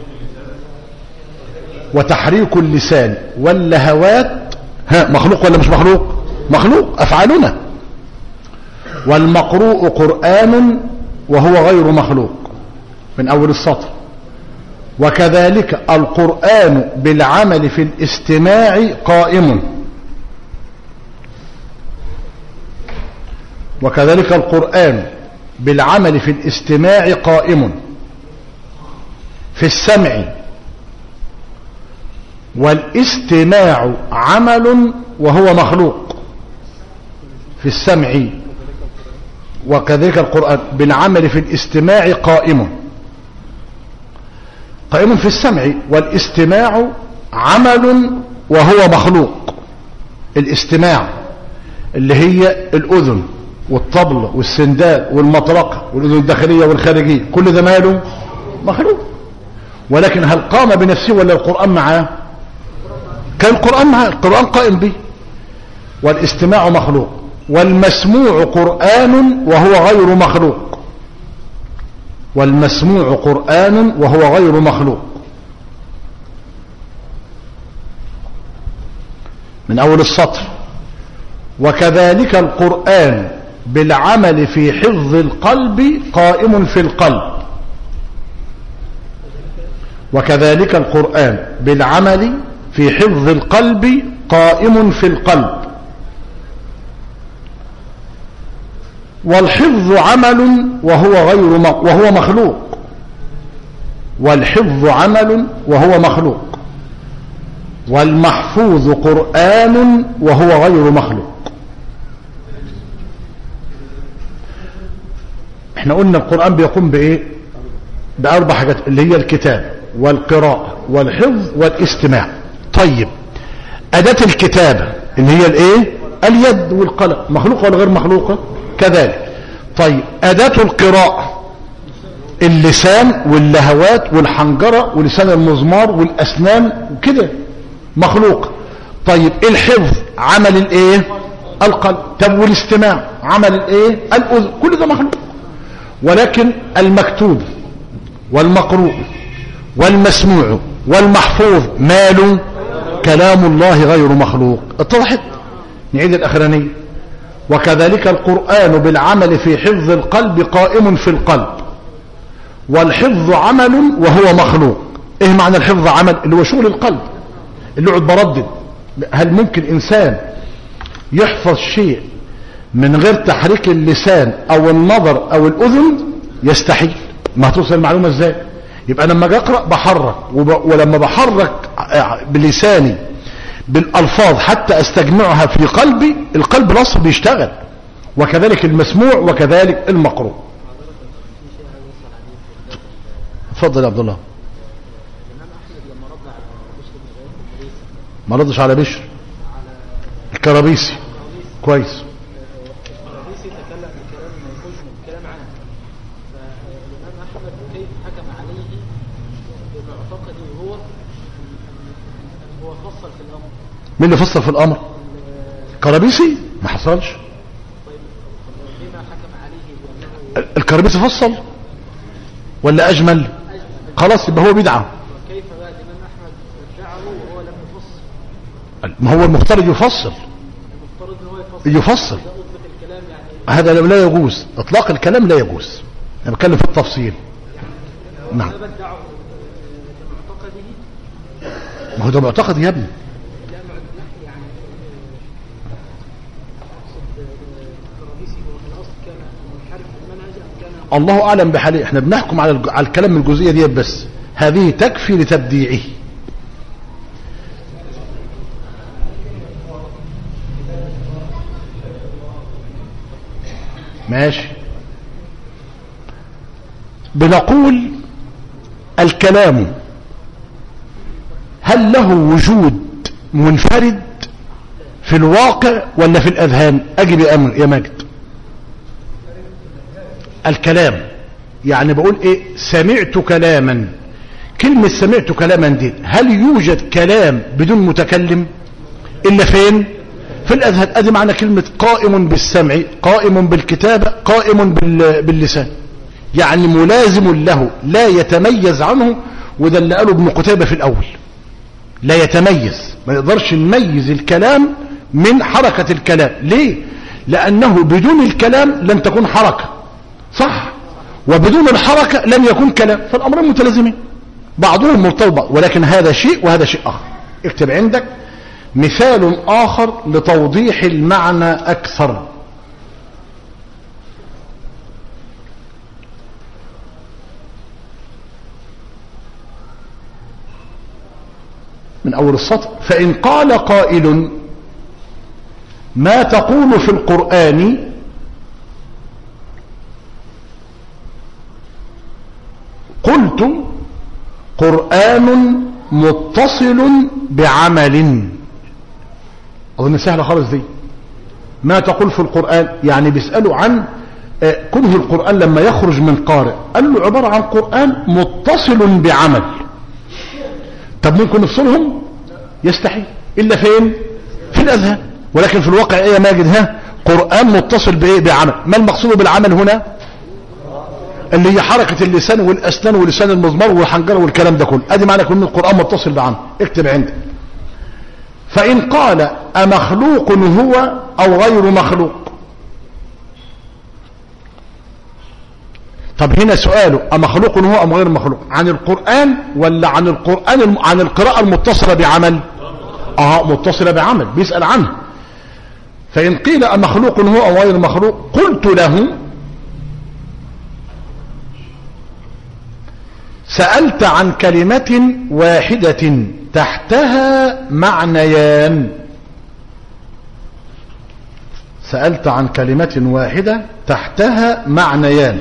وتحريك اللسان واللهوات ها مخلوق ولا مش مخلوق؟ مخلوق، أفعالنا. والمقروء قرآن وهو غير مخلوق. من أول السطر: وكذلك القرآن بالعمل في الاستماع قائم. وكذلك القرآن بالعمل في الاستماع قائم. في السمع. والاستماع عمل وهو مخلوق. في السمع وكذلك القرآن بالعمل في الاستماع قائم قائم في السمع، والاستماع عمل وهو مخلوق. الاستماع اللي هي الأذن والطبل والسندال والمطرقة والأذن الداخلية والخارجية، كل ده ماله مخلوق. ولكن هل قام بنفسه ولا القرآن معاه؟ كان القرآن معاه، القرآن قائم به. والاستماع مخلوق، والمسموع قرآن وهو غير مخلوق. والمسموع قرآن وهو غير مخلوق. من أول السطر: وكذلك القرآن بالعمل في حفظ القلب قائم في القلب. وكذلك القرآن بالعمل في حفظ القلب قائم في القلب. والحفظ عمل وهو غير وهو مخلوق. والحفظ عمل وهو مخلوق. والمحفوظ قرآن وهو غير مخلوق. احنا قلنا القرآن بيقوم بايه؟ بأربع حاجات، اللي هي الكتاب والقراءة والحفظ والاستماع. طيب أداة الكتابة اللي هي الايه؟ اليد والقلم، مخلوقة ولا غير مخلوقة؟ كذلك. طيب أداة القراءة اللسان واللهوات والحنجرة ولسان المزمار والأسنان وكده، مخلوق. طيب الحفظ عمل الايه؟ القلب. طب والاستماع عمل الايه؟ الأذن. كل ده مخلوق. ولكن المكتوب والمقروء والمسموع والمحفوظ ماله؟ كلام الله غير مخلوق. اتضحت؟ نعيد الأخرانية: وكذلك القرآن بالعمل في حفظ القلب قائم في القلب. والحفظ عمل وهو مخلوق. ايه معنى الحفظ عمل؟ اللي هو شغل القلب، اللي يقعد بردد. هل ممكن انسان يحفظ شيء من غير تحريك اللسان او النظر او الاذن؟ يستحيل. ما هتوصل المعلومه ازاي؟ يبقى لما اجي اقرا بحرك، ولما بحرك بلساني بالالفاظ حتى استجمعها في قلبي، القلب نص بيشتغل. وكذلك المسموع وكذلك المقروء. اتفضل يا عبد الله. ما ردش على بشر الكرابيسي كويس. الكرابيسي تكلم بكلام حزن بكلام عنه، فالإمام أحمد كيف حكم عليه بمعتقده هو هو فصل في الأمر؟ مين اللي فصل في الأمر؟ الكرابيسي؟ ما حصلش. طيب بما حكم عليه بأنه الكرابيسي فصل ولا أجمل؟ خلاص يبقى هو بدعة. كيف بقى الإمام أحمد ادعه وهو لم يفصل؟ ما هو المفترض يفصل. المفترض ان هو يفصل. يفصل. إذا أطلق الكلام يعني هذا لا يجوز، اطلاق الكلام لا يجوز. انا بتكلم في التفصيل. نعم. هذا ادعه بمعتقده. ما هو ده معتقد يا ابني. لا يعني اقصد الكرابيسي هو في الاصل كان منحرف المنهج ام كان؟ الله اعلم بحاله. احنا بنحكم على الج- على الكلام من الجزئيه دي بس، هذه تكفي لتبديعه. ماشي. بنقول الكلام هل له وجود منفرد في الواقع ولا في الأذهان؟ أجب يا أمر يا ماجد. الكلام يعني بقول ايه؟ سمعت كلاما. كلمة سمعت كلاما دي، هل يوجد كلام بدون متكلم إلا فين؟ في الأذهان. أدي معنى كلمة قائم بالسمع، قائم بالكتابة، قائم باللسان، يعني ملازم له لا يتميز عنه. وده اللي قاله ابن قتيبة في الأول، لا يتميز. ما نقدرش نميز الكلام من حركة الكلام. ليه؟ لأنه بدون الكلام لن تكون حركة، صح؟ وبدون الحركة لن يكون كلام، فالأمرين متلازمين، بعضهم مرتبط، ولكن هذا شيء وهذا شيء آخر. اكتب عندك مثال آخر لتوضيح المعنى أكثر. من أول السطر: فإن قال قائل ما تقول في القرآن قلت قرآن متصل بعمل. أظن سهلة خالص دي. ما تقول في القرآن يعني بيسألوا عن كنه القرآن لما يخرج من قارئ، قال له عبارة عن قرآن متصل بعمل. طب ممكن نفصلهم؟ يستحيل، إلا فين؟ في الأذهان. ولكن في الواقع ايه يا ماجد؟ ها، قرآن متصل بايه؟ بعمل. ما المقصود بالعمل هنا؟ اللي هي حركة اللسان والأسنان ولسان المزمار والحنجرة والكلام ده كله. ادي معنى كلمة القرآن متصل بعمل. اكتب عندك. فإن قال أمخلوق هو أو غير مخلوق. طب هنا سؤاله أمخلوق هو أم غير مخلوق؟ عن القرآن ولا عن القرآن عن القراءة المتصلة بعمل؟ اه متصلة بعمل، بيسأل عنه. فإن قيل أمخلوق هو أو غير مخلوق قلت له سألت عن كلمة واحدة تحتها معنيان. سألت عن كلمة واحدة تحتها معنيان،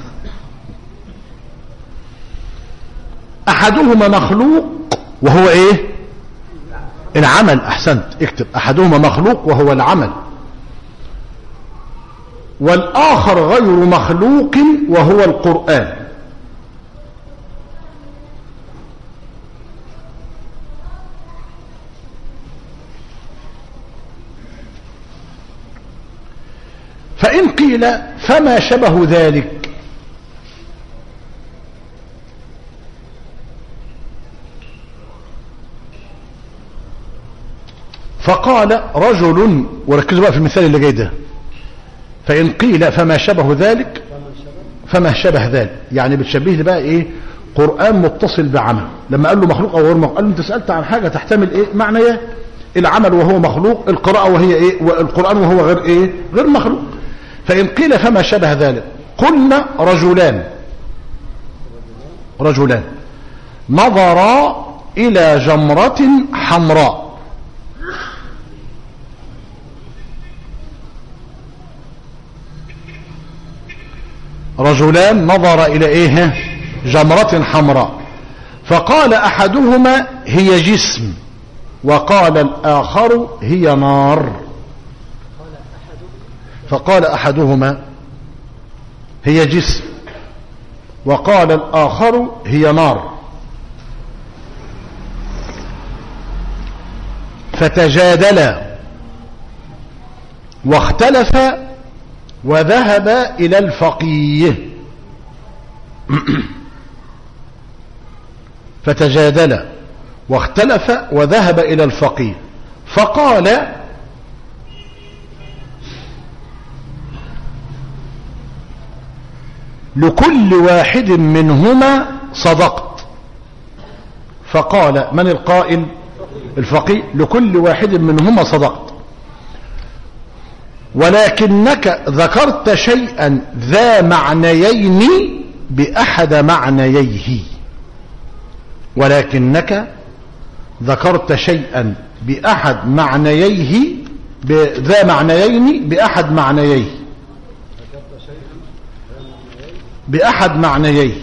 أحدهما مخلوق وهو إيه؟ العمل. أحسنت، اكتب أحدهما مخلوق وهو العمل، والآخر غير مخلوق وهو القرآن. فإن قيل فما شبه ذلك؟ فقال رجل، وركزوا بقى في المثال اللي جاي ده، فإن قيل فما شبه ذلك فما شبه ذلك يعني بتشبه لي بقى ايه؟ قرآن متصل بعمل. لما قال له مخلوق او غير مخلوق قال له انت سألت عن حاجة تحتمل ايه؟ معنى ايه؟ العمل وهو مخلوق، القراءة وهي ايه؟ والقرآن وهو غير ايه؟ غير مخلوق. فإن قيل فما شبه ذلك؟ قلنا رجلان رجلان نظرا إلى جمرة حمراء. رجلان نظر إلى إيه؟ جمرة حمراء. فقال أحدهما هي جسم وقال الآخر هي نار. فقال أحدهما هي جسم وقال الآخر هي نار. فتجادلا واختلفا وذهب إلى الفقيه. فتجادلا واختلف وذهب إلى الفقيه فقال لكل واحد منهما صدقت. فقال من القائل؟ الفقيه. لكل واحد منهما صدقت، ولكنك ذكرت شيئا ذا معنيين بأحد معنييه. ولكنك ذكرت شيئا بأحد معنييه ذا معنيين بأحد معنييه بأحد معنييه.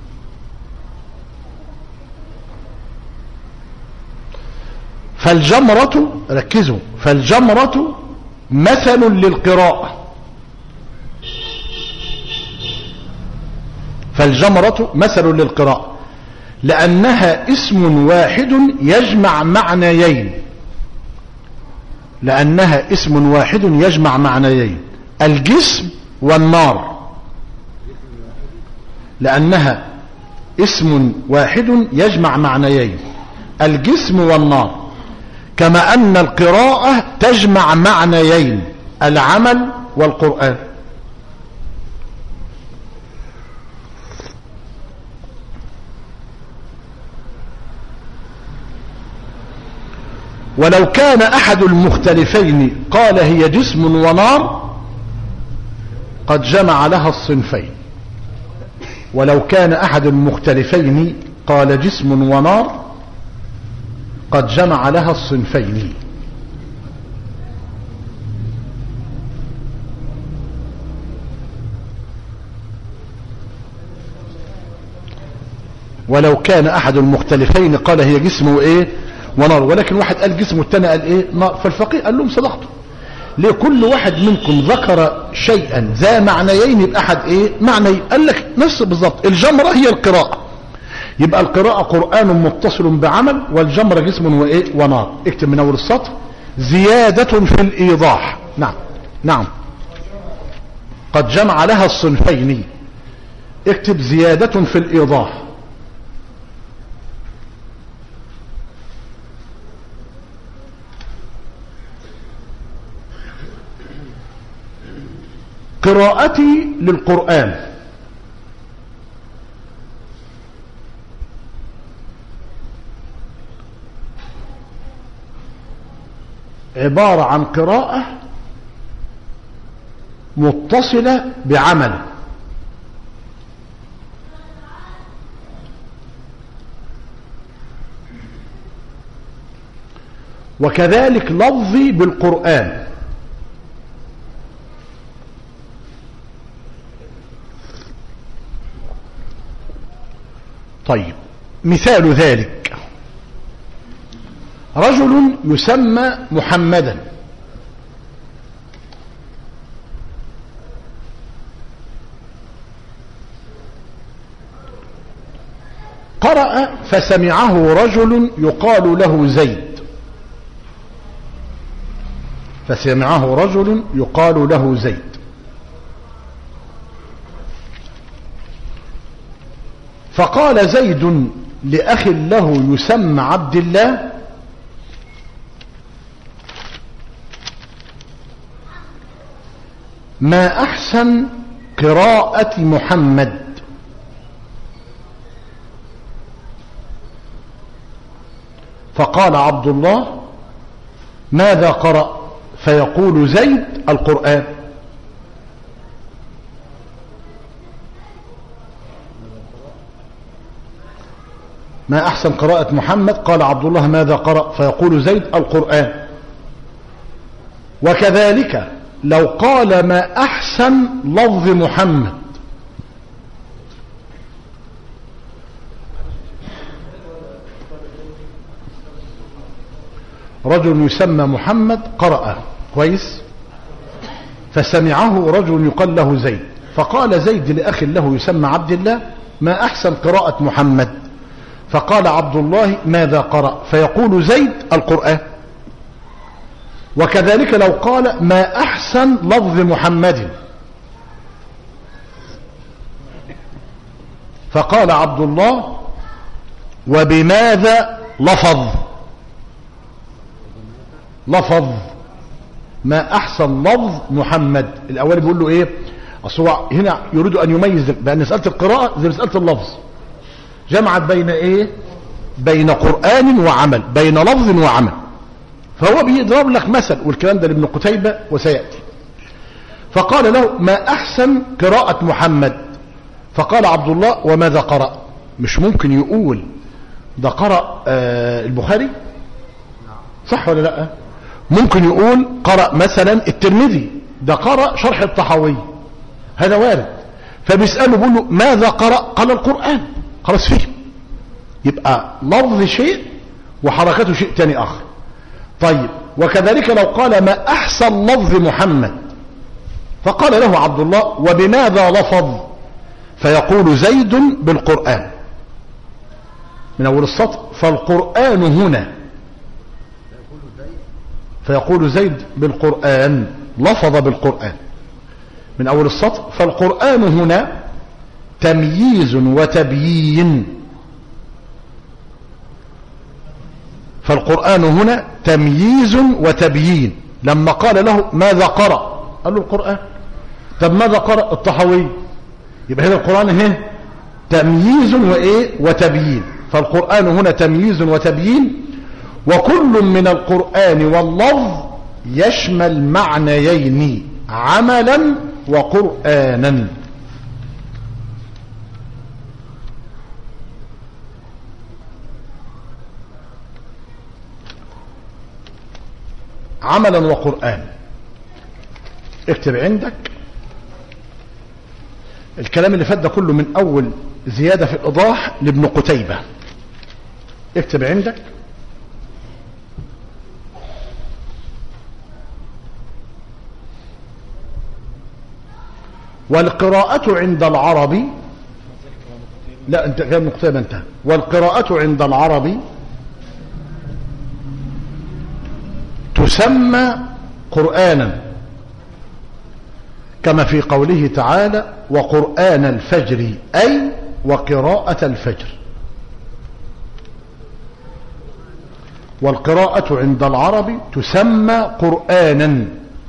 فالجمرة، ركزوا، فالجمرة مثل للقراءة. فالجمرة مثل للقراءة لأنها اسم واحد يجمع معنيين. لأنها اسم واحد يجمع معنيين، الجسم والنار. لأنها اسم واحد يجمع معنيين، الجسم والنار. كما أن القراءة تجمع معنيين، العمل والقرآن. ولو كان أحد المختلفين قال هي جسم ونار قد جمع لها الصنفين. ولو كان أحد المختلفين قال جسم ونار قد جمع لها الصنفين. ولو كان أحد المختلفين قال هي جسم وإيه ونار، ولكن واحد قال جسم والتاني قال إيه نار، فالفقيه قال لهم صدقتم. ليه كل واحد منكم ذكر شيئا ذا معنيين بأحد إيه معنى، قال لك نفس بالضبط. الجمرة هي القراءة، يبقى القراءة قرآن متصل بعمل، والجمرة جسم وإيه ونار. اكتب من أول السطر زيادة في الإيضاح. نعم نعم قد جمع لها الصنفين. اكتب زيادة في الإيضاح. قراءتي للقرآن عبارة عن قراءة متصلة بعمل، وكذلك لفظي بالقرآن. طيب مثال ذلك رجل يسمى محمدا، قرأ فسمعه رجل يقال له زيد، فسمعه رجل يقال له زيد، فقال زيد لأخ له يسمى عبد الله ما أحسن قراءة محمد، فقال عبد الله ماذا قرأ؟ فيقول زيد القرآن. ما أحسن قراءة محمد؟ قال عبد الله ماذا قرأ؟ فيقول زيد القرآن. وكذلك لو قال ما أحسن لفظ محمد، رجل يسمى محمد قرأ كويس، فسمعه رجل يقال له زيد، فقال زيد لأخ له يسمى عبد الله ما أحسن قراءة محمد، فقال عبد الله ماذا قرأ؟ فيقول زيد القرآن. وكذلك لو قال ما أحسن لفظ محمد، فقال عبد الله وبماذا لفظ؟ لفظ ما أحسن لفظ محمد. الأول بيقول له إيه؟ أصل هو هنا يريد أن يميز بأن مسألة القراءة زي مسألة اللفظ، جمعت بين إيه؟ بين قرآن وعمل، بين لفظ وعمل. فهو بيضرب لك مثل، والكلام ده لابن قتيبة وسيأتي. فقال له ما أحسن قراءة محمد، فقال عبد الله وماذا قرأ؟ مش ممكن يقول ده قرأ آه البخاري، صح ولا لا؟ ممكن يقول قرأ مثلا الترمذي، ده قرأ شرح الطحاوي، هذا وارد. فبيسأله بيقول له ماذا قرأ؟ قال القرآن. خلاص فيه، يبقى لفظ شيء وحركته شيء تاني آخر. طيب وكذلك لو قال ما أحسن لفظ محمد، فقال له عبد الله وبماذا لفظ؟ فيقول زيد بالقرآن من أول السطر. فالقرآن هنا، فيقول زيد بالقرآن، لفظ بالقرآن من أول السطر. فالقرآن هنا تمييز وتبيين، فالقرآن هنا تمييز وتبيين. لما قال له ماذا قرأ؟ قال له القرآن. طب ماذا قرأ؟ الطحاوي. يبقى هنا القرآن هنا تمييز وإيه وتبيين. فالقرآن هنا تمييز وتبيين، وكل من القرآن واللفظ يشمل معنيين عملا وقرآنا. عملا وقرآن. اكتب عندك الكلام اللي فات ده كله من اول زيادة في الإيضاح لابن قتيبة، اكتب عندك. والقراءة عند العرب، لا انت غير ابن قتيبة انتهى. والقراءة عند العرب تسمى قرآنا، كما في قوله تعالى وقرآن الفجر، أي وقراءة الفجر. والقراءة عند العرب تسمى قرآنا،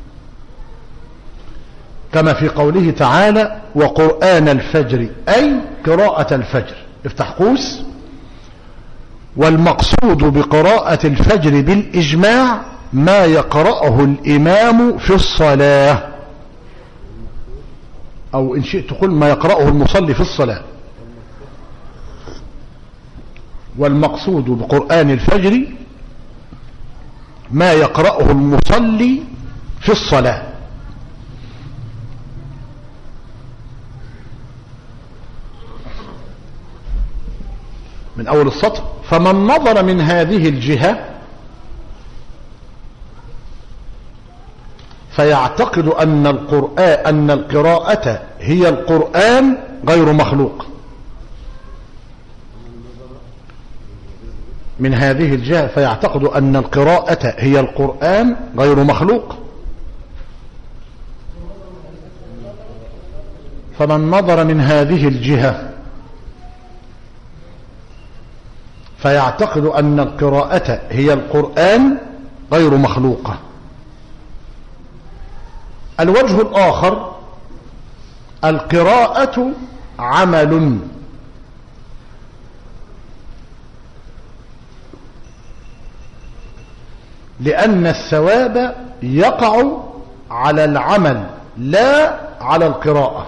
كما في قوله تعالى وقرآن الفجر، أي قراءة الفجر. افتح قوس. والمقصود بقراءة الفجر بالإجماع ما يقرأه الإمام في الصلاة، أو إن شئت قل ما يقرأه المصلي في الصلاة. والمقصود بقرآن الفجر ما يقرأه المصلي في الصلاة. من أول السطر. فمن نظر من هذه الجهة فيعتقد أن القرآن أن القراءة هي القرآن غير مخلوق. من هذه الجهة فيعتقد أن القراءة هي القرآن غير مخلوق. فمن نظر من هذه الجهة فيعتقد أن القراءة هي القرآن غير مخلوقة. الوجه الآخر: القراءة عمل، لأن الثواب يقع على العمل لا على القراءة.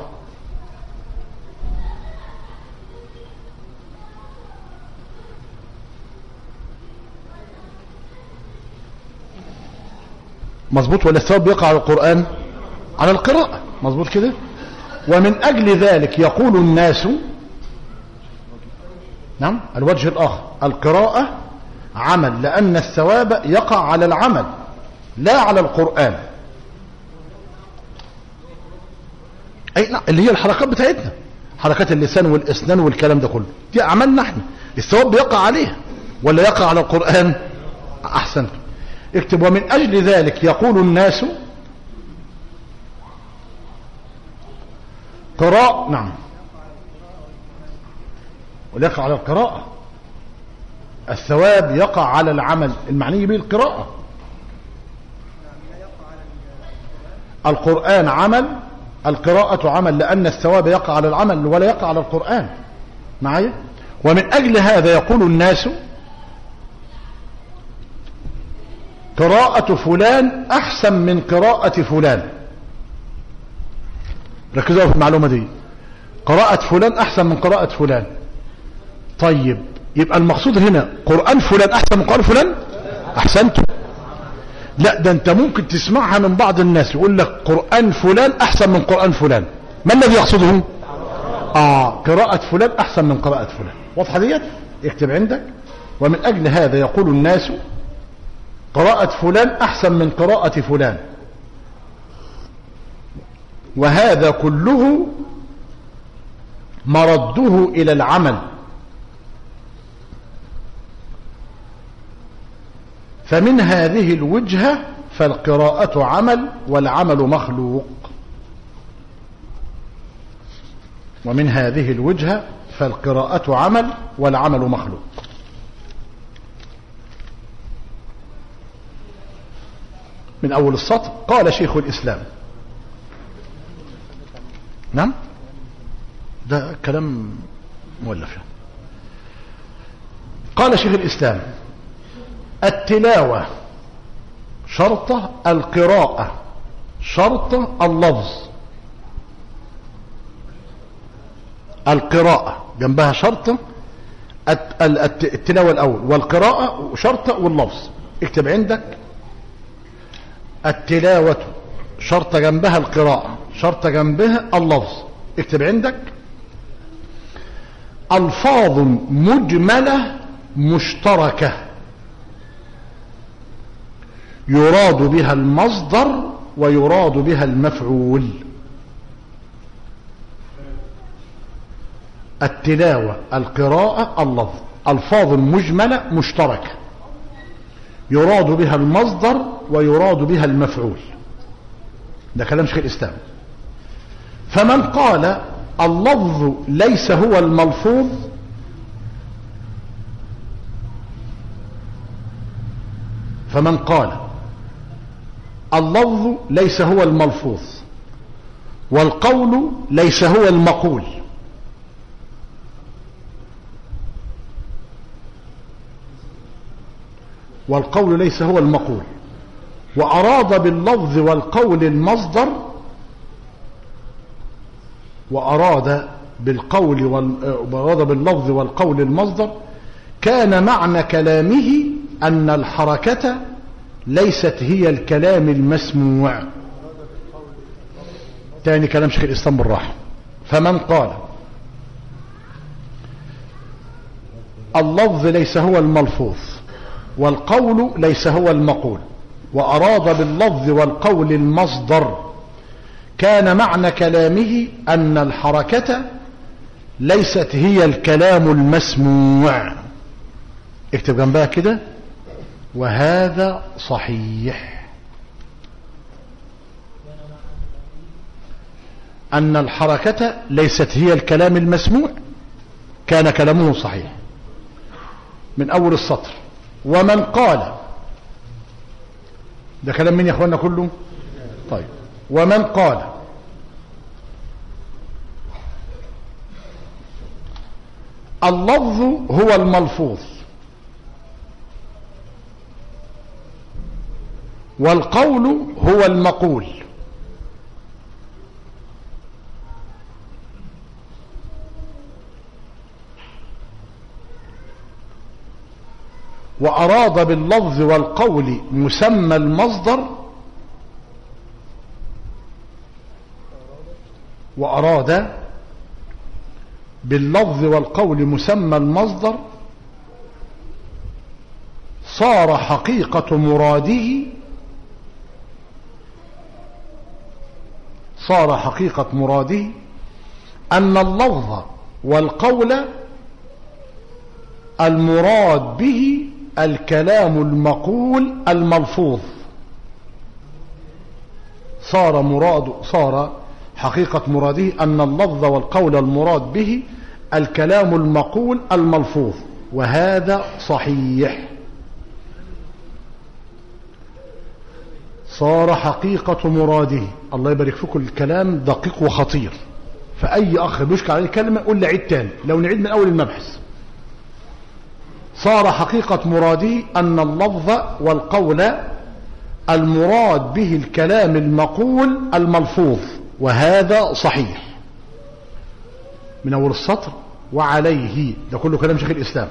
مظبوط ولا الثواب يقع على القرآن؟ على القراءة، مظبوط كده. ومن أجل ذلك يقول الناس، نعم الوجه الآخر: القراءة عمل، لأن الثواب يقع على العمل لا على القرآن. أي نعم، اللي هي الحركات بتاعتنا، حركات اللسان والأسنان والكلام ده كله، دي أعمالنا احنا، الثواب بيقع عليها ولا يقع على القرآن؟ أحسنت. اكتب: ومن أجل ذلك يقول الناس قراءة، نعم، ويقع على القراءة. الثواب يقع على العمل المعني به القراءة. القرآن عمل، القراءة عمل، لأن الثواب يقع على العمل ولا يقع على القرآن. معايا؟ ومن أجل هذا يقول الناس قراءة فلان أحسن من قراءة فلان. ركزوا في المعلومة دي، قراءة فلان أحسن من قراءة فلان. طيب، يبقى المقصود هنا قرآن فلان أحسن من قرآن فلان؟ أحسنتم. لا، ده أنت ممكن تسمعها من بعض الناس يقول لك قرآن فلان أحسن من قرآن فلان. ما الذي يقصده؟ آه قراءة فلان أحسن من قراءة فلان. واضحة ديت؟ اكتب عندك: ومن أجل هذا يقول الناس قراءة فلان أحسن من قراءة فلان. وهذا كله مرده إلى العمل، فمن هذه الوجهة فالقراءة عمل والعمل مخلوق. ومن هذه الوجهة فالقراءة عمل والعمل مخلوق. من أول السطر: قال شيخ الإسلام. نعم، ده كلام مولف. قال شيخ الإسلام: التلاوة شرطة، القراءة شرطة، اللفظ. القراءة جنبها شرطة، التلاوة الأول، والقراءة شرطة، واللفظ. اكتب عندك: التلاوة شرطة جنبها، القراءة شرطة جنبها، اللفظ. اكتب عندك: ألفاظ مجملة مشتركة يراد بها المصدر ويراد بها المفعول. التلاوة، القراءة، اللفظ، ألفاظ مجملة مشتركة يراد بها المصدر ويراد بها المفعول. ده كلام شيخ الإسلام. فمن قال اللفظ ليس هو الملفوظ فمن قال اللفظ ليس هو الملفوظ والقول ليس هو المقول والقول ليس هو المقول وأراد باللفظ والقول المصدر وأراد بالقول وأراد باللفظ والقول المصدر كان معنى كلامه أن الحركة ليست هي الكلام المسموع. تاني كلام شيخ الإسلام بالراحة. فمن قال اللفظ ليس هو الملفوظ والقول ليس هو المقول وأراد باللفظ والقول المصدر كان معنى كلامه أن الحركة ليست هي الكلام المسموع. اكتب جنبها كده وهذا صحيح. أن الحركة ليست هي الكلام المسموع كان كلامه صحيح من أول السطر. ومن قال ده كلام مين يا أخوانا كله؟ طيب. ومن قال اللفظ هو الملفوظ والقول هو المقول وأراد باللفظ والقول مسمى المصدر وأراد باللفظ والقول مسمى المصدر صار حقيقة مراده صار حقيقة مراده أن اللفظ والقول المراد به الكلام المقول الملفوظ. صار مراد صار حقيقة مراده أن اللفظ والقول المراد به الكلام المقول الملفوظ وهذا صحيح. صار حقيقة مراده. الله يبارك فيكم. الكلام دقيق وخطير فأي أخ بيشكل عليه كلمة قول لي عيد تاني لو نعيد من أول المبحث. صار حقيقة مراده أن اللفظ والقول المراد به الكلام المقول الملفوظ وهذا صحيح من أول السطر. وعليه ده كله كلام شيخ الإسلام.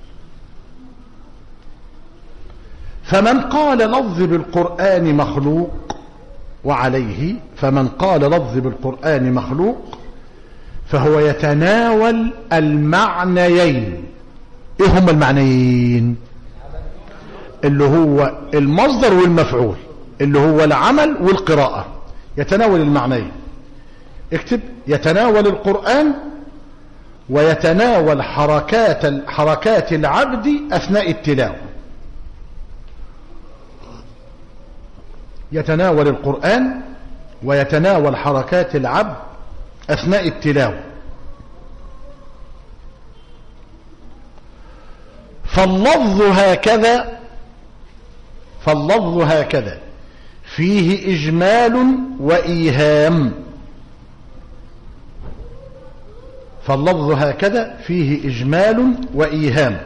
فمن قال لفظ بالقرآن مخلوق وعليه فمن قال لفظ بالقرآن مخلوق فهو يتناول المعنيين. ايه هم المعنيين؟ اللي هو المصدر والمفعول اللي هو العمل والقراءة. يتناول المعنيين. اكتب يتناول القرآن ويتناول حركات حركات العبد أثناء التلاوة. يتناول القرآن ويتناول حركات العبد أثناء التلاوة. فاللفظ هكذا فاللفظ هكذا فيه إجمال وإيهام. فاللفظ هكذا فيه إجمال وإيهام.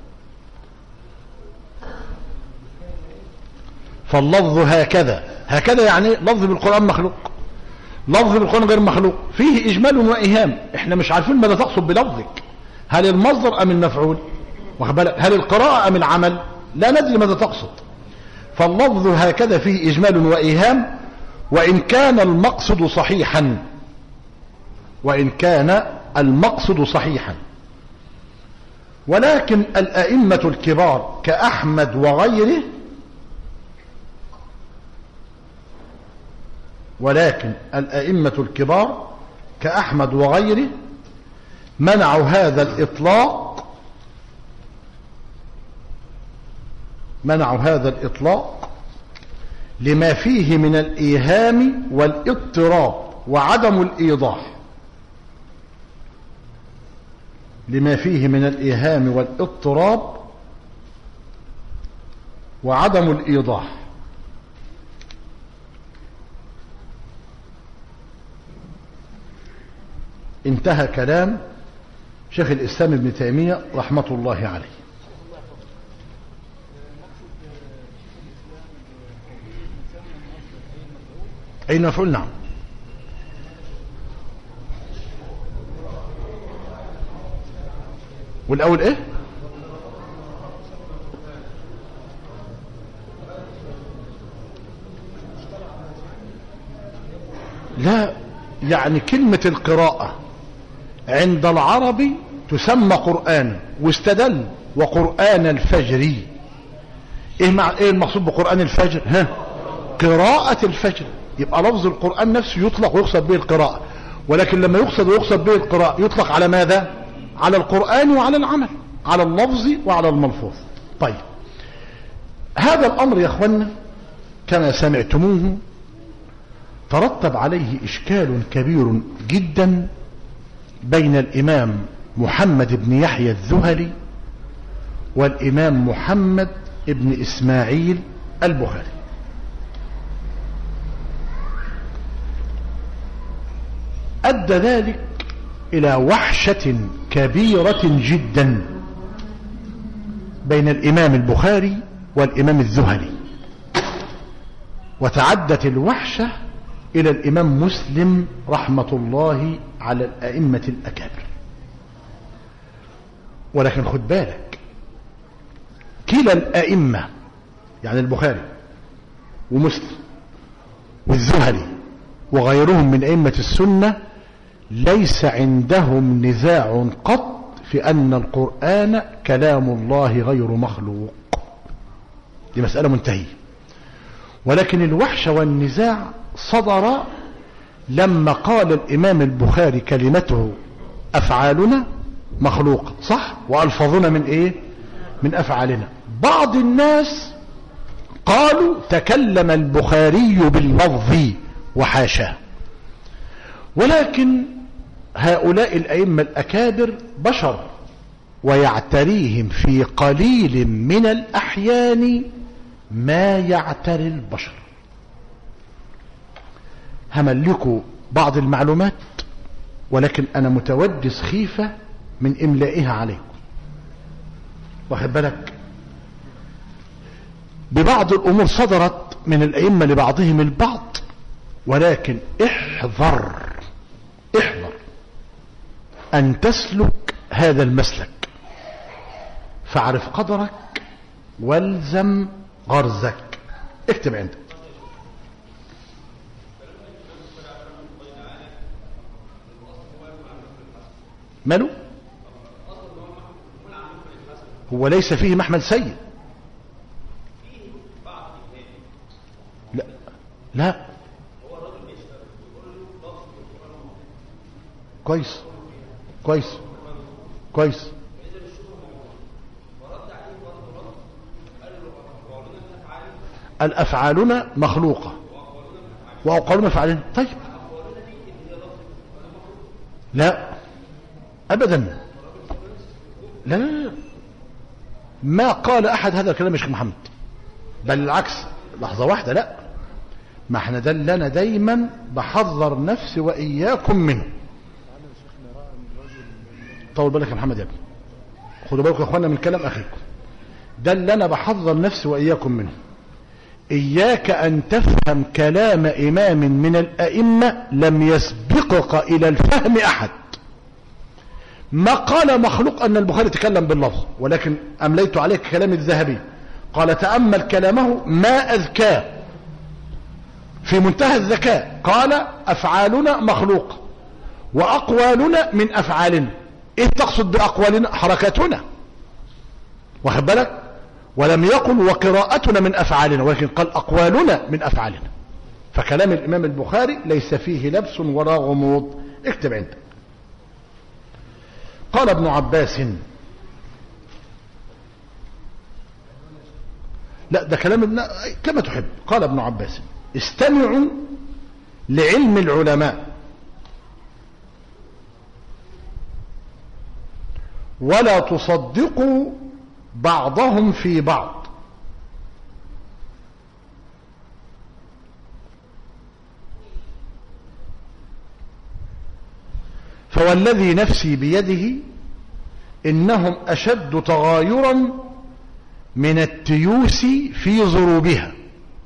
فاللفظ هكذا هكذا يعني لفظ بالقرآن مخلوق. لفظ بالقرآن غير مخلوق فيه إجمال وإيهام. احنا مش عارفين ماذا تقصد بلفظك. هل المصدر أم المفعول؟ هل القراءة أم العمل؟ لا ندري ماذا تقصد. فاللفظ هكذا فيه إجمال وإيهام وإن كان المقصد صحيحا وإن كان المقصد صحيحا ولكن الأئمة الكبار كأحمد وغيره ولكن الأئمة الكبار كأحمد وغيره منعوا هذا الإطلاق منعوا هذا الإطلاق لما فيه من الإيهام والاضطراب وعدم الإيضاح لما فيه من الإيهام والاضطراب وعدم الإيضاح. انتهى كلام شيخ الإسلام ابن تيمية رحمة الله عليه. أي مفعول؟ نعم. والأول إيه؟ لا، يعني كلمة القراءة عند العرب تسمى قرآن، واستدل وقرآن الفجر. ايه مع ايه المقصود بقرآن الفجر؟ ها، قراءة الفجر. يبقى لفظ القرآن نفسه يطلق ويقصد به القراءة، ولكن لما يقصد ويقصد به القراءة يطلق على ماذا؟ على القرآن وعلى العمل، على اللفظ وعلى الملفوظ. طيب، هذا الأمر يا اخوانا كما سمعتموه ترتب عليه إشكال كبير جدا بين الإمام محمد بن يحيى الذهلي والإمام محمد بن إسماعيل البخاري. أدى ذلك إلى وحشة كبيرة جدا بين الإمام البخاري والإمام الذهلي، وتعدت الوحشة إلى الإمام مسلم رحمة الله على الأئمة الأكابر. ولكن خد بالك، كلا الأئمة يعني البخاري ومسلم والذهلي وغيرهم من أئمة السنة ليس عندهم نزاع قط في أن القرآن كلام الله غير مخلوق. دي مسألة منتهية. ولكن الوحشة والنزاع صدر لما قال الإمام البخاري كلمته أفعالنا مخلوقة، صح؟ وألفظنا من إيه؟ من أفعالنا. بعض الناس قالوا تكلم البخاري باللفظ وحاشاه. ولكن هؤلاء الأئمة الأكابر بشر، ويعتريهم في قليل من الأحيان ما يعتري البشر. هملكوا بعض المعلومات، ولكن أنا متودس خيفة من إملائها عليكم. واخد بالك؟ ببعض الأمور صدرت من الأئمة لبعضهم البعض، ولكن احذر احذر أن تسلك هذا المسلك، فاعرف قدرك والزم غرزك. اكتب عندك. ماله؟ هو ليس فيه محمل سيء. لا لا كويس كويس كويس. الأفعالنا مخلوقة وأقوالنا فعلنا. طيب، لا أبدا، لا لا لا، ما قال أحد هذا الكلام يا شيخ محمد، بل العكس. لحظة واحدة، لا، ما احنا ده اللي أنا دايما بحذر نفسي وإياكم منه. طول بالك يا محمد يا ابني، خدوا بالكم يا اخوانا من كلام أخيكم. ده اللي أنا بحذر نفسي وإياكم منه. إياك أن تفهم كلام إمام من الأئمة لم يسبقك إلى الفهم أحد. ما قال مخلوق أن البخاري تكلم باللفظ، ولكن أمليت عليك كلام الذهبي، قال تأمل كلامه ما أذكاه في منتهى الذكاء. قال أفعالنا مخلوقة وأقوالنا من أفعالنا. إيه تقصد بأقوالنا؟ حركاتنا. واخد بالك؟ ولم يقل وقراءتنا من أفعالنا، ولكن قال أقوالنا من أفعالنا. فكلام الإمام البخاري ليس فيه لبس ولا غموض. اكتب عندك. قال ابن عباس، لا ده كلام ابن كما تحب. قال ابن عباس: استمعوا لعلم العلماء ولا تصدقوا بعضهم في بعض، فوالذي نفسي بيده إنهم أشد تغايرا من التيوس في ضروبها.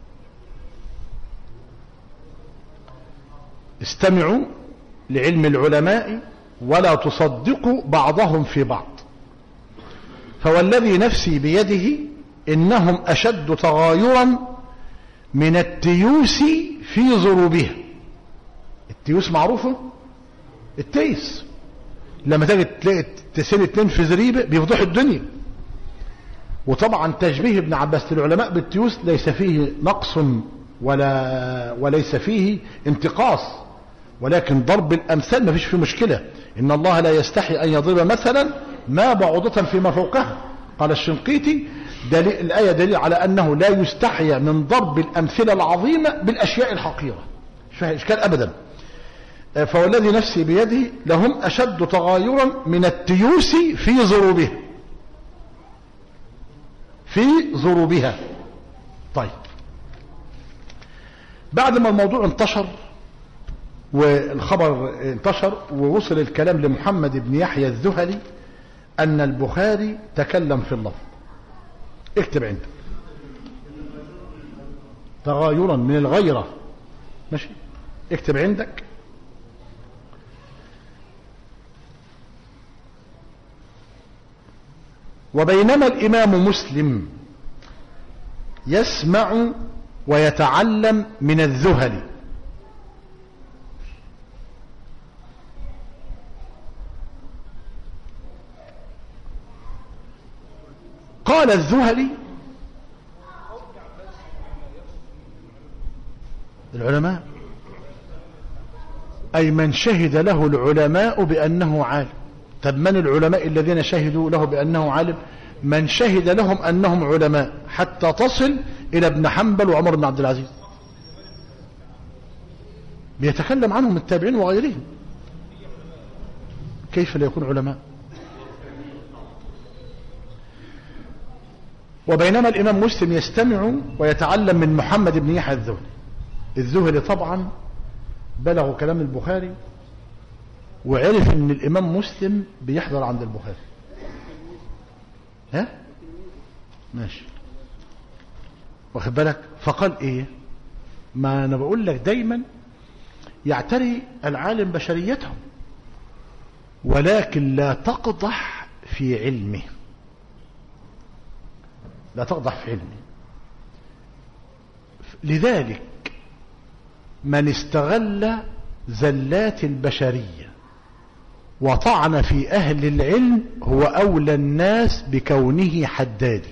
استمعوا لعلم العلماء ولا تصدقوا بعضهم في بعض، فوالذي نفسي بيده إنهم أشد تغايرا من التيوس في ضروبها. التيوس معروفة، التيس لما تجي تلاقي تسيل اتنين في زريبة بيفضحوا الدنيا. وطبعا تشبيه ابن عباس للعلماء بالتيوس ليس فيه نقص ولا وليس فيه انتقاص، ولكن ضرب الأمثال ما فيش فيه مشكلة. إن الله لا يستحي أن يضرب مثلا ما بعوضة فيما فوقها. قال الشنقيطي: دليل الآية دليل على أنه لا يستحي من ضرب الأمثلة العظيمة بالأشياء الحقيرة، مش فيها إشكال أبدا. فوالذي نفسي بيده لهم أشد تغايرا من التيوس في ضروبها، في ضروبها. طيب، بعد ما الموضوع انتشر والخبر انتشر ووصل الكلام لمحمد بن يحيى الذهلي أن البخاري تكلم في اللفظ. اكتب عندك: تغايرا من الغيرة. ماشي، اكتب عندك: وبينما الإمام مسلم يسمع ويتعلم من الذهلي قال الذهلي: العلماء أي من شهد له العلماء بأنه عالم. طب من العلماء الذين شهدوا له بأنه عالم؟ من شهد لهم أنهم علماء حتى تصل إلى ابن حنبل وعمر بن عبد العزيز، بيتكلم عنهم التابعين وغيرهم. كيف لا يكون علماء؟ وبينما الإمام مسلم يستمع ويتعلم من محمد بن يحيى الذهلي. الذهلي طبعا بلغوا كلام البخاري وعرف ان الإمام مسلم بيحضر عند البخاري. ها ماشي، واخد بالك؟ فقال ايه؟ ما انا بقول لك دايما يعتري العالم بشريته، ولكن لا تقضح في علمه، لا تقضح في علمه. لذلك من استغل زلات البشرية وطعن في أهل العلم هو أولى الناس بكونه حدادي.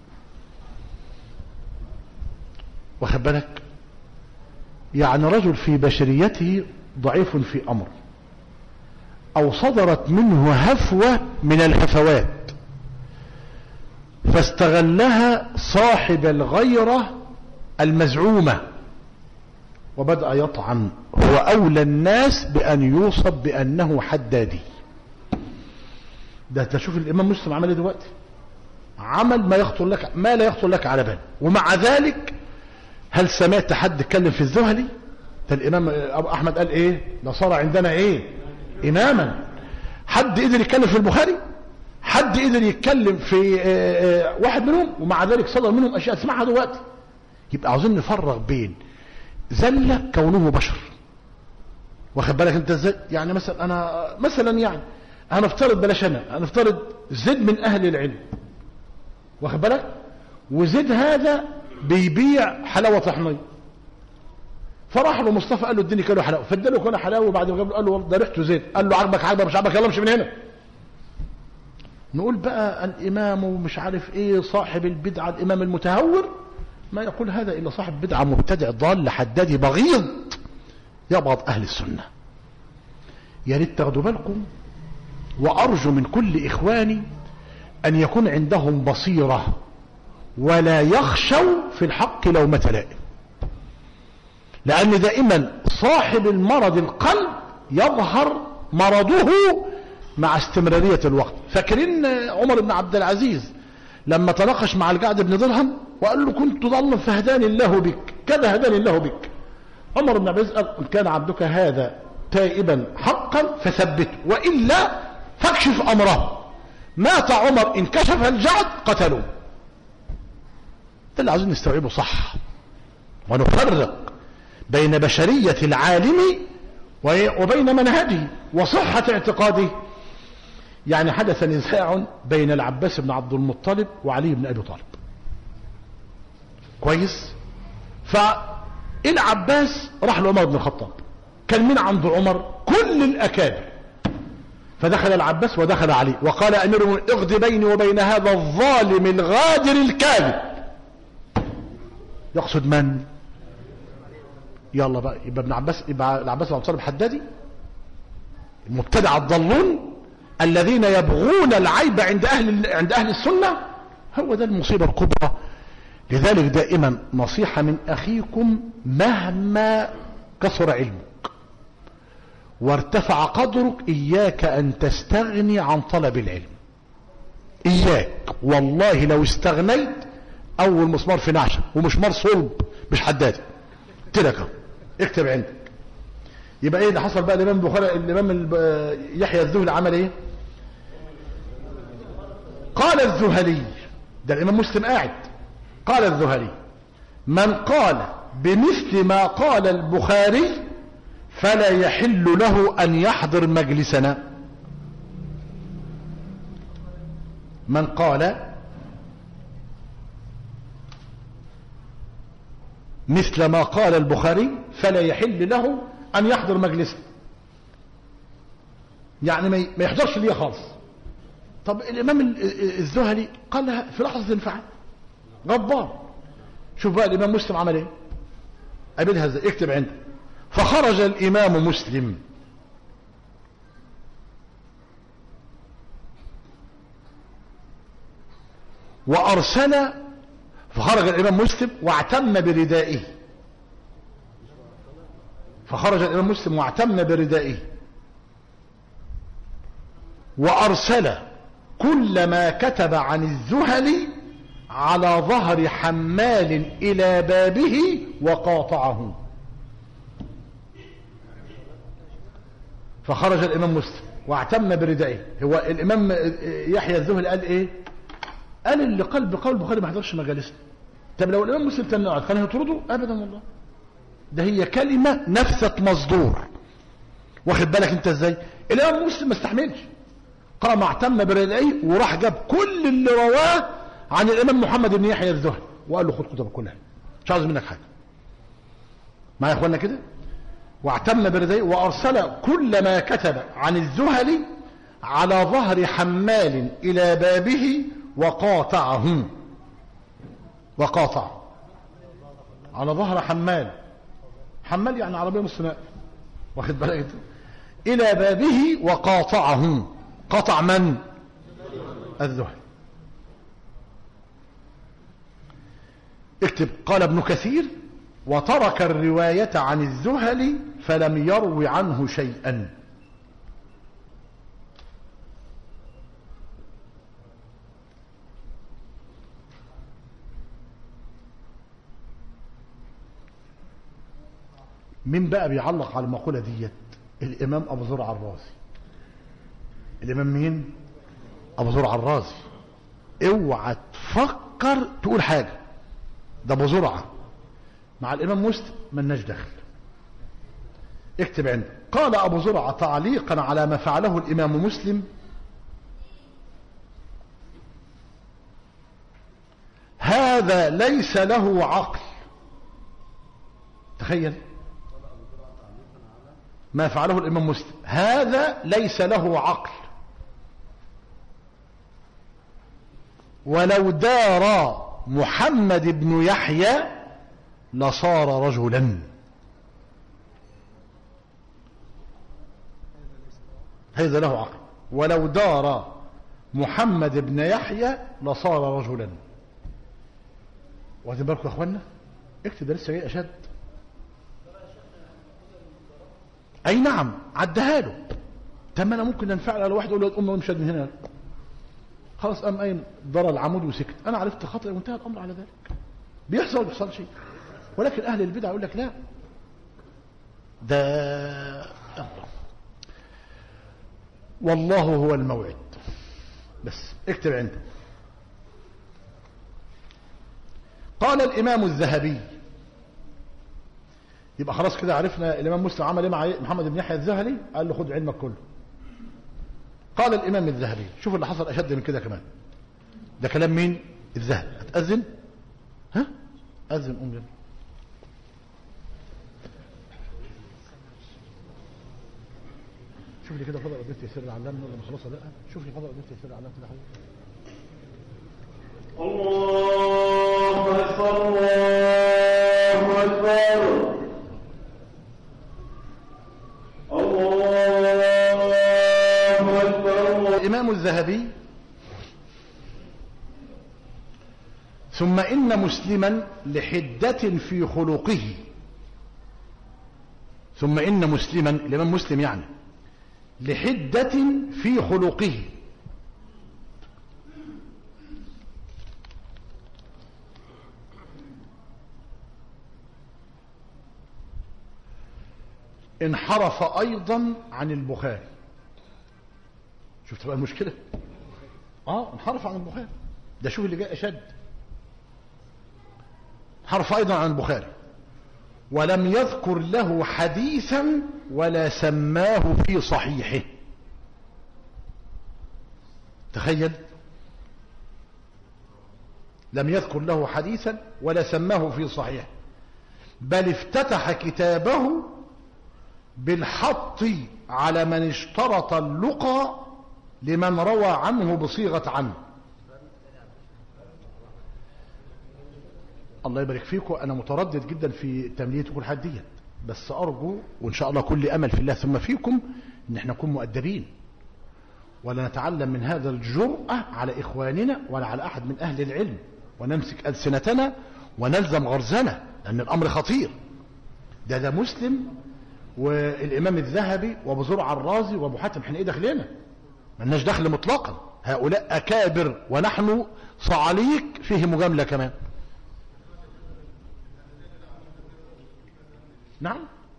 واخد بالك؟ يعني رجل في بشريته ضعيف في أمر، أو صدرت منه هفوة من الهفوات فاستغلها صاحب الغيرة المزعومة وبدأ يطعن، هو أولى الناس بأن يوصف بأنه حدادي. ده تشوف الإمام مسلم عمل دلوقتي، عمل ما يخطر لك ما لا يخطر لك على بال. ومع ذلك هل سمعت حد يتكلم في الذهلي؟ ده الإمام أبو أحمد قال إيه؟ ده صار عندنا إيه؟ إماما. حد قدر يتكلم في البخاري؟ حد قدر يتكلم في واحد منهم؟ ومع ذلك صدر منهم أشياء تسمعها دلوقتي. يبقى عاوزين نفرق بين زلة كونه بشر، واخد بالك انت ازاي؟ يعني مثلا انا مثلا يعني هنفترض بلاش انا هنفترض زيد من اهل العلم، واخد بالك؟ وزيد هذا بيبيع حلاوه طحنيه، فراح له مصطفى قال له اديني كيلو حلاوه، فاداله كيلو حلاوه، وبعد ما جاب له قال له ده ريحته زيت، قال له عاجبك عاجبك مش عاجبك يلا امشي من هنا. نقول بقى الإمام مش عارف إيه صاحب البدعة الإمام المتهور، ما يقول هذا إلا صاحب بدعة مبتدع ضال حدادي بغيض يبغض أهل السنة. يا ريت تاخدوا بالكم، وأرجو من كل إخواني أن يكون عندهم بصيرة ولا يخشوا في الحق لومة لائم، لأن دائما صاحب المرض القلب يظهر مرضه مع استمرارية الوقت. فاكرين عمر بن عبد العزيز لما تناقش مع الجعد بن درهم وقال له كنت ضالا فهداني الله بك، كذا هداني الله بك. عمر بن عبد العزيز قال إن كان عبدك هذا تائبا حقا فثبته وإلا فاكشف أمره. مات عمر انكشف الجعد قتلوه. ده اللي عايزين نستوعبه صح، ونفرق بين بشرية العالم وبين منهجه وصحة اعتقاده. يعني حدث نزاع بين العباس بن عبد المطلب وعلي بن أبي طالب، كويس؟ فالعباس راح لعمر بن الخطاب، كان من عند عمر كل الأكابر، فدخل العباس ودخل علي وقال أمير المؤمنين اغض بيني وبين هذا الظالم الغادر الكاذب. يقصد من؟ يلا بقى، يبقى ابن عباس، يبقى العباس بن عبد المطلب حدادي، المبتدع الضالون الذين يبغون العيب عند اهل عند اهل السنه. هو ده المصيبه الكبرى. لذلك دائما نصيحه من اخيكم، مهما كثر علمك وارتفع قدرك اياك ان تستغني عن طلب العلم. اياك والله، لو استغنيت اول مسمار في نعشه ومشمار صلب مش حدادي تلك. اكتب عندك. يبقى ايه اللي حصل بقى؟ الامام البخاري الامام يحيى الذهلي عمل ايه؟ قال الذهلي، ده الامام مسلم قاعد، قال الذهلي من قال بمثل ما قال البخاري فلا يحل له ان يحضر مجلسنا. من قال مثل ما قال البخاري فلا يحل له ان يحضر مجلسه، يعني ما يحضرش ليه خالص. طب الامام الذهلي قالها في لحظه انفعال غضبان. شوف بقى الامام مسلم عمل ايه؟ قابلها ازاي؟ اكتب عندك. فخرج الامام مسلم وارسل، فخرج الامام مسلم واعتم بردائه، فخرج الامام مسلم واعتم بردائه وارسل كل ما كتب عن الذهلي على ظهر حمال الى بابه وقاطعه. فخرج الامام مسلم واعتم بردائه. هو الامام يحيى الذهلي قال ايه؟ قال اللي قال بقول البخاري ما حضرش مجالسنا. طب لو الامام مسلم كان قاعد كان هيطرده؟ ابدا والله. ده هي كلمه نفثت مصدور. واخد بالك انت ازاي؟ الامام مسلم ما استحملش، قام اعتم بردائه وراح جاب كل اللي رواه عن الامام محمد بن يحيى الذهلي وقال له خد كتبك كلها، مش عاوز منك حاجه. معايا يا اخوانا كده؟ واعتم بردائه وارسل كل ما كتب عن الذهلي على ظهر حمال الى بابه وقاطعه. وقاطع على ظهر حمال، حمال يعني عربيه نص نقل، واخد بالك الى بابه وقاطعه. قطع من؟ الذهلي. اكتب. قال ابن كثير وترك الرواية عن الذهلي فلم يروي عنه شيئا. مين بقى بيعلق على المقولة ديت؟ الامام ابو زرع الرازي. الامام مين؟ ابو زرع الرازي. اوعى تفكر تقول حاجة، ده ابو زرعة مع الامام مسلم مالناش دخل. اكتب عندك. قال ابو زرعة تعليقا على ما فعله الامام مسلم: هذا ليس له عقل. تخيل ما فعله الامام مسلم، هذا ليس له عقل ولو دار محمد بن يحيى لصار رجلا. هذا له عقل. ولو دار محمد بن يحيى لصار رجلا. واخدين بالكم يا اخوانا؟ اكتب ده لسه جاي اشد. اي نعم عدها له. تم انا ممكن ننفعل على واحد يقول له الام وامشي من هنا خلاص قام قايم ضرب العمود وسكت. انا عرفت خطأ وانتهى الامر على ذلك. بيحصل ولا بيحصل شيء. ولكن اهل البدع يقول لك لا ده والله هو الموعد. بس اكتب عنده. قال الامام الذهبي. يبقى خلاص كده عرفنا الامام مسلم عمل ايه مع محمد بن يحيى الذهلي. قال له خد علمك كله. قال الامام الذهبي. شوف اللي حصل اشد من كده كمان. ده كلام مين؟ الذهبي. هتأذن؟ ها؟ أذن أم جميل. شوف لي كده فضل بنت يسير العلام ولا ما خلاص لا. شوف لي فضل بنت يسير العلام كده حبيبي. الله أكبر الله أكبر الله أكبر. الإمام الذهبي. ثم إن مسلما لحدة في خلقه. ثم إن مسلما الإمام مسلم يعني لحدة في خلقه. انحرف أيضا عن البخاري. شفت بقى المشكلة؟ اه انحرف عن البخاري. ده شوف اللي جاء أشد. انحرف أيضا عن البخاري ولم يذكر له حديثا ولا سماه في صحيحه. تخيل. لم يذكر له حديثا ولا سماه في صحيحه بل افتتح كتابه بالحط على من اشترط اللقى لمن روى عنه بصيغة عنه. الله يبارك فيكم. أنا متردد جدا في تمليتكم الحد ديت بس أرجو وإن شاء الله كل أمل في الله ثم فيكم إن احنا نكون مؤدبين ولا نتعلم من هذا الجرأة على إخواننا ولا على أحد من أهل العلم ونمسك ألسنتنا ونلزم غرزنا لأن الأمر خطير. ده ده مسلم والإمام الذهبي وابو زرع الرازي وابو حاتم. احنا ايه دخلنا؟ مالناش دخل مطلقا. هؤلاء أكابر ونحن صعاليك فيه مجاملة كمان. نعم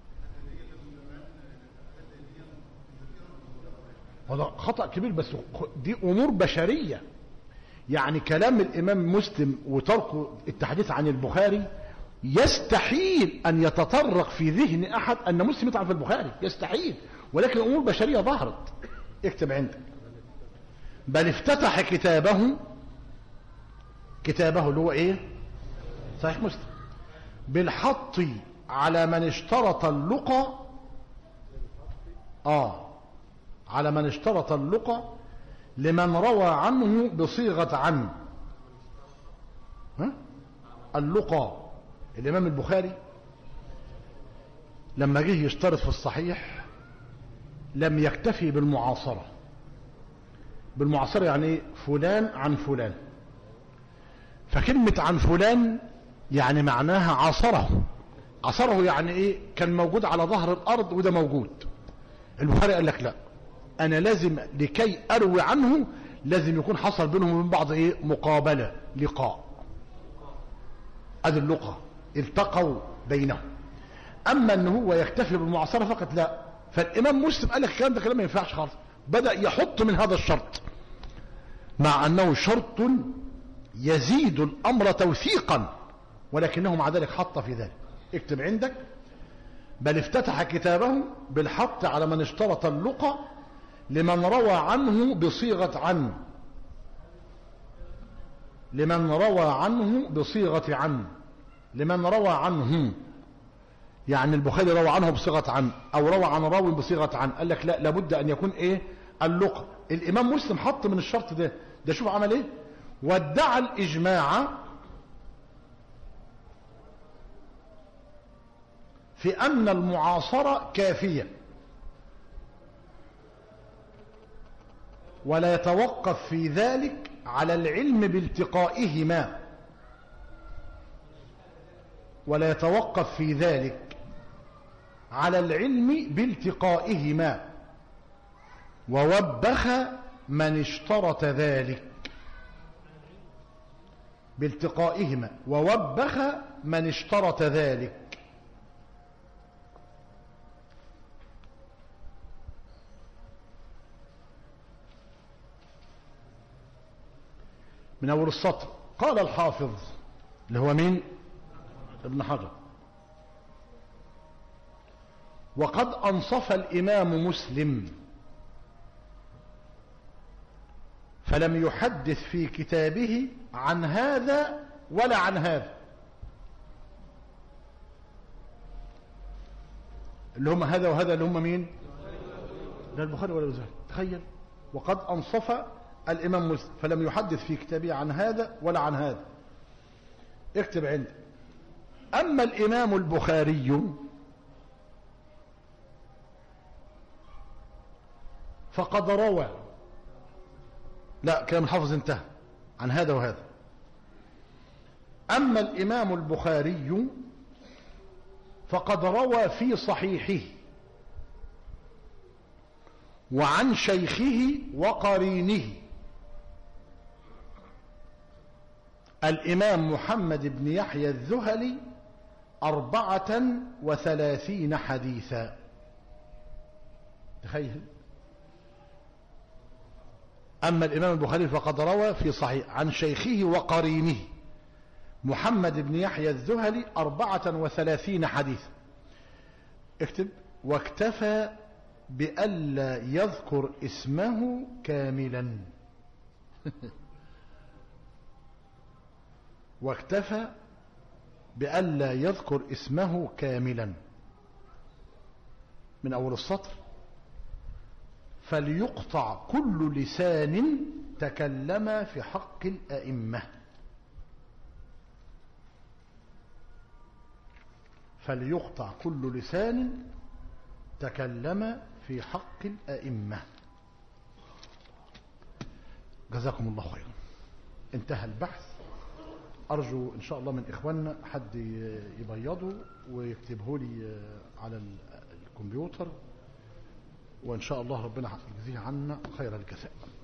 هذا خطأ كبير بس دي أمور بشرية. يعني كلام الإمام مسلم وتركه التحديث عن البخاري يستحيل أن يتطرق في ذهن أحد أن مسلم يطعن في البخاري. يستحيل. ولكن أمور بشرية ظهرت. اكتب عندك. بل افتتح كتابه كتابه اللي هو ايه صحيح مسلم بالحط على من اشترط اللقى اه على من اشترط اللقى لمن روى عنه بصيغة عن. ها اللقى. الإمام البخاري لما جه يشترط في الصحيح لم يكتفي بالمعاصرة. بالمعاصرة يعني ايه؟ فلان عن فلان. فكلمة عن فلان يعني معناها عاصره. عاصره يعني ايه؟ كان موجود على ظهر الارض وده موجود. البخاري قال لك لا انا لازم لكي اروي عنه لازم يكون حصل بينهم وبين بعض ايه؟ مقابلة لقاء. ادي اللقاء التقوا بينهم. اما ان هو يكتفي بالمعاصرة فقط لا. فالامام مسلم قال لك الكلام ده كلام ما ينفعش خالص. بدأ يحط من هذا الشرط مع انه شرط يزيد الامر توثيقا ولكنه مع ذلك حط في ذلك. اكتب عندك. بل افتتح كتابه بالحط على من اشترط اللقى لمن روى عنه بصيغة عن. لمن روى عنه بصيغة عن. لمن روى عنه يعني البخاري روى عنه بصيغة عن او روى عن راوي بصيغة عن. قال لك لا لابد ان يكون ايه؟ اللقى. الامام مسلم حط من الشرط ده. ده شوف عمل ايه؟ وادعى الإجماع في أن المعاصرة كافية ولا يتوقف في ذلك على العلم بالتقائهما ولا يتوقف في ذلك على العلم بالتقائهما ووبخ من اشترط ذلك بالتقائهما ووبخ من اشترط ذلك. من أول السطر قال الحافظ اللي هو مين؟ ابن حجر: وقد أنصف الإمام مسلم فلم يحدث في كتابه عن هذا ولا عن هذا، اللي هم هذا وهذا اللي هم مين؟ لا البخاري ولا الزهري. تخيل، وقد أنصف الإمام مسلم فلم يحدث في كتابه عن هذا ولا عن هذا. اكتب عندك: أما الإمام البخاري فقد روى، لا كلام الحافظ انتهى، عن هذا وهذا. أما الإمام البخاري فقد روى في صحيحه وعن شيخه وقرينه الإمام محمد بن يحيى الذهلي أربعة وثلاثين حديثا. تخيل، أما الإمام البخاري فقد روى في صحيح عن شيخه وقرينه محمد بن يحيى الذهلي أربعة وثلاثين حديثا. اكتب: واكتفى بألا يذكر اسمه كاملا واكتفى بألا يذكر اسمه كاملا. من أول السطر: فليقطع كل لسان تكلم في حق الأئمة. فليقطع كل لسان تكلم في حق الأئمة. جزاكم الله خيرا. انتهى البحث. أرجو إن شاء الله من إخواننا حد يبيضه ويكتبه لي على الكمبيوتر، وإن شاء الله ربنا يجزيه عنا خير الجزاء.